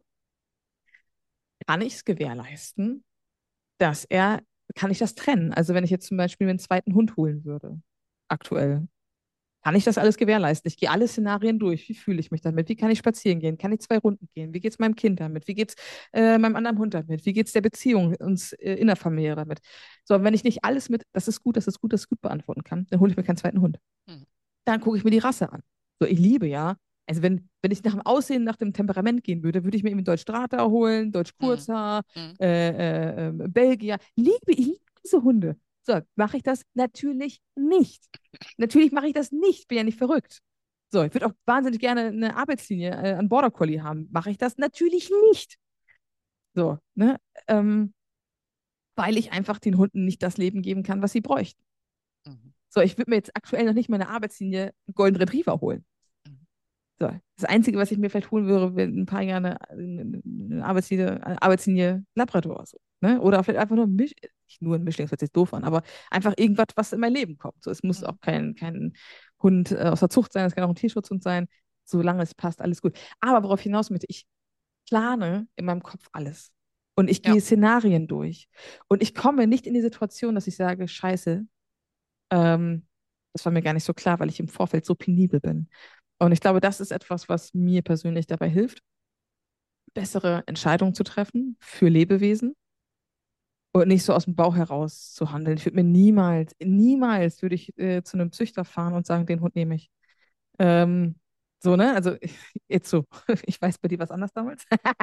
kann ich es gewährleisten, dass er, kann ich das trennen? Also wenn ich jetzt zum Beispiel mir einen zweiten Hund holen würde, aktuell, kann ich das alles gewährleisten? Ich gehe alle Szenarien durch. Wie fühle ich mich damit? Wie kann ich spazieren gehen? Kann ich zwei Runden gehen? Wie geht es meinem Kind damit? Wie geht es äh, meinem anderen Hund damit? Wie geht es der Beziehung uns äh, innerfamiliär damit? So, wenn ich nicht alles mit, das ist gut, das ist gut, das ist gut beantworten kann, dann hole ich mir keinen zweiten Hund. mhm. Dann gucke ich mir die Rasse an. So, ich liebe ja. Also wenn, wenn ich nach dem Aussehen, nach dem Temperament gehen würde, würde ich mir eben einen Deutsch Strata holen, Deutsch Mhm. Kurzhaar, Mhm. äh, äh, äh, Belgier. Liebe, ich liebe diese Hunde. So, mache ich das natürlich nicht. Natürlich mache ich das nicht, bin ja nicht verrückt. So, ich würde auch wahnsinnig gerne eine Arbeitslinie äh, an Border Collie haben. Mache ich das natürlich nicht. So, ne? Ähm, weil ich einfach den Hunden nicht das Leben geben kann, was sie bräuchten. Mhm. So, ich würde mir jetzt aktuell noch nicht meine Arbeitslinie einen Golden Retriever holen. Mhm. So, das Einzige, was ich mir vielleicht holen würde, wäre in ein paar Jahren eine, eine, eine Arbeitslinie, eine Arbeitslinie Labrador. So, ne? Oder vielleicht einfach nur ein Misch, nicht nur ein Mischling, das hört sich doof an, aber einfach irgendwas, was in mein Leben kommt. So, es muss auch Mhm. kein, kein Hund äh, aus der Zucht sein, es kann auch ein Tierschutzhund sein, solange es passt, alles gut. Aber worauf ich hinaus möchte, ich plane in meinem Kopf alles. Und ich Ja. gehe Szenarien durch. Und ich komme nicht in die Situation, dass ich sage, Scheiße, ähm, das war mir gar nicht so klar, weil ich im Vorfeld so penibel bin. Und ich glaube, das ist etwas, was mir persönlich dabei hilft, bessere Entscheidungen zu treffen für Lebewesen und nicht so aus dem Bauch heraus zu handeln. Ich würde mir niemals, niemals würde ich äh, zu einem Züchter fahren und sagen, den Hund nehme ich. Ähm, so, ne? Also jetzt so. Ich weiß bei dir was anders damals.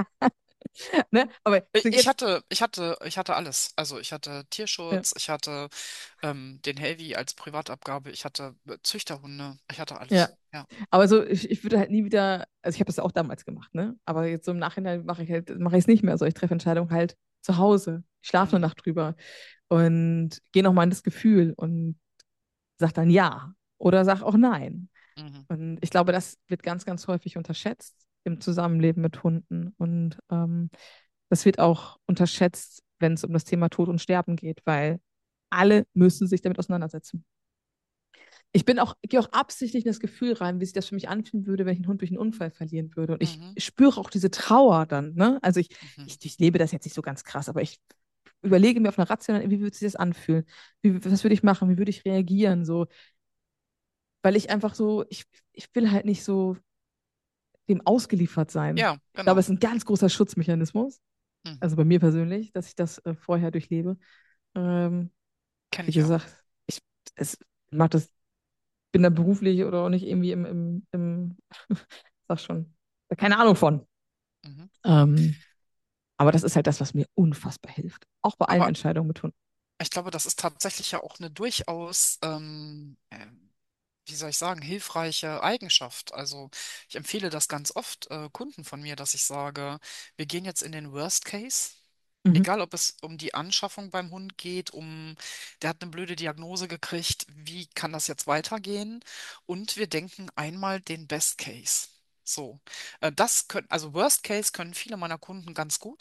Ne? Aber so Ich jetzt. hatte, ich hatte, ich hatte alles. Also ich hatte Ja. Tierschutz, ich hatte ähm, den Helvi als Privatabgabe, ich hatte äh, Züchterhunde, ich hatte Ja. alles. Ja. Aber so, ich, ich würde halt nie wieder, also ich habe das auch damals gemacht, ne? Aber jetzt so im Nachhinein mache ich halt, mache ich es nicht mehr. So, ich treffe Entscheidungen halt zu Hause. Ich schlafe eine Mhm. Nacht drüber und gehe nochmal in das Gefühl und sag dann ja oder sag auch nein. Mhm. Und ich glaube, das wird ganz, ganz häufig unterschätzt im Zusammenleben mit Hunden. Und ähm, das wird auch unterschätzt, wenn es um das Thema Tod und Sterben geht, weil alle müssen sich damit auseinandersetzen. Ich bin auch, gehe auch absichtlich in das Gefühl rein, wie sich das für mich anfühlen würde, wenn ich einen Hund durch einen Unfall verlieren würde. Und ich Mhm. spüre auch diese Trauer dann, ne? Also ich, Mhm. ich, ich lebe das jetzt nicht so ganz krass, aber ich überlege mir auf einer rationalen, wie würde sich das anfühlen? Wie, was würde ich machen? Wie würde ich reagieren? So, weil ich einfach so, ich, ich will halt nicht so dem ausgeliefert sein. Ja, Ich glaube, es genau. ist ein ganz großer Schutzmechanismus, Mhm. also bei mir persönlich, dass ich das äh, vorher durchlebe. Ähm, Kenne wie ich auch. gesagt, ich es, mag das, bin da beruflich oder auch nicht irgendwie im, im, im sag schon, keine Ahnung von. Mhm. Ähm, aber das ist halt das, was mir unfassbar hilft. Auch bei allen Aber Entscheidungen mit Hunden. ich glaube, das ist tatsächlich ja auch eine durchaus, ähm, äh, wie soll ich sagen, hilfreiche Eigenschaft. Also ich empfehle das ganz oft äh, Kunden von mir, dass ich sage, wir gehen jetzt in den Worst Case. Mhm. Egal, ob es um die Anschaffung beim Hund geht, um, der hat eine blöde Diagnose gekriegt, wie kann das jetzt weitergehen? Und wir denken einmal den Best Case. So, äh, das können, also Worst Case können viele meiner Kunden ganz gut.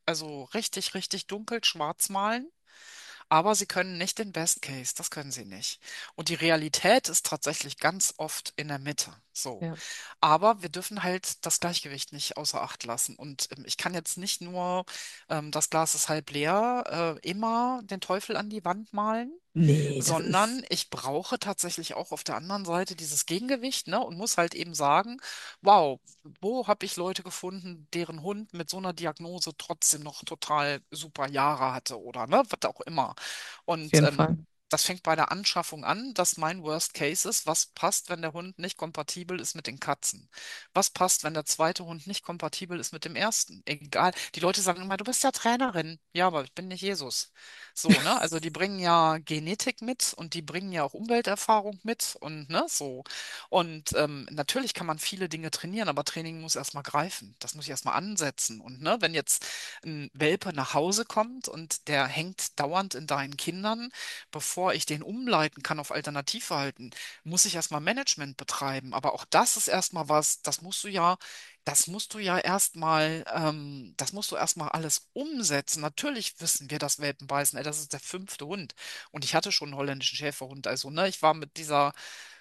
Also richtig, richtig dunkel schwarz malen. Aber sie können nicht den Best Case, das können sie nicht. Und die Realität ist tatsächlich ganz oft in der Mitte. So. Ja. Aber wir dürfen halt das Gleichgewicht nicht außer Acht lassen. Und ähm, ich kann jetzt nicht nur ähm, das Glas ist halb leer, äh, immer den Teufel an die Wand malen, Nee, das ist sondern ich brauche tatsächlich auch auf der anderen Seite dieses Gegengewicht, ne, und muss halt eben sagen, wow, wo habe ich Leute gefunden, deren Hund mit so einer Diagnose trotzdem noch total super Jahre hatte oder ne, was auch immer. auf Und jeden ähm, Fall. das fängt bei der Anschaffung an, dass mein Worst Case ist, was passt, wenn der Hund nicht kompatibel ist mit den Katzen? Was passt, wenn der zweite Hund nicht kompatibel ist mit dem ersten? Egal. Die Leute sagen immer, du bist ja Trainerin. Ja, aber ich bin nicht Jesus. So, ne? Also die bringen ja Genetik mit und die bringen ja auch Umwelterfahrung mit und ne, so. Und ähm, natürlich kann man viele Dinge trainieren, aber Training muss erstmal greifen. Das muss ich erstmal ansetzen. Und ne, wenn jetzt ein Welpe nach Hause kommt und der hängt dauernd in deinen Kindern, bevor ich den umleiten kann auf Alternativverhalten, muss ich erstmal Management betreiben. Aber auch das ist erstmal was, das musst du ja das musst du ja erstmal, ähm, das musst du erstmal alles umsetzen. Natürlich wissen wir, dass Welpen beißen. Ey, das ist der fünfte Hund. Und ich hatte schon einen holländischen Schäferhund. Also, ne, ich war mit dieser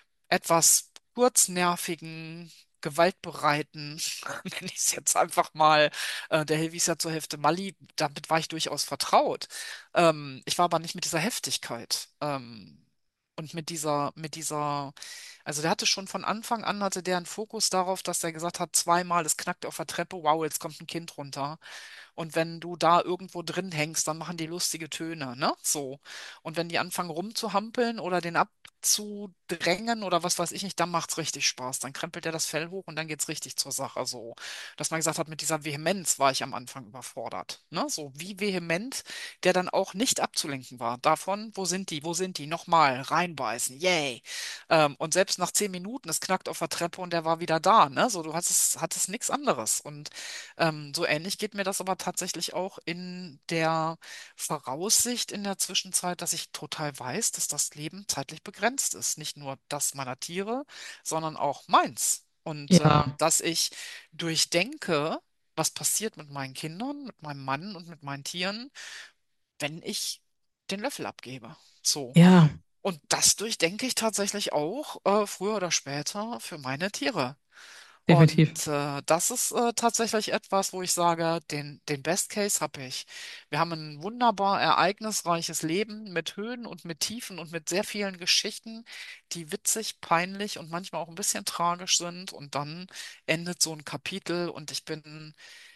etwas kurznervigen, gewaltbereiten, nenne ich es jetzt einfach mal, äh, der hieß ja zur Hälfte Mali, damit war ich durchaus vertraut. Ähm, ich war aber nicht mit dieser Heftigkeit. Ähm, und mit dieser, mit dieser, also der hatte schon von Anfang an, hatte der einen Fokus darauf, dass er gesagt hat, zweimal, es knackt auf der Treppe, wow, jetzt kommt ein Kind runter. Und wenn du da irgendwo drin hängst, dann machen die lustige Töne, ne? So. Und wenn die anfangen rumzuhampeln oder den abzudrängen oder was weiß ich nicht, dann macht's richtig Spaß. Dann krempelt er das Fell hoch und dann geht's richtig zur Sache. So. Dass man gesagt hat, mit dieser Vehemenz war ich am Anfang überfordert. Ne? So wie vehement, der dann auch nicht abzulenken war. Davon, wo sind die? Wo sind die? Nochmal reinbeißen. Yay. Ähm, und selbst nach zehn Minuten, es knackt auf der Treppe und der war wieder da. Ne? So, du hattest, hattest nichts anderes. Und ähm, so ähnlich geht mir das aber tatsächlich auch in der Voraussicht in der Zwischenzeit, dass ich total weiß, dass das Leben zeitlich begrenzt ist. Nicht nur das meiner Tiere, sondern auch meins. Und ähm, Ja, dass ich durchdenke, was passiert mit meinen Kindern, mit meinem Mann und mit meinen Tieren, wenn ich den Löffel abgebe. So. ja, Und das durchdenke ich tatsächlich auch, äh, früher oder später für meine Tiere. definitiv. Und äh, das ist äh, tatsächlich etwas, wo ich sage, den, den Best Case habe ich. Wir haben ein wunderbar ereignisreiches Leben mit Höhen und mit Tiefen und mit sehr vielen Geschichten, die witzig, peinlich und manchmal auch ein bisschen tragisch sind. Und dann endet so ein Kapitel und ich bin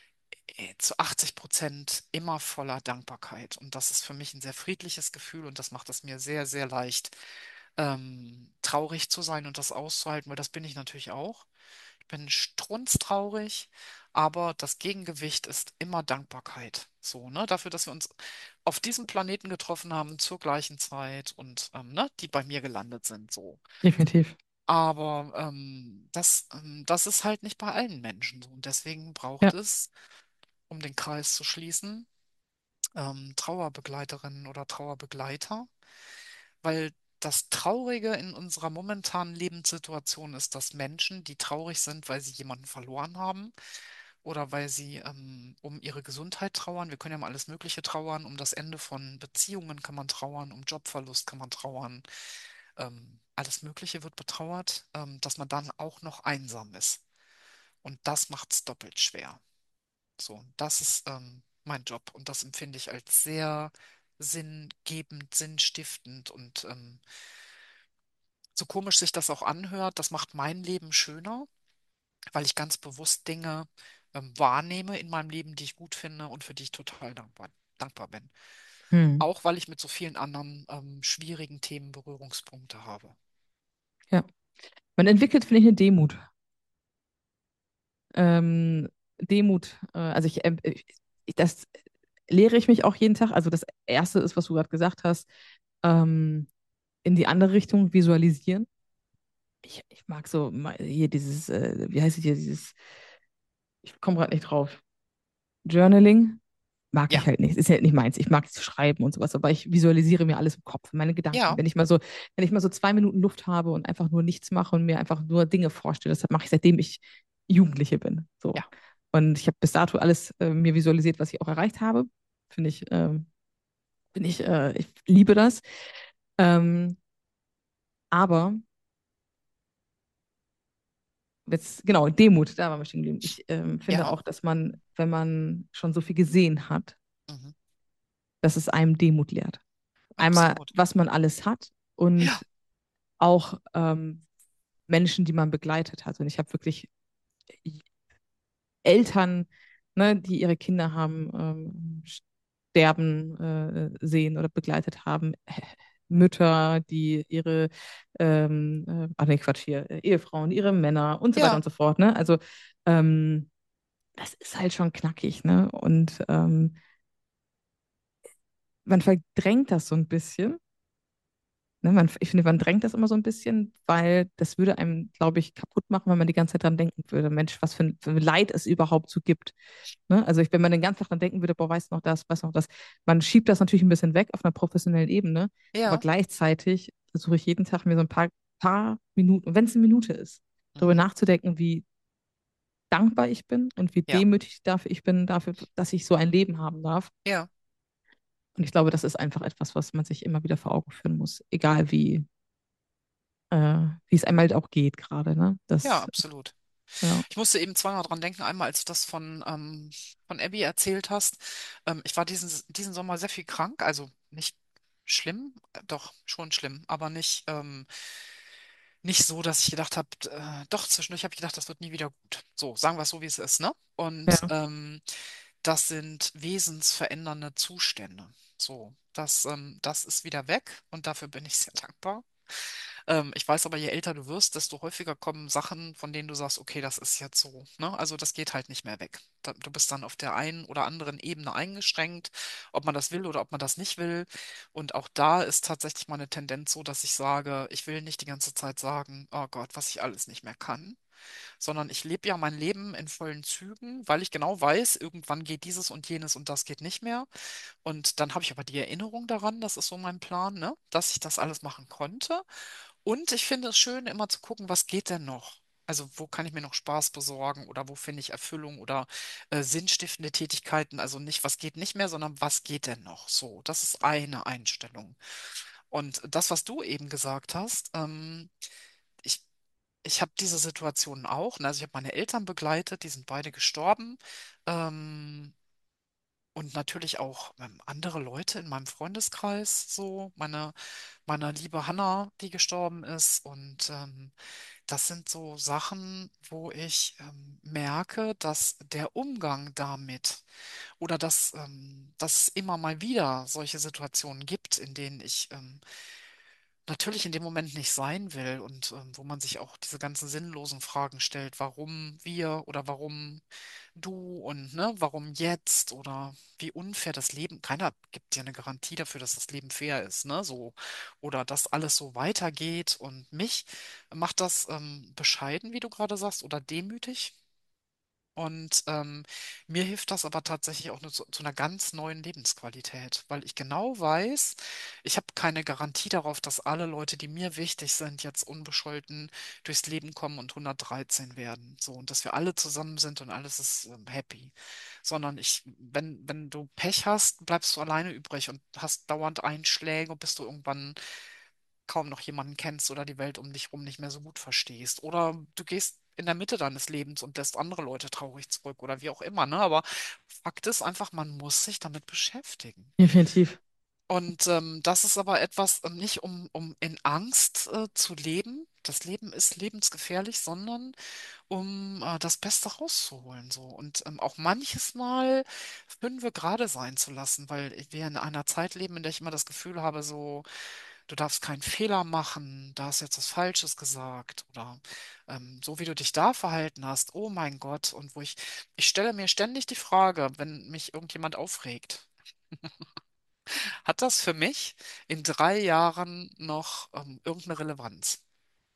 äh, zu achtzig Prozent immer voller Dankbarkeit. Und das ist für mich ein sehr friedliches Gefühl und das macht es mir sehr, sehr leicht, ähm, traurig zu sein und das auszuhalten, weil das bin ich natürlich auch. Ich bin strunztraurig, aber das Gegengewicht ist immer Dankbarkeit. So, ne? Dafür, dass wir uns auf diesem Planeten getroffen haben zur gleichen Zeit und ähm, ne, die bei mir gelandet sind. So. Definitiv. Aber ähm, das, ähm, das ist halt nicht bei allen Menschen so. Und deswegen braucht Ja, es, um den Kreis zu schließen, ähm, Trauerbegleiterinnen oder Trauerbegleiter, weil das Traurige in unserer momentanen Lebenssituation ist, dass Menschen, die traurig sind, weil sie jemanden verloren haben oder weil sie ähm, um ihre Gesundheit trauern, wir können ja um alles Mögliche trauern, um das Ende von Beziehungen kann man trauern, um Jobverlust kann man trauern, ähm, alles Mögliche wird betrauert, ähm, dass man dann auch noch einsam ist. Und das macht es doppelt schwer. So, das ist ähm, mein Job und das empfinde ich als sehr sinngebend, sinnstiftend und ähm, so komisch sich das auch anhört, das macht mein Leben schöner, weil ich ganz bewusst Dinge ähm, wahrnehme in meinem Leben, die ich gut finde und für die ich total dankbar, dankbar bin. hm. Auch weil ich mit so vielen anderen ähm, schwierigen Themen Berührungspunkte habe. Ja. Man entwickelt, finde ich, eine Demut. Ähm, Demut, äh, also ich, ähm, ich, das lehre ich mich auch jeden Tag. Also das Erste ist, was du gerade gesagt hast, ähm, in die andere Richtung visualisieren. Ich, ich mag so mal hier dieses, äh, wie heißt es hier, dieses, ich komme gerade nicht drauf. Journaling mag Ja, ich halt nicht. Ist halt nicht meins. Ich mag es schreiben und sowas, aber ich visualisiere mir alles im Kopf, meine Gedanken. ja, Wenn ich mal so, wenn ich mal so zwei Minuten Luft habe und einfach nur nichts mache und mir einfach nur Dinge vorstelle, das mache ich seitdem ich Jugendliche bin. So. ja, Und ich habe bis dato alles äh, mir visualisiert, was ich auch erreicht habe. Finde ich, ähm, bin ich, äh, ich liebe das. Ähm, aber jetzt, genau, Demut, da waren wir stehen geblieben. Ich ähm, finde Ja, auch, dass man, wenn man schon so viel gesehen hat, mhm, dass es einem Demut lehrt. Einmal, absolut. was man alles hat Ja, und auch ähm, Menschen, die man begleitet hat. Und ich habe wirklich Eltern, ne, die ihre Kinder haben ähm, sterben äh, sehen oder begleitet haben. Mütter, die ihre, ähm, äh, ach nee, Quatsch hier, äh, Ehefrauen, ihre Männer und so weiter ja, und so fort. Ne? Also ähm, das ist halt schon knackig, ne? Und ähm, man verdrängt das so ein bisschen. Ne, man, ich finde, man drängt das immer so ein bisschen, weil das würde einem, glaube ich, kaputt machen, wenn man die ganze Zeit dran denken würde. Mensch, was für ein, für ein Leid es überhaupt so gibt. Ne? Also ich, wenn man den ganzen Tag dran denken würde, boah, weißt du noch das, weißt du noch das. Man schiebt das natürlich ein bisschen weg auf einer professionellen Ebene, aber ja. gleichzeitig versuche ich jeden Tag mir so ein paar, paar Minuten, und wenn es eine Minute ist, darüber Mhm. nachzudenken, wie dankbar ich bin und wie Ja, demütig dafür ich bin, dafür, dass ich so ein Leben haben darf. ja, Und ich glaube, das ist einfach etwas, was man sich immer wieder vor Augen führen muss, egal wie, äh, wie es einem halt auch geht gerade, ne? ja, Das, absolut. ja, Ich musste eben zweimal dran denken. Einmal, als du das von, ähm, von Abby erzählt hast. Ähm, ich war diesen, diesen Sommer sehr viel krank, also nicht schlimm, äh, doch schon schlimm, aber nicht, ähm, nicht so, dass ich gedacht habe, äh, doch, zwischendurch habe ich gedacht, das wird nie wieder gut. So, sagen wir es so, wie es ist, ne? Und ja, ähm, das sind wesensverändernde Zustände. So, das, ähm, das ist wieder weg und dafür bin ich sehr dankbar. Ähm, ich weiß aber, je älter du wirst, desto häufiger kommen Sachen, von denen du sagst, okay, das ist jetzt so, ne? Also das geht halt nicht mehr weg. Da, du bist dann auf der einen oder anderen Ebene eingeschränkt, ob man das will oder ob man das nicht will. Und auch da ist tatsächlich meine Tendenz so, dass ich sage, ich will nicht die ganze Zeit sagen, oh Gott, was ich alles nicht mehr kann, sondern ich lebe ja mein Leben in vollen Zügen, weil ich genau weiß, irgendwann geht dieses und jenes und das geht nicht mehr. Und dann habe ich aber die Erinnerung daran, das ist so mein Plan, ne, dass ich das alles machen konnte. Und ich finde es schön, immer zu gucken, was geht denn noch? Also wo kann ich mir noch Spaß besorgen oder wo finde ich Erfüllung oder äh, sinnstiftende Tätigkeiten? Also nicht, was geht nicht mehr, sondern was geht denn noch? So, das ist eine Einstellung. Und das, was du eben gesagt hast, ähm, ich, ich habe diese Situation auch. Ne? Also ich habe meine Eltern begleitet, die sind beide gestorben. Ähm, und natürlich auch ähm, andere Leute in meinem Freundeskreis, so meine, meine liebe Hannah, die gestorben ist. Und ähm, das sind so Sachen, wo ich ähm, merke, dass der Umgang damit oder dass, ähm, dass es immer mal wieder solche Situationen gibt, in denen ich ähm, natürlich in dem Moment nicht sein will und ähm, wo man sich auch diese ganzen sinnlosen Fragen stellt, warum wir oder warum du und ne, warum jetzt oder wie unfair das Leben, keiner gibt dir eine Garantie dafür, dass das Leben fair ist, ne, so oder dass alles so weitergeht und mich macht das ähm, bescheiden, wie du gerade sagst, oder demütig. Und ähm, mir hilft das aber tatsächlich auch nur zu, zu einer ganz neuen Lebensqualität, weil ich genau weiß, ich habe keine Garantie darauf, dass alle Leute, die mir wichtig sind, jetzt unbescholten durchs Leben kommen und hundertdreizehn werden. So, und dass wir alle zusammen sind und alles ist ähm, happy. Sondern ich, wenn, wenn du Pech hast, bleibst du alleine übrig und hast dauernd Einschläge und bist du irgendwann kaum noch jemanden kennst oder die Welt um dich rum nicht mehr so gut verstehst. Oder du gehst in der Mitte deines Lebens und lässt andere Leute traurig zurück oder wie auch immer, ne? Aber Fakt ist einfach, man muss sich damit beschäftigen. definitiv. Und ähm, das ist aber etwas, ähm, nicht um, um in Angst äh, zu leben. Das Leben ist lebensgefährlich, sondern um äh, das Beste rauszuholen. So. Und ähm, auch manches Mal fünfe gerade sein zu lassen, weil wir in einer Zeit leben, in der ich immer das Gefühl habe, so, du darfst keinen Fehler machen, da hast jetzt was Falsches gesagt oder ähm, so wie du dich da verhalten hast, oh mein Gott. Und wo ich, ich stelle mir ständig die Frage, wenn mich irgendjemand aufregt, hat das für mich in drei Jahren noch ähm, irgendeine Relevanz?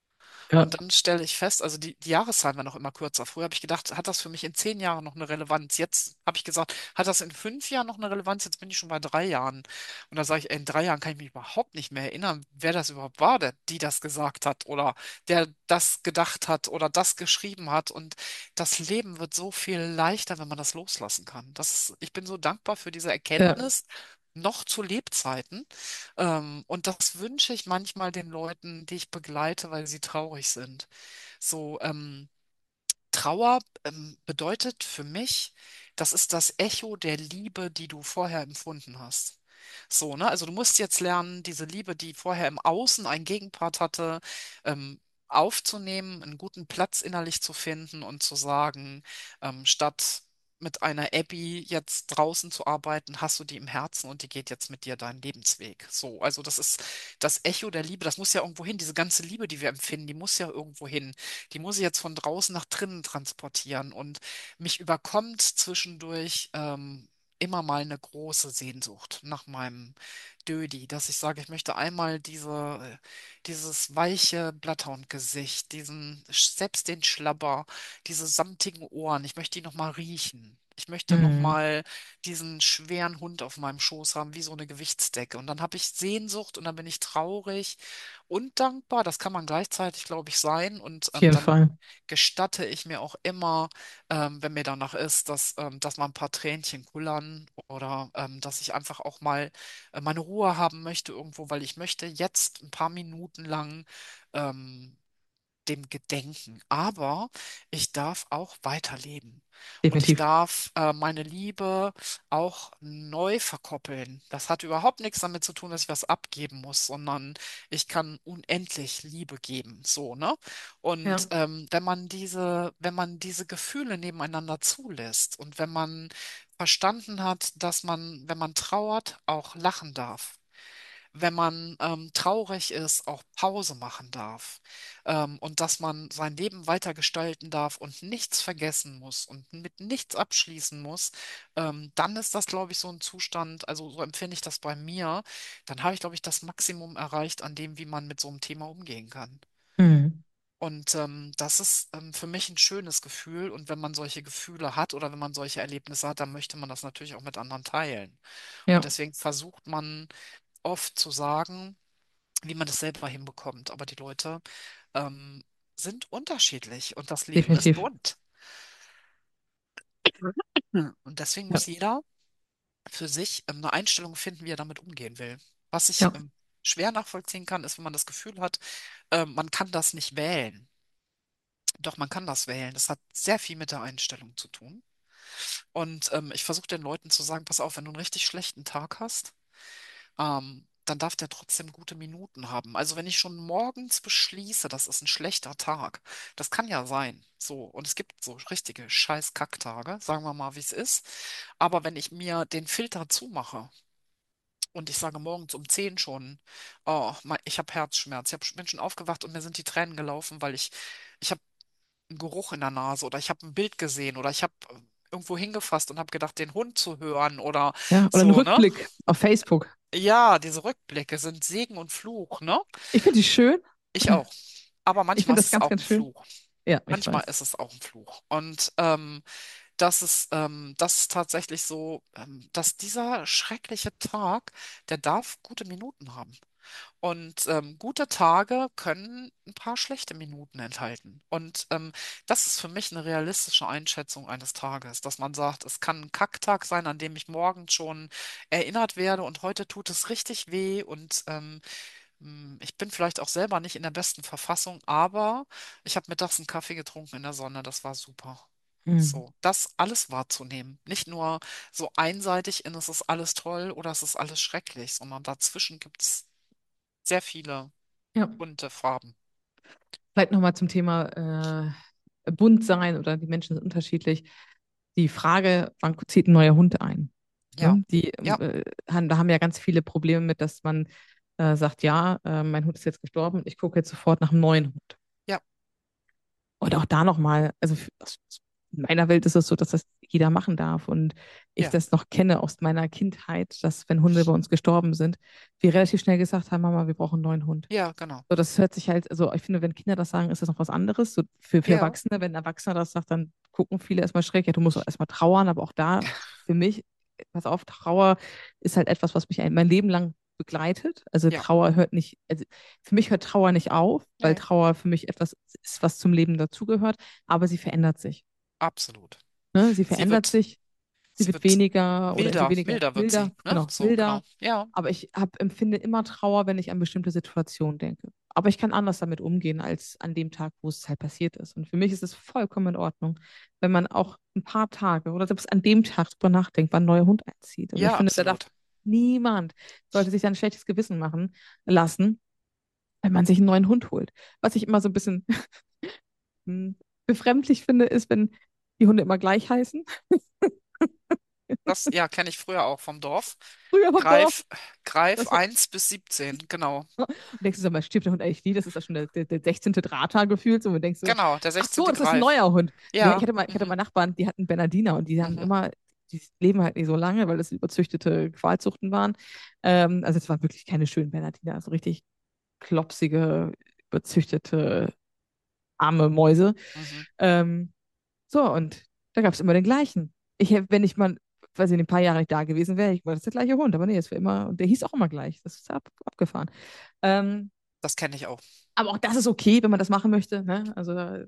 Ja, Und dann stelle ich fest, also die, die Jahreszahlen werden noch immer kürzer. Früher habe ich gedacht, hat das für mich in zehn Jahren noch eine Relevanz? Jetzt habe ich gesagt, hat das in fünf Jahren noch eine Relevanz? Jetzt bin ich schon bei drei Jahren. Und da sage ich, ey, in drei Jahren kann ich mich überhaupt nicht mehr erinnern, wer das überhaupt war, der, die das gesagt hat oder der das gedacht hat oder das geschrieben hat. Und das Leben wird so viel leichter, wenn man das loslassen kann. Das ist, ich bin so dankbar für diese ja, Erkenntnis, noch zu Lebzeiten. Ähm, und das wünsche ich manchmal den Leuten, die ich begleite, weil sie traurig sind. So, ähm, Trauer, ähm, bedeutet für mich, das ist das Echo der Liebe, die du vorher empfunden hast. So, ne? Also du musst jetzt lernen, diese Liebe, die vorher im Außen einen Gegenpart hatte, ähm, aufzunehmen, einen guten Platz innerlich zu finden und zu sagen, ähm, statt mit einer Abby jetzt draußen zu arbeiten, hast du die im Herzen und die geht jetzt mit dir deinen Lebensweg. So, also das ist das Echo der Liebe, das muss ja irgendwo hin. Diese ganze Liebe, die wir empfinden, die muss ja irgendwo hin. Die muss ich jetzt von draußen nach drinnen transportieren. Und mich überkommt zwischendurch ähm, immer mal eine große Sehnsucht nach meinem Dödi, dass ich sage, ich möchte einmal diese, äh, dieses weiche Blatthundgesicht, diesen, selbst den Schlabber, diese samtigen Ohren, ich möchte die nochmal riechen. Ich möchte mhm. nochmal diesen schweren Hund auf meinem Schoß haben, wie so eine Gewichtsdecke. Und dann habe ich Sehnsucht und dann bin ich traurig und dankbar. Das kann man gleichzeitig, glaube ich, sein. Und Auf ähm, jeden dann Fall. gestatte ich mir auch immer, ähm, wenn mir danach ist, dass, ähm, dass mal ein paar Tränchen kullern oder ähm, dass ich einfach auch mal äh, meine Ruhe haben möchte irgendwo, weil ich möchte jetzt ein paar Minuten lang ähm, dem gedenken. Aber ich darf auch weiterleben. Und ich Definitiv. darf äh, meine Liebe auch neu verkoppeln. Das hat überhaupt nichts damit zu tun, dass ich was abgeben muss, sondern ich kann unendlich Liebe geben. So, ne? Und Ja. ähm, wenn man diese, wenn man diese Gefühle nebeneinander zulässt und wenn man verstanden hat, dass man, wenn man trauert, auch lachen darf, wenn man ähm, traurig ist, auch Pause machen darf, ähm, und dass man sein Leben weiter gestalten darf und nichts vergessen muss und mit nichts abschließen muss, ähm, dann ist das, glaube ich, so ein Zustand, also so empfinde ich das bei mir, dann habe ich, glaube ich, das Maximum erreicht an dem, wie man mit so einem Thema umgehen kann. Mhm. Und ähm, das ist ähm, für mich ein schönes Gefühl. Und wenn man solche Gefühle hat oder wenn man solche Erlebnisse hat, dann möchte man das natürlich auch mit anderen teilen. Und Ja, deswegen versucht man oft zu sagen, wie man das selber hinbekommt. Aber die Leute ähm, sind unterschiedlich und das Leben ist definitiv. bunt. Hm. Und deswegen Ja, muss jeder für sich ähm, eine Einstellung finden, wie er damit umgehen will. Was ich ja. ähm, schwer nachvollziehen kann, ist, wenn man das Gefühl hat, ähm, man kann das nicht wählen. Doch man kann das wählen. Das hat sehr viel mit der Einstellung zu tun. Und ähm, ich versuche den Leuten zu sagen, pass auf, wenn du einen richtig schlechten Tag hast, ähm, dann darf der trotzdem gute Minuten haben. Also wenn ich schon morgens beschließe, das ist ein schlechter Tag, das kann ja sein. So, und es gibt so richtige Scheiß-Kacktage, sagen wir mal, wie es ist. Aber wenn ich mir den Filter zumache und ich sage morgens um zehn schon, oh, mein, ich habe Herzschmerz, ich hab, bin schon aufgewacht und mir sind die Tränen gelaufen, weil ich, ich habe einen Geruch in der Nase oder ich habe ein Bild gesehen oder ich habe irgendwo hingefasst und habe gedacht, den Hund zu hören oder Ja, oder ein so, ne? Rückblick auf Facebook. Ja, diese Rückblicke sind Segen und Fluch, ne? Ich finde die schön. Ich auch. Aber Ich manchmal finde ist das es ganz, auch ganz ein schön. Fluch. Ja, ich Manchmal weiß. ist es auch ein Fluch. Und ähm, das ist, ähm, das ist tatsächlich so, ähm, dass dieser schreckliche Tag, der darf gute Minuten haben. Und ähm, gute Tage können ein paar schlechte Minuten enthalten. Und ähm, das ist für mich eine realistische Einschätzung eines Tages, dass man sagt, es kann ein Kacktag sein, an dem ich morgens schon erinnert werde und heute tut es richtig weh und ähm, hm, ich bin vielleicht auch selber nicht in der besten Verfassung, aber ich habe mittags einen Kaffee getrunken in der Sonne, das war super. Mhm. So, das alles wahrzunehmen. Nicht nur so einseitig in es ist alles toll oder es ist alles schrecklich, sondern dazwischen gibt es sehr viele Ja. bunte Farben. Vielleicht nochmal zum Thema äh, bunt sein oder die Menschen sind unterschiedlich. Die Frage, wann zieht ein neuer Hund ein? Ja, Ne? Die, ja, äh, haben, da haben ja ganz viele Probleme mit, dass man äh, sagt, ja, äh, mein Hund ist jetzt gestorben, ich gucke jetzt sofort nach einem neuen Hund. ja, Und auch da nochmal, also f- aus in meiner Welt ist es so, dass das jeder machen darf. Und ich Ja, das noch kenne aus meiner Kindheit, dass wenn Hunde bei uns gestorben sind, wir relativ schnell gesagt haben, Mama, wir brauchen einen neuen Hund. ja, genau. So, das hört sich halt, also ich finde, wenn Kinder das sagen, ist das noch was anderes. So für, für Ja, Erwachsene, wenn ein Erwachsener das sagt, dann gucken viele erstmal schräg. Ja, du musst auch erstmal trauern, aber auch da für mich, pass auf, Trauer ist halt etwas, was mich ein- mein Leben lang begleitet. Also ja, Trauer hört nicht, also für mich hört Trauer nicht auf, weil nee, Trauer für mich etwas ist, was zum Leben dazugehört, aber sie verändert sich. absolut. Ne? Sie Sie verändert wird, sich, sie sie wird wird weniger oder also milder, weniger milder wird milder, sie, ne? genau, So, genau. milder. Ja, Aber ich hab, empfinde immer Trauer, wenn ich an bestimmte Situationen denke. Aber ich kann anders damit umgehen als an dem Tag, wo es halt passiert ist. Und für mich ist es vollkommen in Ordnung, wenn man auch ein paar Tage oder selbst an dem Tag drüber nachdenkt, wann ein neuer Hund einzieht. Also ich ja, finde, da darf absolut. niemand, sollte sich dann ein schlechtes Gewissen machen lassen, wenn man sich einen neuen Hund holt. Was ich immer so ein bisschen hm, befremdlich finde, ist, wenn die Hunde immer gleich heißen. Das, ja, kenne ich früher auch vom Dorf. Früher vom Dorf. Greif, Greif Das war, eins bis siebzehn, genau. und denkst du so, mal stirbt der Hund eigentlich nie? Das ist ja schon der, der, der sechzehnte. Drahter gefühlt. So, und denkst so, Genau, der ach so, sechzehnte das ist ein Greif. neuer Hund. Nee, ich Ja, hatte mal, ich hatte mhm, mal Nachbarn, die hatten Bernardiner und die haben mhm, immer, die leben halt nicht so lange, weil das überzüchtete Qualzuchten waren. Ähm, also es waren wirklich keine schönen Bernardiner, also richtig klopsige, überzüchtete, arme Mäuse. mhm. Ähm, so, und da gab es immer den gleichen. Ich, hätt- wenn ich mal, weiß ich, nicht, ein paar Jahre nicht da gewesen wäre, ich war das der gleiche Hund, aber nee, es war immer, und der hieß auch immer gleich. Das ist ab, abgefahren. Ähm, Das kenne ich auch. aber auch das ist okay, wenn man das machen möchte. Ne? Also da-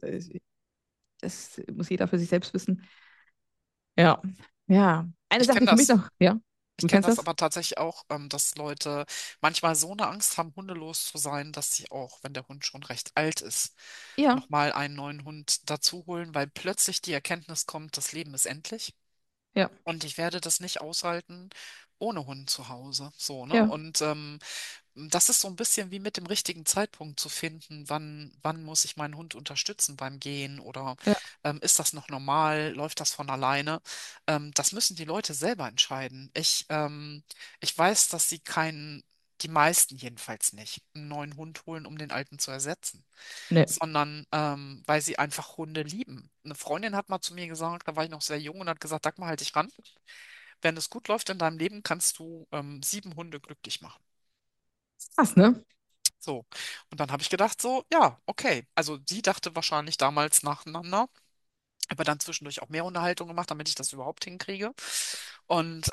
das muss jeder für sich selbst wissen. Ja, ja. Eine Ich Sache, kenne die für mich das. noch, ja, Ich du kenne kennst das das? aber tatsächlich auch, ähm, dass Leute manchmal so eine Angst haben, hundelos zu sein, dass sie auch, wenn der Hund schon recht alt ist, Ja, nochmal einen neuen Hund dazu holen, weil plötzlich die Erkenntnis kommt, das Leben ist endlich. ja, Und ich werde das nicht aushalten ohne Hund zu Hause. So, ne? ja, Und ähm, das ist so ein bisschen wie mit dem richtigen Zeitpunkt zu finden, wann, wann muss ich meinen Hund unterstützen beim Gehen oder ja, ähm, ist das noch normal, läuft das von alleine? Ähm, das müssen die Leute selber entscheiden. Ich, ähm, ich weiß, dass sie keinen, die meisten jedenfalls nicht, einen neuen Hund holen, um den alten zu ersetzen, ne, sondern ähm, weil sie einfach Hunde lieben. Eine Freundin hat mal zu mir gesagt, da war ich noch sehr jung und hat gesagt, Dagmar, halt dich ran. Wenn es gut läuft in deinem Leben, kannst du ähm, sieben Hunde glücklich machen. krass, ne? So. Und dann habe ich gedacht, so, ja, okay. Also sie dachte wahrscheinlich damals nacheinander, aber dann zwischendurch auch mehr Unterhaltung gemacht, damit ich das überhaupt hinkriege. Und,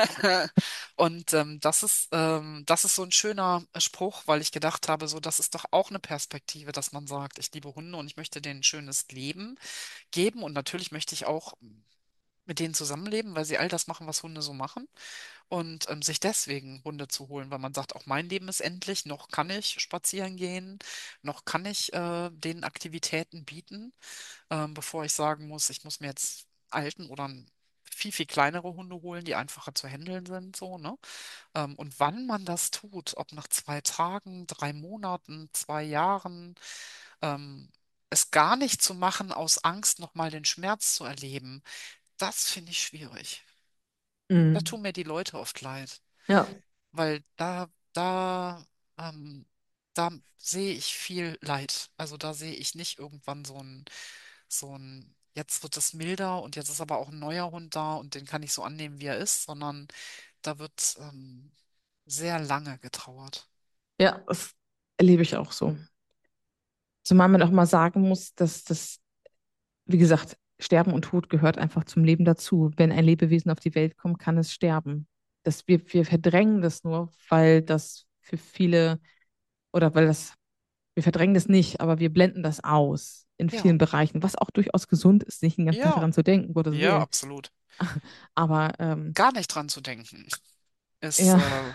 und ähm, das ist, ähm, das ist so ein schöner Spruch, weil ich gedacht habe, so, das ist doch auch eine Perspektive, dass man sagt, ich liebe Hunde und ich möchte denen ein schönes Leben geben. Und natürlich möchte ich auch mit denen zusammenleben, weil sie all das machen, was Hunde so machen. Und ähm, sich deswegen Hunde zu holen, weil man sagt, auch mein Leben ist endlich, noch kann ich spazieren gehen, noch kann ich äh, denen Aktivitäten bieten, ähm, bevor ich sagen muss, ich muss mir jetzt alten oder n- viel, viel kleinere Hunde holen, die einfacher zu handeln sind, so, ne? Ähm, und wann man das tut, ob nach zwei Tagen, drei Monaten, zwei Jahren, ähm, es gar nicht zu machen aus Angst, nochmal den Schmerz zu erleben, das finde ich schwierig. Da Mhm. tun mir die Leute oft leid. Ja, Weil da, da, ähm, da sehe ich viel Leid. Also da sehe ich nicht irgendwann so ein, so ein, jetzt wird es milder und jetzt ist aber auch ein neuer Hund da und den kann ich so annehmen, wie er ist, sondern da wird ähm, sehr lange getrauert. ja, das erlebe ich auch so. Zumal man auch mal sagen muss, dass das, wie gesagt, Sterben und Tod gehört einfach zum Leben dazu. Wenn ein Lebewesen auf die Welt kommt, kann es sterben. Das, wir, wir verdrängen das nur, weil das für viele, oder weil das, wir verdrängen das nicht, aber wir blenden das aus in Ja, vielen Bereichen, was auch durchaus gesund ist, nicht den ganzen Tag ja, daran zu denken, Gottes ja, Willen. absolut. Aber ähm, Gar nicht dran zu denken, ist ja, äh,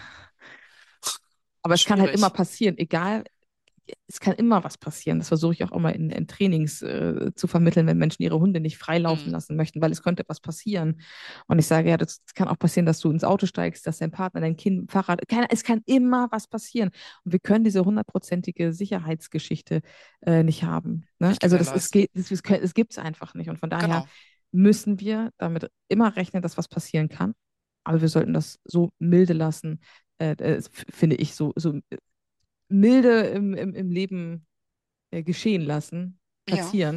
aber es kann halt immer schwierig. passieren, egal, es kann immer was passieren. Das versuche ich auch immer in, in Trainings äh, zu vermitteln, wenn Menschen ihre Hunde nicht freilaufen Mhm. lassen möchten, weil es könnte was passieren. Und ich sage, ja, das, das kann auch passieren, dass du ins Auto steigst, dass dein Partner, dein Kind, Fahrrad, keine, es kann immer was passieren. Und wir können diese hundertprozentige Sicherheitsgeschichte äh, nicht haben. Ne? Nicht Also das ist, gewährleisten. geht- das, das gibt es einfach nicht. Und von daher Genau, müssen wir damit immer rechnen, dass was passieren kann. Aber wir sollten das so milde lassen, äh, äh, finde ich, so, so milde im, im, im Leben äh, geschehen lassen, ja. passieren.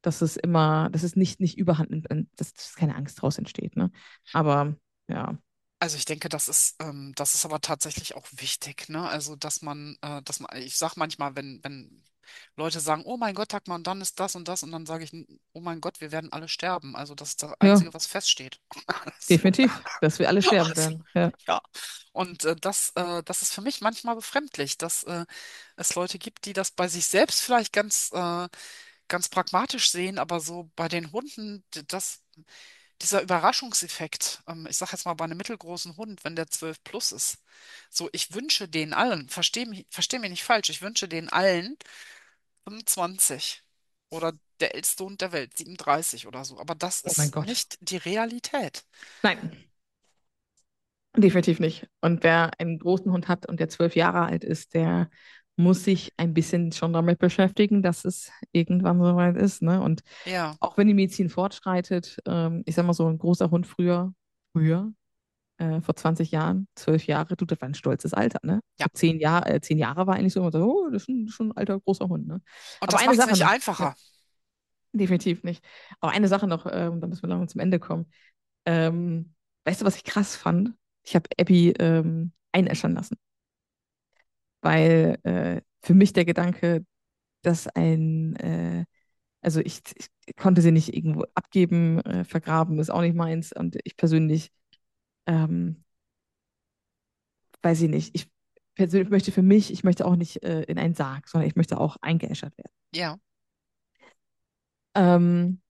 dass es immer, dass es nicht, nicht überhand nimmt, äh, dass, dass keine Angst draus entsteht, ne? Aber ja, Also ich denke, das ist, ähm, das ist aber tatsächlich auch wichtig, ne? Also, dass man, äh, dass man, ich sag manchmal, wenn, wenn Leute sagen, oh mein Gott, Dagmar, und dann ist das und das, und dann sage ich, oh mein Gott, wir werden alle sterben. Also das ist das ja, Einzige, was feststeht. Also, definitiv, dass wir alle sterben also, werden. Ja. ja. Und äh, das, äh, das ist für mich manchmal befremdlich, dass äh, es Leute gibt, die das bei sich selbst vielleicht ganz, äh, ganz pragmatisch sehen, aber so bei den Hunden, d- das, dieser Überraschungseffekt, ähm, ich sage jetzt mal bei einem mittelgroßen Hund, wenn der zwölf plus ist, so ich wünsche denen allen, versteh mich, versteh mich nicht falsch, ich wünsche denen allen fünfundzwanzig oder der älteste Hund der Welt, siebenunddreißig oder so, aber das Oh mein ist Gott. nicht die Realität. Nein, definitiv nicht. Und wer einen großen Hund hat und der zwölf Jahre alt ist, der muss sich ein bisschen schon damit beschäftigen, dass es irgendwann soweit ist, ne? Und Ja, auch wenn die Medizin fortschreitet, ähm, ich sag mal so, ein großer Hund früher, früher, äh, vor zwanzig Jahren, zwölf Jahre, du, das war ein stolzes Alter, ne? ja. So zehn Jahre, äh, zehn Jahre war eigentlich so immer so, oh, das ist schon, schon ein alter, großer Hund, ne? Und Aber das eine macht es Sache nicht noch, ja, einfacher. definitiv nicht. Aber eine Sache noch, ähm, dann müssen wir langsam zum Ende kommen. Ähm, weißt du, was ich krass fand? Ich habe Abby ähm, einäschern lassen, weil äh, für mich der Gedanke, dass ein, äh, also ich, ich konnte sie nicht irgendwo abgeben, äh, vergraben ist auch nicht meins und ich persönlich, ähm, weiß ich nicht, ich persönlich möchte für mich, ich möchte auch nicht äh, in einen Sarg, sondern ich möchte auch eingeäschert werden. Ja, Ähm,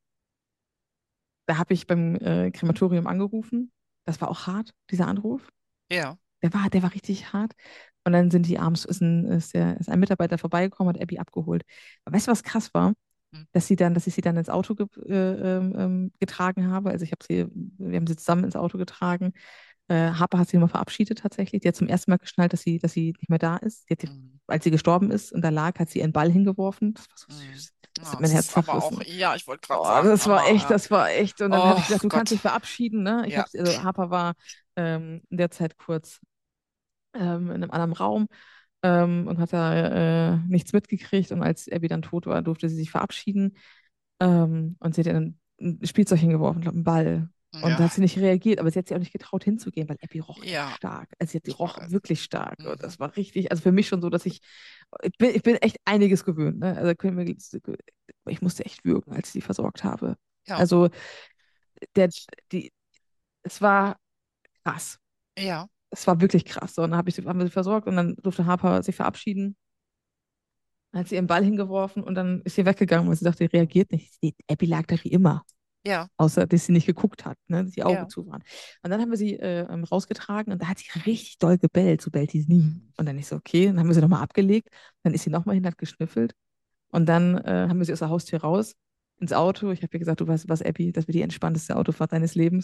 Da habe ich beim äh, Krematorium angerufen. Das war auch hart, dieser Anruf. ja. Der war, der war richtig hart. Und dann sind die abends, ist ein, ist der, ist ein Mitarbeiter vorbeigekommen, hat Abby abgeholt. Aber weißt du, was krass war? Hm, Dass sie dann, dass ich sie dann ins Auto ge äh, ähm, ähm, getragen habe. Also ich habe sie, wir haben sie zusammen ins Auto getragen. Äh, Harper hat sie nochmal verabschiedet tatsächlich. Die hat zum ersten Mal geschnallt, dass sie, dass sie nicht mehr da ist. Die hat, die- hm, als sie gestorben ist und da lag, hat sie einen Ball hingeworfen. Das war so hm. süß. Das Ja, hat mein es Herz ist aber auch, zerrissen. ja, ich wollte gerade Oh, sagen, das war Mama, echt, ja. das war echt. Und dann habe Oh ich gesagt, du kannst Gott. dich verabschieden, ne? Ich Ja, habe, also Harper war ähm, in der Zeit kurz ähm, in einem anderen Raum ähm, und hat da äh, nichts mitgekriegt. Und als Abby dann tot war, durfte sie sich verabschieden. Ähm, und sie hat ihr dann ein Spielzeug hingeworfen, ich glaube, einen Ball. Und da ja, hat sie nicht reagiert, aber sie hat sich auch nicht getraut hinzugehen, weil Abby roch echt ja, stark. Also sie hat, die ich roch weiß. wirklich stark. Und Mhm. das war richtig, also für mich schon so, dass ich, ich bin, ich bin echt einiges gewöhnt. Ne? Also können wir, ich musste echt würgen, als ich sie versorgt habe. Ja, Also der, die, es war krass. ja, Es war wirklich krass. So, und dann hab ich sie, haben wir sie versorgt und dann durfte Harper sich verabschieden. Dann hat sie ihren Ball hingeworfen und dann ist sie weggegangen, weil sie dachte, sie reagiert nicht. Die Abby lag da wie immer, ja, außer dass sie nicht geguckt hat, ne, dass die Augen ja. zu waren. Und dann haben wir sie äh, ähm, rausgetragen und da hat sie richtig doll gebellt, so bellt sie nie. Mhm. Und dann ist so, okay, dann haben wir sie nochmal abgelegt, dann ist sie nochmal hin, hat geschnüffelt und dann äh, haben wir sie aus der Haustür raus ins Auto. Ich habe ihr gesagt, du weißt was, Abby, das wird die entspannteste Autofahrt deines Lebens.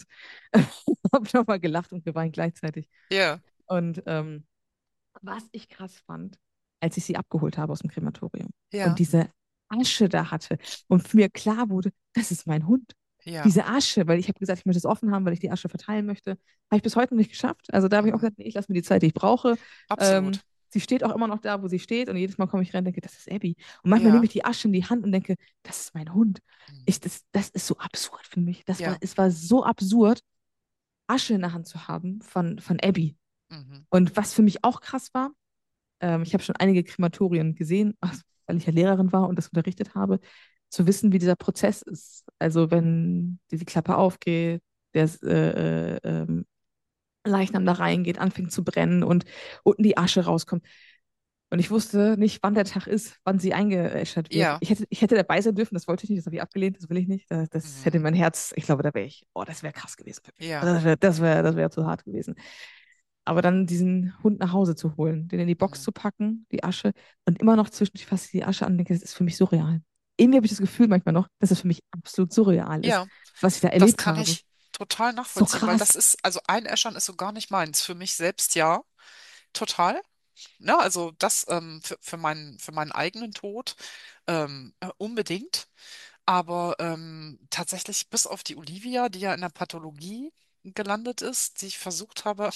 Hab nochmal gelacht und geweint gleichzeitig. Ja, Und ähm, was ich krass fand, als ich sie abgeholt habe aus dem Krematorium und ja, diese Asche da hatte und mir klar wurde, das ist mein Hund. ja. Diese Asche, weil ich habe gesagt, ich möchte es offen haben, weil ich die Asche verteilen möchte, habe ich bis heute noch nicht geschafft. Also da habe ich auch Mhm. gesagt, nee, ich lasse mir die Zeit, die ich brauche. Ähm, Absolut. sie steht auch immer noch da, wo sie steht und jedes Mal komme ich rein und denke, das ist Abby. Und manchmal nehme Ja, ich die Asche in die Hand und denke, das ist mein Hund. mhm. Ich, das, das ist so absurd für mich. Das war, Ja, es war so absurd, Asche in der Hand zu haben von, von Abby. mhm. Und was für mich auch krass war, ähm, ich habe schon einige Krematorien gesehen, also, weil ich ja Lehrerin war und das unterrichtet habe, zu wissen, wie dieser Prozess ist. Also wenn diese Klappe aufgeht, der äh, äh, ähm, Leichnam da reingeht, anfängt zu brennen und unten die Asche rauskommt. Und ich wusste nicht, wann der Tag ist, wann sie eingeäschert wird. Ja, Ich hätte, ich hätte dabei sein dürfen, das wollte ich nicht, das habe ich abgelehnt, das will ich nicht. Das, das hätte mhm. mein Herz, ich glaube, da wäre ich, oh, das wäre krass gewesen für mich. Ja, Also das wäre das wär, das wär zu hart gewesen. Aber dann diesen Hund nach Hause zu holen, den in die Box mhm. zu packen, die Asche, und immer noch zwischendurch fasse ich die Asche an und denke, das ist für mich surreal. Irgendwie habe ich das Gefühl manchmal noch, dass es für mich absolut surreal ist, Ja, was ich da das erlebt kann habe. ich total So nachvollziehen, weil das krass. ist, also Einäschern ist so gar nicht meins. Für mich selbst ja, total. Ne, also das ähm, für, für meinen, für meinen eigenen Tod ähm, äh, unbedingt. Aber ähm, tatsächlich bis auf die Olivia, die ja in der Pathologie gelandet ist, die ich versucht habe,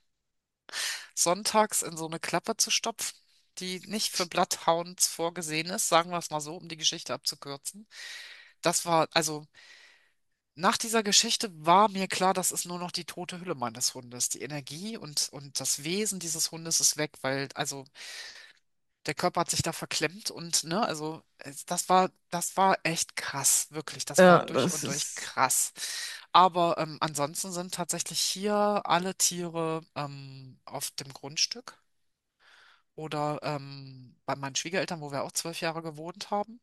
sonntags in so eine Klappe zu stopfen, die nicht für Bloodhounds vorgesehen ist, sagen wir es mal so, um die Geschichte abzukürzen. das war, also nach dieser Geschichte war mir klar, das ist nur noch die tote Hülle meines Hundes. Die Energie und, und das Wesen dieses Hundes ist weg, weil, also der Körper hat sich da verklemmt und, ne, also es- das war, das war echt krass, wirklich. Das war Ja, durch das und durch ist. krass. Aber ähm, ansonsten sind tatsächlich hier alle Tiere ähm, auf dem Grundstück oder ähm, bei meinen Schwiegereltern, wo wir auch zwölf Jahre gewohnt haben.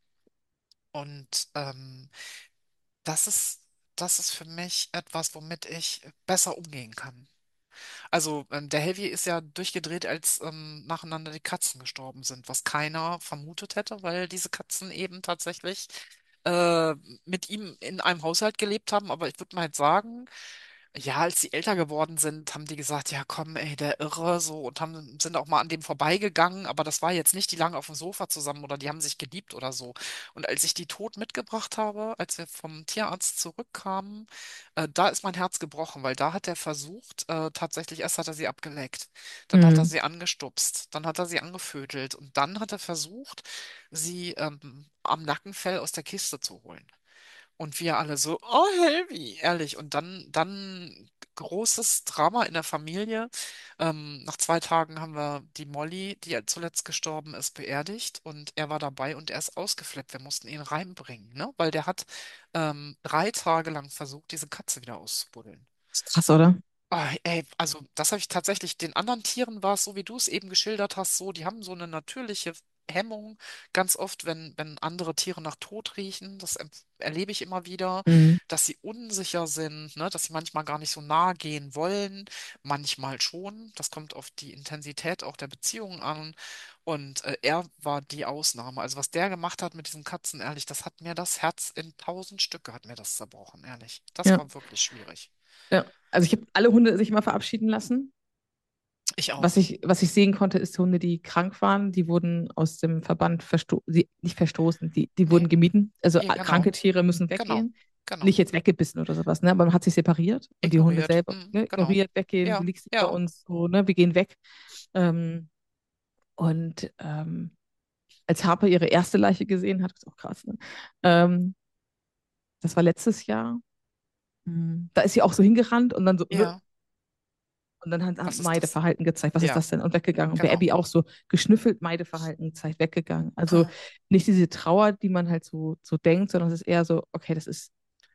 Und ähm, das ist, das ist für mich etwas, womit ich besser umgehen kann. Also, ähm, der Heavy ist ja durchgedreht, als ähm, nacheinander die Katzen gestorben sind, was keiner vermutet hätte, weil diese Katzen eben tatsächlich äh, mit ihm in einem Haushalt gelebt haben. Aber ich würde mal jetzt sagen, ja, als die älter geworden sind, haben die gesagt, ja komm, ey, der Irre, so, und haben, sind auch mal an dem vorbeigegangen, aber das war jetzt nicht, die lagen auf dem Sofa zusammen oder die haben sich geliebt oder so. Und als ich die tot mitgebracht habe, als wir vom Tierarzt zurückkamen, äh, da ist mein Herz gebrochen, weil da hat er versucht, äh, tatsächlich, erst hat er sie abgeleckt, dann hat er Mhm. sie angestupst, dann hat er sie angevötelt und dann hat er versucht, sie ähm, am Nackenfell aus der Kiste zu holen. Und wir alle so, oh, Helvi, ehrlich. Und dann, dann großes Drama in der Familie. Ähm, nach zwei Tagen haben wir die Molly, die ja zuletzt gestorben ist, beerdigt. Und er war dabei und er ist ausgeflippt. Wir mussten ihn reinbringen, ne? Weil der hat ähm, drei Tage lang versucht, diese Katze wieder auszubuddeln. Ist krass, oder? Ah, ey, also das habe ich tatsächlich, den anderen Tieren war es so, wie du es eben geschildert hast, so, die haben so eine natürliche Hemmung, ganz oft, wenn, wenn andere Tiere nach Tod riechen, das em- erlebe ich immer wieder, Mhm. dass sie unsicher sind, ne, dass sie manchmal gar nicht so nah gehen wollen, manchmal schon, das kommt auf die Intensität auch der Beziehung an und äh, er war die Ausnahme, also was der gemacht hat mit diesen Katzen, ehrlich, das hat mir das Herz in tausend Stücke, hat mir das zerbrochen, ehrlich, das Ja, war wirklich schwierig. ja. Also ich habe alle Hunde sich immer verabschieden lassen. Ich Was auch. ich, was ich sehen konnte, ist Hunde, die krank waren, die wurden aus dem Verband verstoßen, nicht verstoßen, die, die Nee, wurden gemieden. Also ja, a- genau, kranke Tiere müssen genau, weggehen. genau. Nicht jetzt weggebissen oder sowas, ne? Aber man hat sich separiert und die Hunde Ignoriert. selber, Hm, ne, genau. ignoriert, weggehen, du Ja, liegst nicht bei ja, uns, so, ne, wir gehen weg. Ähm, und ähm, als Harper ihre erste Leiche gesehen hat, ist auch krass, ne? Ähm, das war letztes Jahr. Hm. Da ist sie auch so hingerannt und dann so, äh, ja. und dann hat, hat Was ist das? Meideverhalten gezeigt. Was ist Ja, das denn? Und weggegangen. Und bei genau. Abby auch so geschnüffelt, Meideverhalten gezeigt, weggegangen. Also Ah, nicht diese Trauer, die man halt so, so denkt, sondern es ist eher so, okay, das ist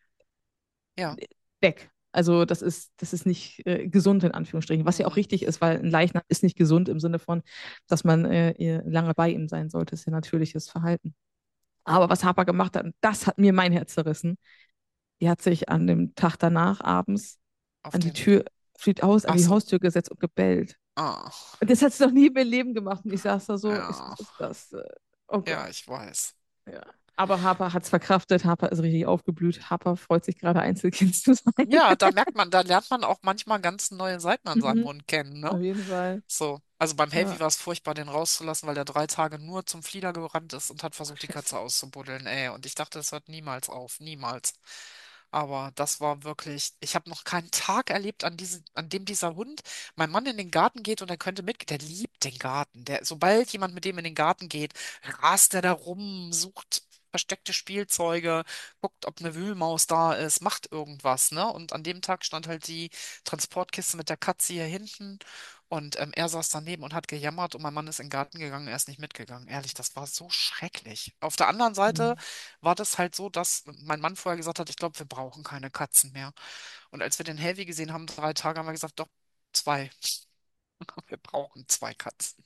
ja. weg. Also das ist, das ist nicht äh, gesund in Anführungsstrichen, was ja auch Hm, richtig ist, weil ein Leichnam ist nicht gesund im Sinne von, dass man äh, ihr lange bei ihm sein sollte. Das ist ja natürliches Verhalten. Aber was Harper gemacht hat, und das hat mir mein Herz zerrissen, die hat sich an dem Tag danach abends auf an die den. Tür, flieht aus, an Ach die so. Haustür gesetzt und gebellt. Ah, Und das hat sie noch nie in meinem Leben gemacht. Und ich saß da so, ich so, ja. was ist das? äh, Oh Ja, Gott. ich weiß. Ja. Aber Harper hat es verkraftet. Harper ist richtig aufgeblüht. Harper freut sich gerade, Einzelkind zu sein. Ja, da merkt man, da lernt man auch manchmal ganz neue Seiten an seinem Mhm. Hund kennen, ne? Auf jeden Fall. So. Also beim Ja. Heavy war es furchtbar, den rauszulassen, weil der drei Tage nur zum Flieder gerannt ist und hat versucht, die Scheiße. Katze auszubuddeln. Ey, und ich dachte, das hört niemals auf. Niemals. Aber das war wirklich, ich habe noch keinen Tag erlebt, an diesem, an dem dieser Hund, mein Mann in den Garten geht und er könnte mit, der liebt den Garten. Der, sobald jemand mit dem in den Garten geht, rast er da rum, sucht versteckte Spielzeuge, guckt, ob eine Wühlmaus da ist, macht irgendwas, ne? Und an dem Tag stand halt die Transportkiste mit der Katze hier hinten und ähm, er saß daneben und hat gejammert und mein Mann ist in den Garten gegangen, er ist nicht mitgegangen. Ehrlich, das war so schrecklich. Auf der anderen Seite Mhm. war das halt so, dass mein Mann vorher gesagt hat, ich glaube, wir brauchen keine Katzen mehr. Und als wir den Heavy gesehen haben, drei Tage, haben wir gesagt, doch, zwei. Wir brauchen zwei Katzen.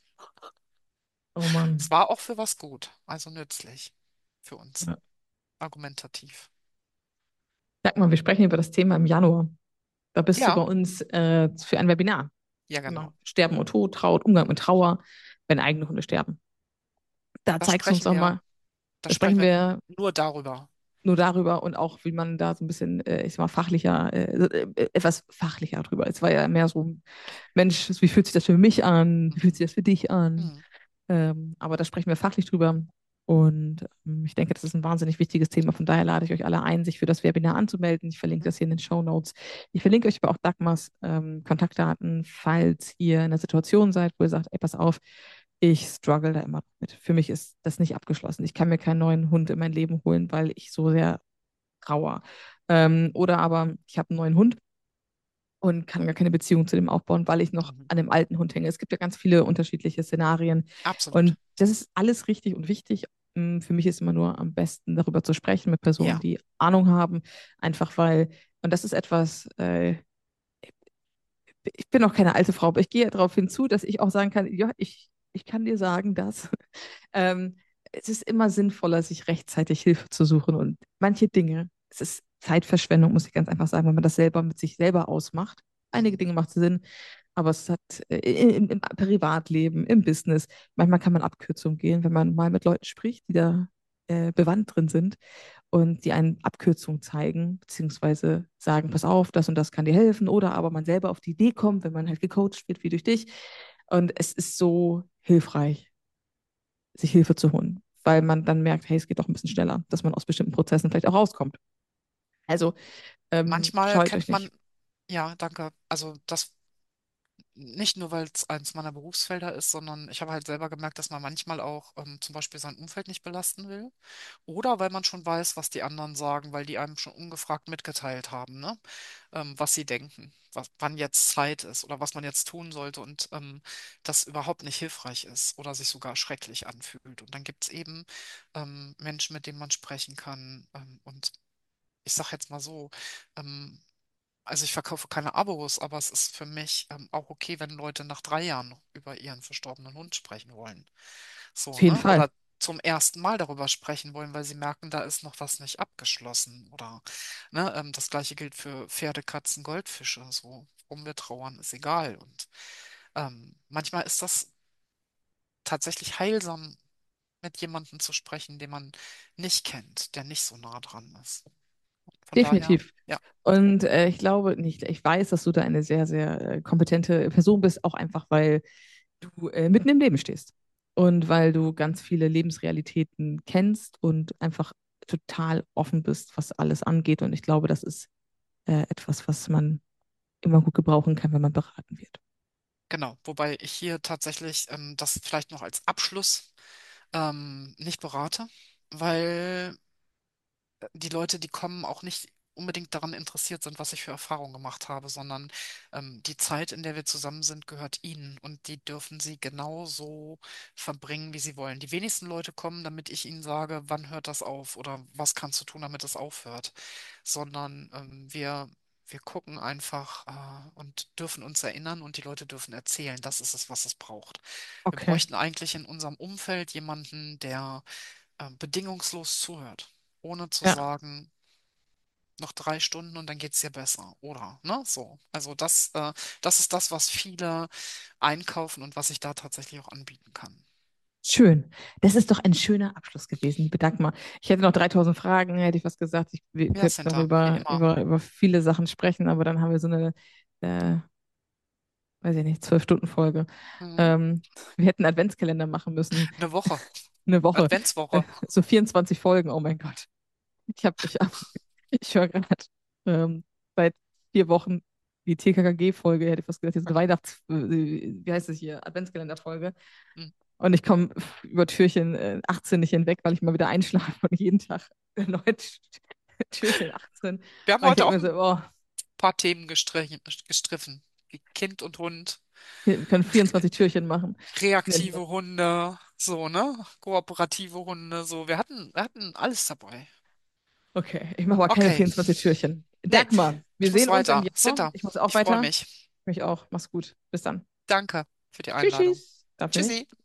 Oh Es Mann. war auch für was gut, also nützlich für uns, Ja. argumentativ. Sag mal, wir sprechen über das Thema im Januar. Da bist du Ja, bei uns äh, für ein Webinar. ja, Genau. genau. Sterben und Tod, Trauer, Umgang mit Trauer, wenn eigene Hunde sterben. Da Da zeigst du uns sprechen doch wir, mal, da da sprechen sprechen wir wir nur darüber. nur darüber und auch, wie man da so ein bisschen, äh, ich sag mal, fachlicher, äh, äh, etwas fachlicher drüber. Es war ja mehr so, Mensch, wie fühlt sich das für mich an? Wie fühlt Mhm. sich das für dich an? Mhm. Ähm, aber da sprechen wir fachlich drüber. Und ähm, ich denke, das ist ein wahnsinnig wichtiges Thema. Von daher lade ich euch alle ein, sich für das Webinar anzumelden. Ich verlinke Mhm. das hier in den Show Notes. Ich verlinke euch aber auch Dagmars ähm, Kontaktdaten, falls ihr in einer Situation seid, wo ihr sagt, ey, pass auf, ich struggle da immer mit. Für mich ist das nicht abgeschlossen. Ich kann mir keinen neuen Hund in mein Leben holen, weil ich so sehr grauer. Ähm, oder aber ich habe einen neuen Hund und kann gar keine Beziehung zu dem aufbauen, weil ich noch Mhm. an dem alten Hund hänge. Es gibt ja ganz viele unterschiedliche Szenarien Absolut. und das ist alles richtig und wichtig. Mm, Für mich ist immer nur am besten, darüber zu sprechen mit Personen, Ja. die Ahnung haben, einfach weil, und das ist etwas, äh, ich bin auch keine alte Frau, aber ich gehe darauf hinzu, dass ich auch sagen kann, ja, ich, ich kann dir sagen, dass ähm, es ist immer sinnvoller, sich rechtzeitig Hilfe zu suchen und manche Dinge, es ist Zeitverschwendung, muss ich ganz einfach sagen, wenn man das selber mit sich selber ausmacht. Einige Mhm. Dinge macht Sinn, aber es hat äh, im, im Privatleben, im Business, manchmal kann man Abkürzungen gehen, wenn man mal mit Leuten spricht, die da äh, bewandt drin sind und die einen Abkürzung zeigen, beziehungsweise sagen, pass auf, das und das kann dir helfen, oder aber man selber auf die Idee kommt, wenn man halt gecoacht wird, wie durch dich. Und es ist so hilfreich, sich Hilfe zu holen, weil man dann merkt, hey, es geht doch ein bisschen schneller, dass man aus bestimmten Prozessen vielleicht auch rauskommt. Also ähm, Manchmal scheut euch kennt man, nicht. ja, danke. Also das nicht nur, weil es eins meiner Berufsfelder ist, sondern ich habe halt selber gemerkt, dass man manchmal auch ähm, zum Beispiel sein Umfeld nicht belasten will. Oder weil man schon weiß, was die anderen sagen, weil die einem schon ungefragt mitgeteilt haben, ne? Ähm, was sie denken, was, wann jetzt Zeit ist oder was man jetzt tun sollte und ähm, das überhaupt nicht hilfreich ist oder sich sogar schrecklich anfühlt. Und dann gibt es eben ähm, Menschen, mit denen man sprechen kann. Ähm, und ich sage jetzt mal so, ähm, also ich verkaufe keine Abos, aber es ist für mich ähm, auch okay, wenn Leute nach drei Jahren noch über ihren verstorbenen Hund sprechen wollen. Auf So, jeden ne? Fall. Oder zum ersten Mal darüber sprechen wollen, weil sie merken, da ist noch was nicht abgeschlossen. Oder ne, ähm, das gleiche gilt für Pferde, Katzen, Goldfische. So, warum wir trauern, ist egal. Und ähm, manchmal ist das tatsächlich heilsam, mit jemandem zu sprechen, den man nicht kennt, der nicht so nah dran ist. Von daher, Definitiv. ja, Und äh, ich glaube nicht, ich weiß, dass du da eine sehr, sehr äh, kompetente Person bist, auch einfach, weil du äh, mitten im Leben stehst und weil du ganz viele Lebensrealitäten kennst und einfach total offen bist, was alles angeht. Und ich glaube, das ist äh, etwas, was man immer gut gebrauchen kann, wenn man beraten wird. genau. Wobei ich hier tatsächlich ähm, das vielleicht noch als Abschluss ähm, nicht berate, weil die Leute, die kommen, auch nicht unbedingt daran interessiert sind, was ich für Erfahrungen gemacht habe, sondern ähm, die Zeit, in der wir zusammen sind, gehört ihnen und die dürfen sie genauso verbringen, wie sie wollen. Die wenigsten Leute kommen, damit ich ihnen sage, wann hört das auf oder was kannst du tun, damit es aufhört, sondern ähm, wir Wir gucken einfach äh, und dürfen uns erinnern und die Leute dürfen erzählen. Das ist es, was es braucht. Wir Okay. bräuchten eigentlich in unserem Umfeld jemanden, der äh, bedingungslos zuhört, ohne zu Ja, sagen, noch drei Stunden und dann geht's dir besser, oder? Ne? So. Also das, äh, das ist das, was viele einkaufen und was ich da tatsächlich auch anbieten kann. schön. Das ist doch ein schöner Abschluss gewesen, liebe Dagmar. Ich hätte noch dreitausend Fragen, hätte ich was gesagt. Ich, wir Ja, könnten noch Center, wie über, immer. über, über viele Sachen sprechen, aber dann haben wir so eine, äh, weiß ich nicht, zwölf-Stunden-Folge. Mhm. Ähm, wir hätten einen Adventskalender machen müssen. Eine Woche. Eine Woche. Äh, Adventswoche. so vierundzwanzig Folgen, oh mein Gott. Ich habe, ich hab, ich höre gerade ähm, seit vier Wochen die T K K G-Folge, hätte ich fast gesagt, diese Weihnachts-, äh, wie heißt es hier, Adventskalender-Folge. Mhm. Und ich komme über Türchen äh, achtzehn nicht hinweg, weil ich mal wieder einschlafe und jeden Tag erneut Türchen achtzehn. Wir haben Und ich heute denke auch mir ein so, oh, paar Themen gestrichen, gestriffen. Wie Kind und Hund, wir können vierundzwanzig Türchen machen. reaktive Hunde, so, ne? Kooperative Hunde, so. Wir hatten, wir hatten alles dabei. Okay, ich mache aber keine Okay. vierundzwanzig Türchen. Nee, Dagmar, wir ich muss sehen uns im weiter. Januar. Sitter, Ich muss auch ich freue weiter. mich. Mich auch. Mach's gut. Bis dann. Danke für die Tschüss, Einladung. tschüss. Dafür Tschüssi. nicht.